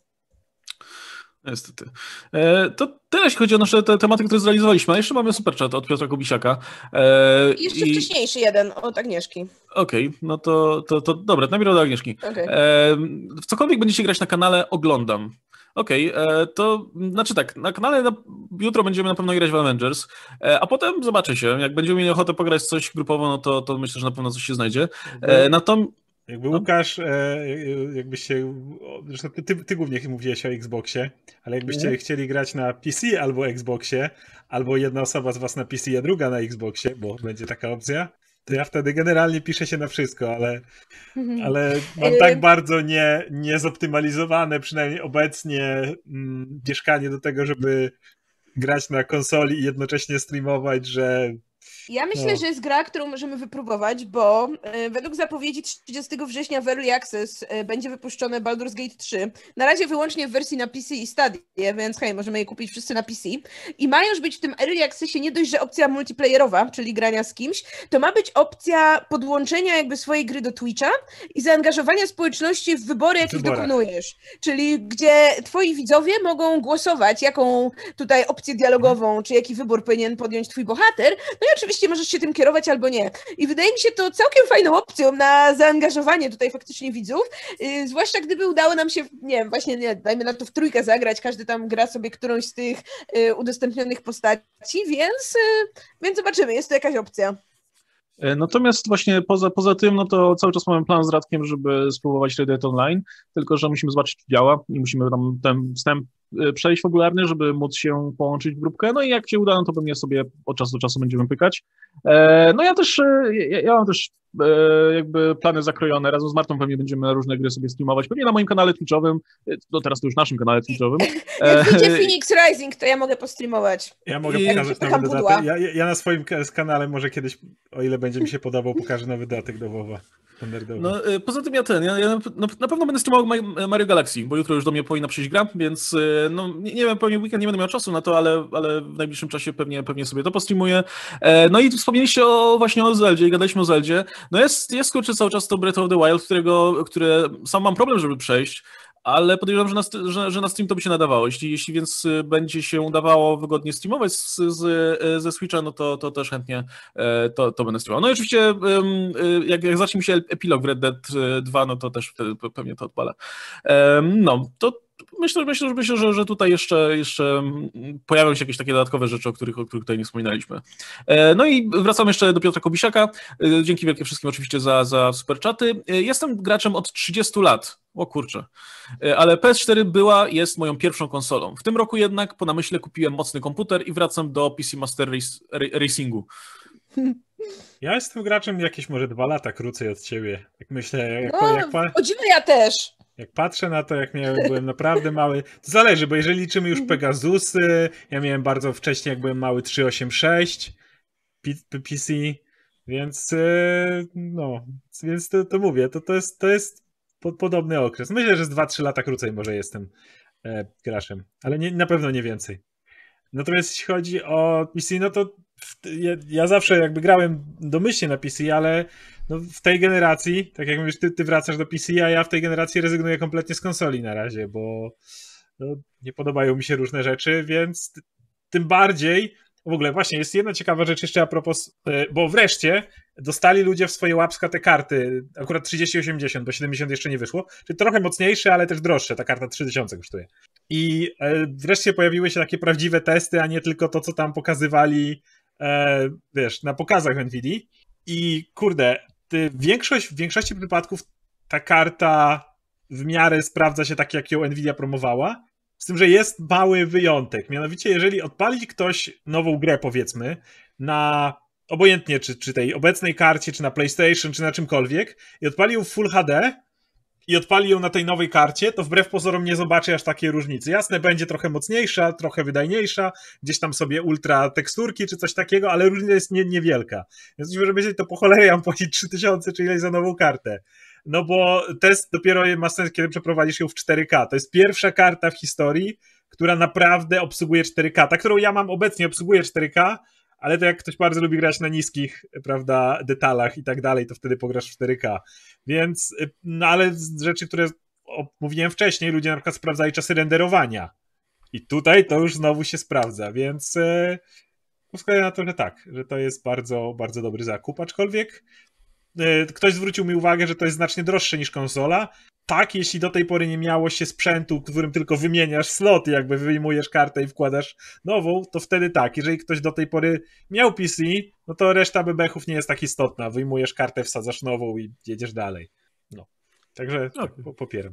[SPEAKER 2] Niestety. E, to tyle, jeśli chodzi o nasze te tematy, które zrealizowaliśmy. A jeszcze mamy super chat od Piotra Kubisiaka. E,
[SPEAKER 3] I jeszcze
[SPEAKER 2] i-
[SPEAKER 3] wcześniejszy jeden od Agnieszki.
[SPEAKER 2] Okej, no to, to, to dobra, najpierw do Agnieszki.
[SPEAKER 3] Okay.
[SPEAKER 2] E, w cokolwiek będziecie grać na kanale, oglądam. Okej, e, to znaczy tak, na kanale na, jutro będziemy na pewno grać w Avengers, e, a potem zobaczy się. Jak będziemy mieli ochotę pograć coś grupowo, no to, to myślę, że na pewno coś się znajdzie. E, natom...
[SPEAKER 1] Jakby
[SPEAKER 2] No.
[SPEAKER 1] Łukasz, e, jakbyście, zresztą ty, ty głównie mówiłeś o Xboxie, ale jakbyście
[SPEAKER 2] Mhm.
[SPEAKER 1] chcieli grać na P C albo Xboxie, albo jedna osoba z was na P C, a druga na Xboxie, bo będzie taka opcja, to ja wtedy generalnie piszę się na wszystko, ale, ale mam
[SPEAKER 3] Y-
[SPEAKER 1] tak bardzo nie, niezoptymalizowane, przynajmniej obecnie, mm, mieszkanie do tego, żeby grać na konsoli i jednocześnie streamować, że
[SPEAKER 3] Ja myślę,
[SPEAKER 1] No.
[SPEAKER 3] że jest gra, którą możemy wypróbować, bo e, według zapowiedzi trzydziestego września w Early Access e, będzie wypuszczone Baldur's Gate trzy. Na razie wyłącznie w wersji na P C i Stadia, więc hej, możemy je kupić wszyscy na P C. I ma już być w tym Early Accessie nie dość, że opcja multiplayerowa, czyli grania z kimś, to ma być opcja podłączenia jakby swojej gry do Twitcha i zaangażowania społeczności w wybory, jakich
[SPEAKER 1] Wyborach.
[SPEAKER 3] dokonujesz. Czyli gdzie twoi widzowie mogą głosować, jaką tutaj opcję dialogową, czy jaki wybór powinien podjąć twój bohater. No i oczywiście możesz się tym kierować albo nie. I wydaje mi się to całkiem fajną opcją na zaangażowanie tutaj faktycznie widzów, yy, zwłaszcza gdyby udało nam się, nie wiem, właśnie nie, dajmy na to w trójkę zagrać, każdy tam gra sobie którąś z tych yy, udostępnionych postaci, więc, yy, więc zobaczymy, jest to jakaś opcja.
[SPEAKER 2] E, Natomiast właśnie poza, poza tym, no to cały czas mamy plan z Radkiem, żeby spróbować Red Dead Online, tylko że musimy zobaczyć, czy działa i musimy tam ten wstęp przejść fabularny, żeby móc się połączyć w grupkę, no i jak się uda, no to pewnie sobie od czasu do czasu będziemy pykać. No ja też, ja, ja mam też jakby plany zakrojone, razem z Martą pewnie będziemy różne gry sobie streamować, pewnie na moim kanale twitchowym, no teraz to już naszym kanale twitchowym.
[SPEAKER 4] Jak wyjdzie Phoenix Rising, to ja mogę postreamować.
[SPEAKER 1] Ja mogę
[SPEAKER 2] I-
[SPEAKER 1] pokazać
[SPEAKER 4] Jak
[SPEAKER 1] nowy
[SPEAKER 4] pudła.
[SPEAKER 1] dodatek. Ja, ja ja na swoim ka- kanale może kiedyś, o ile będzie mi się podobał, pokażę nowy dodatek do WoWa. Standardowy.
[SPEAKER 2] No, y, poza tym ja ten, ja, ja na, na pewno będę streamował Ma- Mario Galaxy, bo jutro już do mnie powinna przyjść gra, więc y, no nie, nie wiem, pewnie w weekend nie będę miał czasu na to, ale, ale w najbliższym czasie pewnie, pewnie sobie to postreamuję. E, no i wspomnieliście o, właśnie o Zeldzie i gadaliśmy o Zeldzie. No jest, jest kurczę cały czas to Breath of the Wild, którego, które sam mam problem, żeby przejść, ale podejrzewam, że na, st- że, że na stream to by się nadawało. Jeśli, jeśli więc y, będzie się udawało wygodnie streamować z, z, y, ze Switcha, no to, to też chętnie e, to, to będę streamował. No i oczywiście ym, y, jak, jak zacznie mi się epilog w Red Dead dwa, no to też wtedy pe- pewnie to odpalę. Em, no, to myślę, myślę, myślę że, że tutaj jeszcze, jeszcze mm, pojawią się jakieś takie dodatkowe rzeczy, o których, o których tutaj nie wspominaliśmy. E, no i wracam jeszcze do Piotra Kubisiaka. E, Dzięki wielkie wszystkim oczywiście za, za super czaty. E, Jestem graczem od trzydziestu lat. O kurczę. E, Ale P S cztery była, jest moją pierwszą konsolą. W tym roku jednak po namyśle kupiłem mocny komputer i wracam do P C Master Race, Ra- Racingu.
[SPEAKER 1] Ja jestem graczem jakieś może dwa lata krócej od ciebie. Jak myślę, jak,
[SPEAKER 4] No,
[SPEAKER 1] jak, pa-
[SPEAKER 4] o dziwo ja też.
[SPEAKER 1] jak patrzę na to, jak miałem, byłem naprawdę mały, to zależy, bo jeżeli liczymy już Pegasusy, ja miałem bardzo wcześnie, jak byłem mały, trzysta osiemdziesiąt sześć P- P C, więc e, no, więc to, to mówię, to, to jest, to jest po, podobny okres. Myślę, że z dwa trzy lata krócej może jestem e, graczem, ale nie, na pewno nie więcej. Natomiast jeśli chodzi o P C, no to w- ja, ja zawsze jakby grałem domyślnie na P C, ale no w tej generacji, tak jak mówisz, ty, ty wracasz do P C, a ja w tej generacji rezygnuję kompletnie z konsoli na razie, bo no, nie podobają mi się różne rzeczy, więc t- tym bardziej, w ogóle właśnie jest jedna ciekawa rzecz jeszcze a propos, e, bo wreszcie dostali ludzie w swoje łapska te karty, akurat trzydzieści osiemdziesiąt, bo siedemdziesiąt jeszcze nie wyszło, czyli trochę mocniejsze, ale też droższe, ta karta trzy tysiące kosztuje. I e, wreszcie pojawiły się takie prawdziwe testy, a nie tylko to, co tam pokazywali, e, wiesz, na pokazach Nvidia. I kurde, ty, większość, w większości przypadków ta karta w miarę sprawdza się tak, jak ją Nvidia promowała. Z tym, że jest mały wyjątek. Mianowicie, jeżeli odpalić ktoś nową grę, powiedzmy, na obojętnie czy, czy tej obecnej karcie, czy na PlayStation, czy na czymkolwiek, i odpali ją w Full H D i odpali ją na tej nowej karcie, to wbrew pozorom nie zobaczy aż takiej różnicy. Jasne, będzie trochę mocniejsza, trochę wydajniejsza, gdzieś tam sobie ultra teksturki czy coś takiego, ale różnica jest nie, niewielka. Więc żeby myśleć, to po cholerę ja mam płacić trzy tysiące czy ileś za nową kartę. No bo test dopiero ma sens, kiedy przeprowadzisz ją w cztery K. To jest pierwsza karta w historii, która naprawdę obsługuje cztery K. Ta, którą ja mam obecnie, obsługuje cztery K, ale to jak ktoś bardzo lubi grać na niskich, prawda, detalach i tak dalej, to wtedy pograsz w cztery K. Więc, no ale z rzeczy, które o, mówiłem wcześniej, ludzie na przykład sprawdzali czasy renderowania. I tutaj to już znowu się sprawdza, więc e, wskazuję na to, że tak, że to jest bardzo, bardzo dobry zakup, aczkolwiek e, ktoś zwrócił mi uwagę, że to jest znacznie droższe niż konsola. Tak, jeśli do tej pory nie miało się sprzętu, którym tylko wymieniasz slot i jakby wyjmujesz kartę i wkładasz nową, to wtedy tak. Jeżeli ktoś do tej pory miał P C, no to reszta bebechów nie jest tak istotna. Wyjmujesz kartę, wsadzasz nową i jedziesz dalej. No. Także tak,
[SPEAKER 2] Okay.
[SPEAKER 1] po- popieram.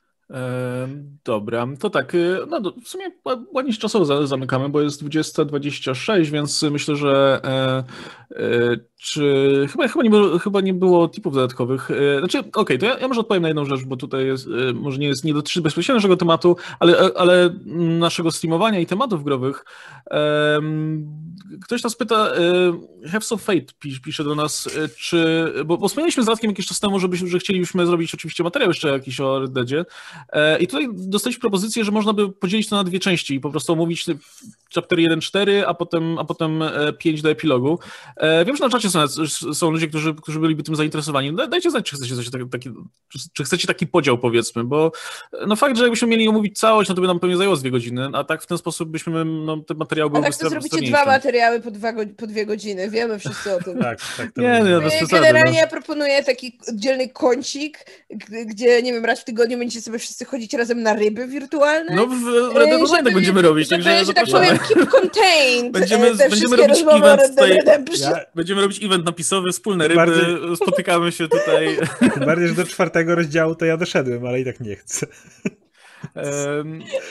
[SPEAKER 2] E, dobra, to tak, y, no do- w sumie ła- ładnie czasowo za- zamykamy, bo jest dwudziesta dwadzieścia sześć, więc myślę, że e, e, czy chyba, chyba, nie było, chyba nie było tipów dodatkowych. E, znaczy, okej, to ja, ja może odpowiem na jedną rzecz, bo tutaj jest, e, może nie jest nie dotyczy bezpośrednio naszego tematu, ale, ale naszego streamowania i tematów growych. E, ktoś nas pyta, e, Heaves of Fate pisz, pisze do nas, e, czy, bo, bo wspomnieliśmy z Radkiem jakiś czas temu, żebyśmy, że chcielibyśmy zrobić oczywiście materiał jeszcze jakiś o Red Deadzie. I tutaj dostaliśmy propozycję, że można by podzielić to na dwie części i po prostu omówić chapter jeden cztery, a potem, a potem pięć do epilogu. Wiem, że na czacie są, są ludzie, którzy, którzy byliby tym zainteresowani. Dajcie znać, czy chcecie, coś taki, taki, czy chcecie taki podział, powiedzmy, bo no fakt, że jakbyśmy mieli omówić całość, no to by nam pewnie zajęło z dwie godziny, a tak w ten sposób byśmy, no te materiały
[SPEAKER 4] A
[SPEAKER 2] byłyby
[SPEAKER 4] tak to zrobicie dwa materiały po, dwa, po dwie godziny, wiemy wszyscy o tym.
[SPEAKER 1] Tak, tak. To
[SPEAKER 2] Nie,
[SPEAKER 1] będzie.
[SPEAKER 2] nie, bez przesady.
[SPEAKER 4] Generalnie
[SPEAKER 2] No.
[SPEAKER 4] ja proponuję taki oddzielny kącik, g- gdzie, nie wiem, raz w tygodniu będziecie sobie wszyscy chodzić razem na ryby wirtualne.
[SPEAKER 2] No w Red Dead Online tak będziemy robić,
[SPEAKER 4] żeby,
[SPEAKER 2] także
[SPEAKER 4] że tak
[SPEAKER 2] zapraszamy.
[SPEAKER 4] powiem, keep contained.
[SPEAKER 2] Będziemy-
[SPEAKER 4] e, te
[SPEAKER 2] będziemy
[SPEAKER 4] wszystkie
[SPEAKER 2] robić
[SPEAKER 4] rozmowy o
[SPEAKER 2] event
[SPEAKER 4] Red Dead
[SPEAKER 2] tutaj.
[SPEAKER 4] Redemption.
[SPEAKER 1] Ja,
[SPEAKER 2] Będziemy robić event napisowy, wspólne ryby,
[SPEAKER 1] Bardziej-
[SPEAKER 2] spotykamy się tutaj.
[SPEAKER 1] tym bardziej, że do czwartego rozdziału to ja doszedłem, ale i tak nie chcę.
[SPEAKER 2] Em,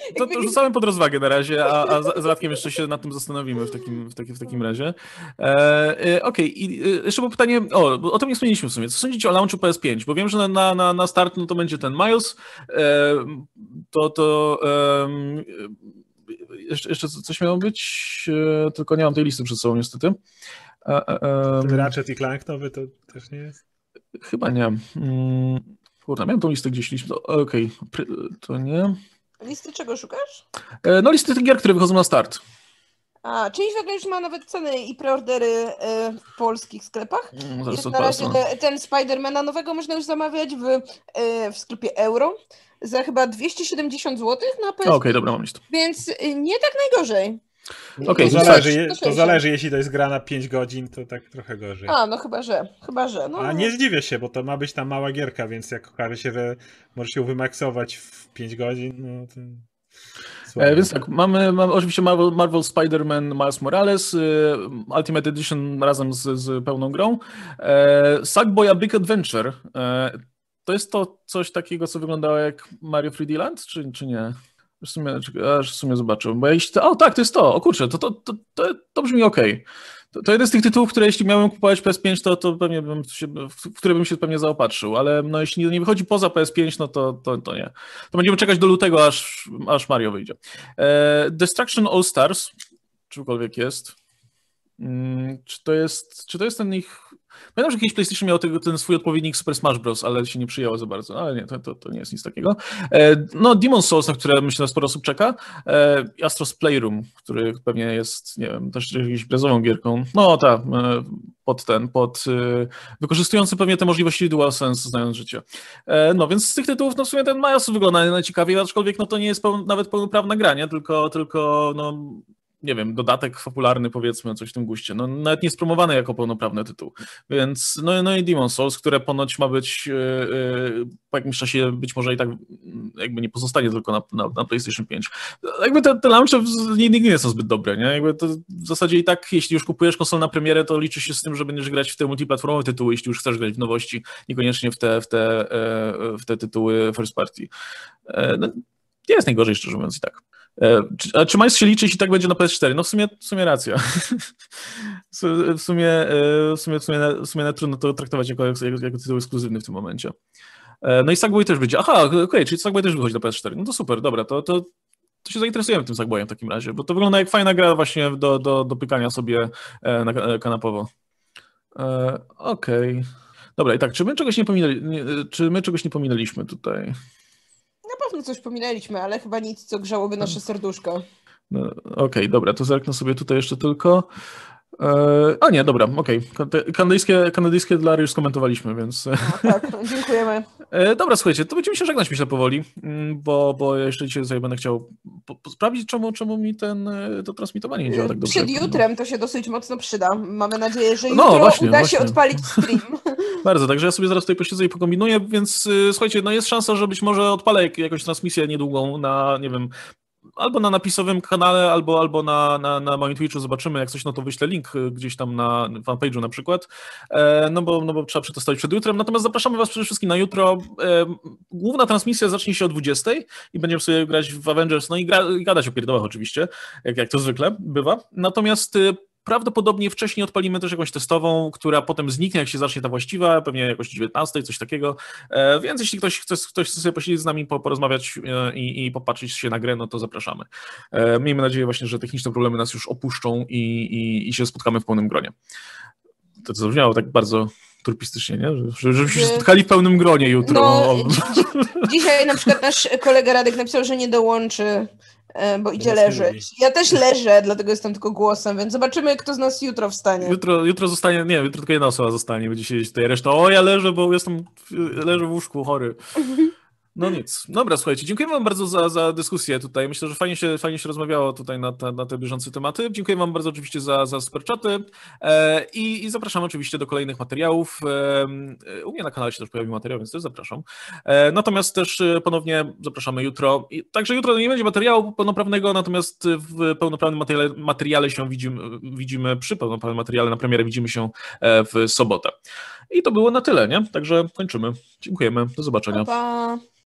[SPEAKER 2] to, to rzucamy pod rozwagę na razie, a, a z Radkiem jeszcze się nad tym zastanowimy w takim, w takim, w takim razie. E, e, Okej, okay. I jeszcze było pytanie, o, o tym nie wspomnieliśmy w sumie. Co sądzicie o launchu P S pięć? Bo wiem, że na, na, na start no to będzie ten Miles, e, to, to e, jeszcze, jeszcze coś miało być, e, tylko nie mam tej listy przed sobą niestety. E, e,
[SPEAKER 1] Ten Ratchet i Clank nowy to też nie jest?
[SPEAKER 2] Chyba nie. Hmm, kurde, miałem tą listę gdzieś. Okej, okay. To nie.
[SPEAKER 4] Listy czego szukasz?
[SPEAKER 2] E, no listy tych gier, które wychodzą na start.
[SPEAKER 4] A, czyli w ogóle już ma nawet ceny i preordery e, w polskich sklepach.
[SPEAKER 2] No,
[SPEAKER 4] Jest na razie ten Spidermana nowego można już zamawiać w, e, w sklepie Euro za chyba dwieście siedemdziesiąt złotych na P S.
[SPEAKER 2] Okej, okay, dobra, mam listę.
[SPEAKER 4] Więc nie tak najgorzej.
[SPEAKER 2] Okay,
[SPEAKER 1] to, zależy, to zależy, jeśli to jest gra na pięć godzin, to tak trochę gorzej.
[SPEAKER 4] A, no chyba, że. Chyba, że. No.
[SPEAKER 1] A nie zdziwię się, bo to ma być ta mała gierka, więc jak okaże się, że możesz ją wymaksować w pięć godzin, no to...
[SPEAKER 2] E, więc tak, mamy, mamy oczywiście Marvel, Marvel Spider-Man Miles Morales, y, Ultimate Edition razem z, z pełną grą. E, Sackboy A Big Adventure. E, to jest to coś takiego, co wyglądało jak Mario trzy D Land, czy, czy nie? W sumie, aż w sumie zobaczyłem, bo jeśli to, o tak, to jest to, o kurczę, to, to, to, to, to brzmi okej. Okay. To, to jeden z tych tytułów, które jeśli miałem kupować P S pięć, to, to pewnie bym się, w które bym się pewnie zaopatrzył, ale no, jeśli nie wychodzi poza P S pięć, no to, to, to nie. To będziemy czekać do lutego, aż, aż Mario wyjdzie. E, Destruction All Stars, czymkolwiek jest. Hmm, czy to jest, czy to jest ten ich... Pamiętam, że kiedyś PlayStation miał tego, ten swój odpowiednik Super Smash Bros., ale się nie przyjęło za bardzo. Ale nie, to, to, to nie jest nic takiego. E, no, Demon's Souls, na które myślę, że sporo osób czeka. E, Astro's Playroom, który pewnie jest, nie wiem, też jakąś brezową gierką. No, ta, e, pod ten, pod... E, wykorzystujący pewnie te możliwości DualSense, znając życie. E, no, więc z tych tytułów, no w sumie ten Miles wygląda najciekawiej, aczkolwiek no to nie jest pełn, nawet pełnoprawna gra, nie? Tylko, tylko, no... nie wiem, dodatek fabularny, powiedzmy, coś w tym guście. No, nawet nie jest promowany jako pełnoprawny tytuł. Więc, no, no i Demon's Souls, które ponoć ma być yy, yy, po jakimś czasie być może i tak jakby nie pozostanie tylko na, na, na PlayStation pięć. Jakby te, te launche nigdy nie są zbyt dobre, nie? Jakby to w zasadzie i tak, jeśli już kupujesz konsolę na premierę, to liczy się z tym, że będziesz grać w te multiplatformowe tytuły, jeśli już chcesz grać w nowości, niekoniecznie w te, w te, yy, w te tytuły first party. Yy, no, nie jest najgorzej, szczerze mówiąc, i tak. Czy, a czy Miles się liczy, jeśli tak będzie na P S cztery? No w sumie, w sumie racja. W sumie, w sumie, w sumie, w sumie, w sumie trudno to traktować jako, jako, jako tytuł ekskluzywny w tym momencie. No i Sackboy też będzie. Aha, okej, okay, czyli Sackboy też wychodzi na P S cztery. No to super, dobra, to, to, to się zainteresujemy tym Sackboyem w takim razie, bo to wygląda jak fajna gra właśnie do, do, do pykania sobie na kanapowo. Okej. Okay. Dobra, i tak, czy my czegoś nie pominęli, nie, czy my czegoś nie pominęliśmy tutaj?
[SPEAKER 4] Na pewno coś pominęliśmy, ale chyba nic, co grzałoby nasze serduszko.
[SPEAKER 2] No, okej, okay, dobra, to zerknę sobie tutaj jeszcze tylko. E, a nie, dobra, okej. Okay. Kanadyjskie, kanadyjskie dolary już skomentowaliśmy, więc...
[SPEAKER 4] A, tak, dziękujemy.
[SPEAKER 2] E, dobra, słuchajcie, to będziemy się żegnać, myślę, powoli, bo, bo jeszcze dzisiaj sobie będę chciał po, po sprawdzić, czemu, czemu mi ten, to transmitowanie nie działa tak dobrze.
[SPEAKER 4] Przed jutrem to się dosyć mocno przyda. Mamy nadzieję, że
[SPEAKER 2] no,
[SPEAKER 4] jutro
[SPEAKER 2] właśnie,
[SPEAKER 4] uda
[SPEAKER 2] właśnie.
[SPEAKER 4] się odpalić stream.
[SPEAKER 2] Bardzo, także ja sobie zaraz tutaj posiedzę i pokombinuję, więc słuchajcie, no jest szansa, że być może odpalę jakąś transmisję niedługą na, nie wiem, albo na napisowym kanale, albo, albo na, na, na moim Twitchu, zobaczymy, jak coś, no to wyślę link gdzieś tam na fanpage'u na przykład, e, no, bo, no bo trzeba przetestować przed jutrem, natomiast zapraszamy was przede wszystkim na jutro. E, główna transmisja zacznie się o dwudziestej i będziemy sobie grać w Avengers, no i, gra, i gadać o pierdołach oczywiście, jak, jak to zwykle bywa, natomiast prawdopodobnie wcześniej odpalimy też jakąś testową, która potem zniknie, jak się zacznie ta właściwa, pewnie jakoś dziewiętnastej, coś takiego. E, więc jeśli ktoś chce, ktoś chce sobie posiedzieć z nami, po, porozmawiać e, i, i popatrzeć się na grę, no to zapraszamy. E, miejmy nadzieję właśnie, że techniczne problemy nas już opuszczą i, i, i się spotkamy w pełnym gronie. To co brzmiało tak bardzo turpistycznie, nie? Że, żebyśmy się spotkali w pełnym gronie jutro.
[SPEAKER 4] No, dzi- dzisiaj na przykład nasz kolega Radek napisał, że nie dołączy, bo idzie leżeć. Ja też leżę, dlatego jestem tylko głosem, więc zobaczymy, kto z nas jutro wstanie.
[SPEAKER 2] Jutro, jutro zostanie, nie, jutro tylko jedna osoba zostanie, będzie siedzieć tutaj, reszta, o ja leżę, bo jestem, leżę w łóżku, chory. No nic. Dobra, słuchajcie, dziękuję wam bardzo za, za dyskusję tutaj. Myślę, że fajnie się, fajnie się rozmawiało tutaj na te, na te bieżące tematy. Dziękuję wam bardzo oczywiście za, za superczaty e, i, i zapraszam oczywiście do kolejnych materiałów. E, u mnie na kanale się też pojawił materiał, więc też zapraszam. E, natomiast też ponownie zapraszamy jutro. I, także jutro nie będzie materiału pełnoprawnego, natomiast w pełnoprawnym materiale, materiale się widzimy, widzimy, przy pełnoprawnym materiale na premierę widzimy się w sobotę. I to było na tyle, nie? Także kończymy. Dziękujemy. Do zobaczenia.
[SPEAKER 4] Pa, pa.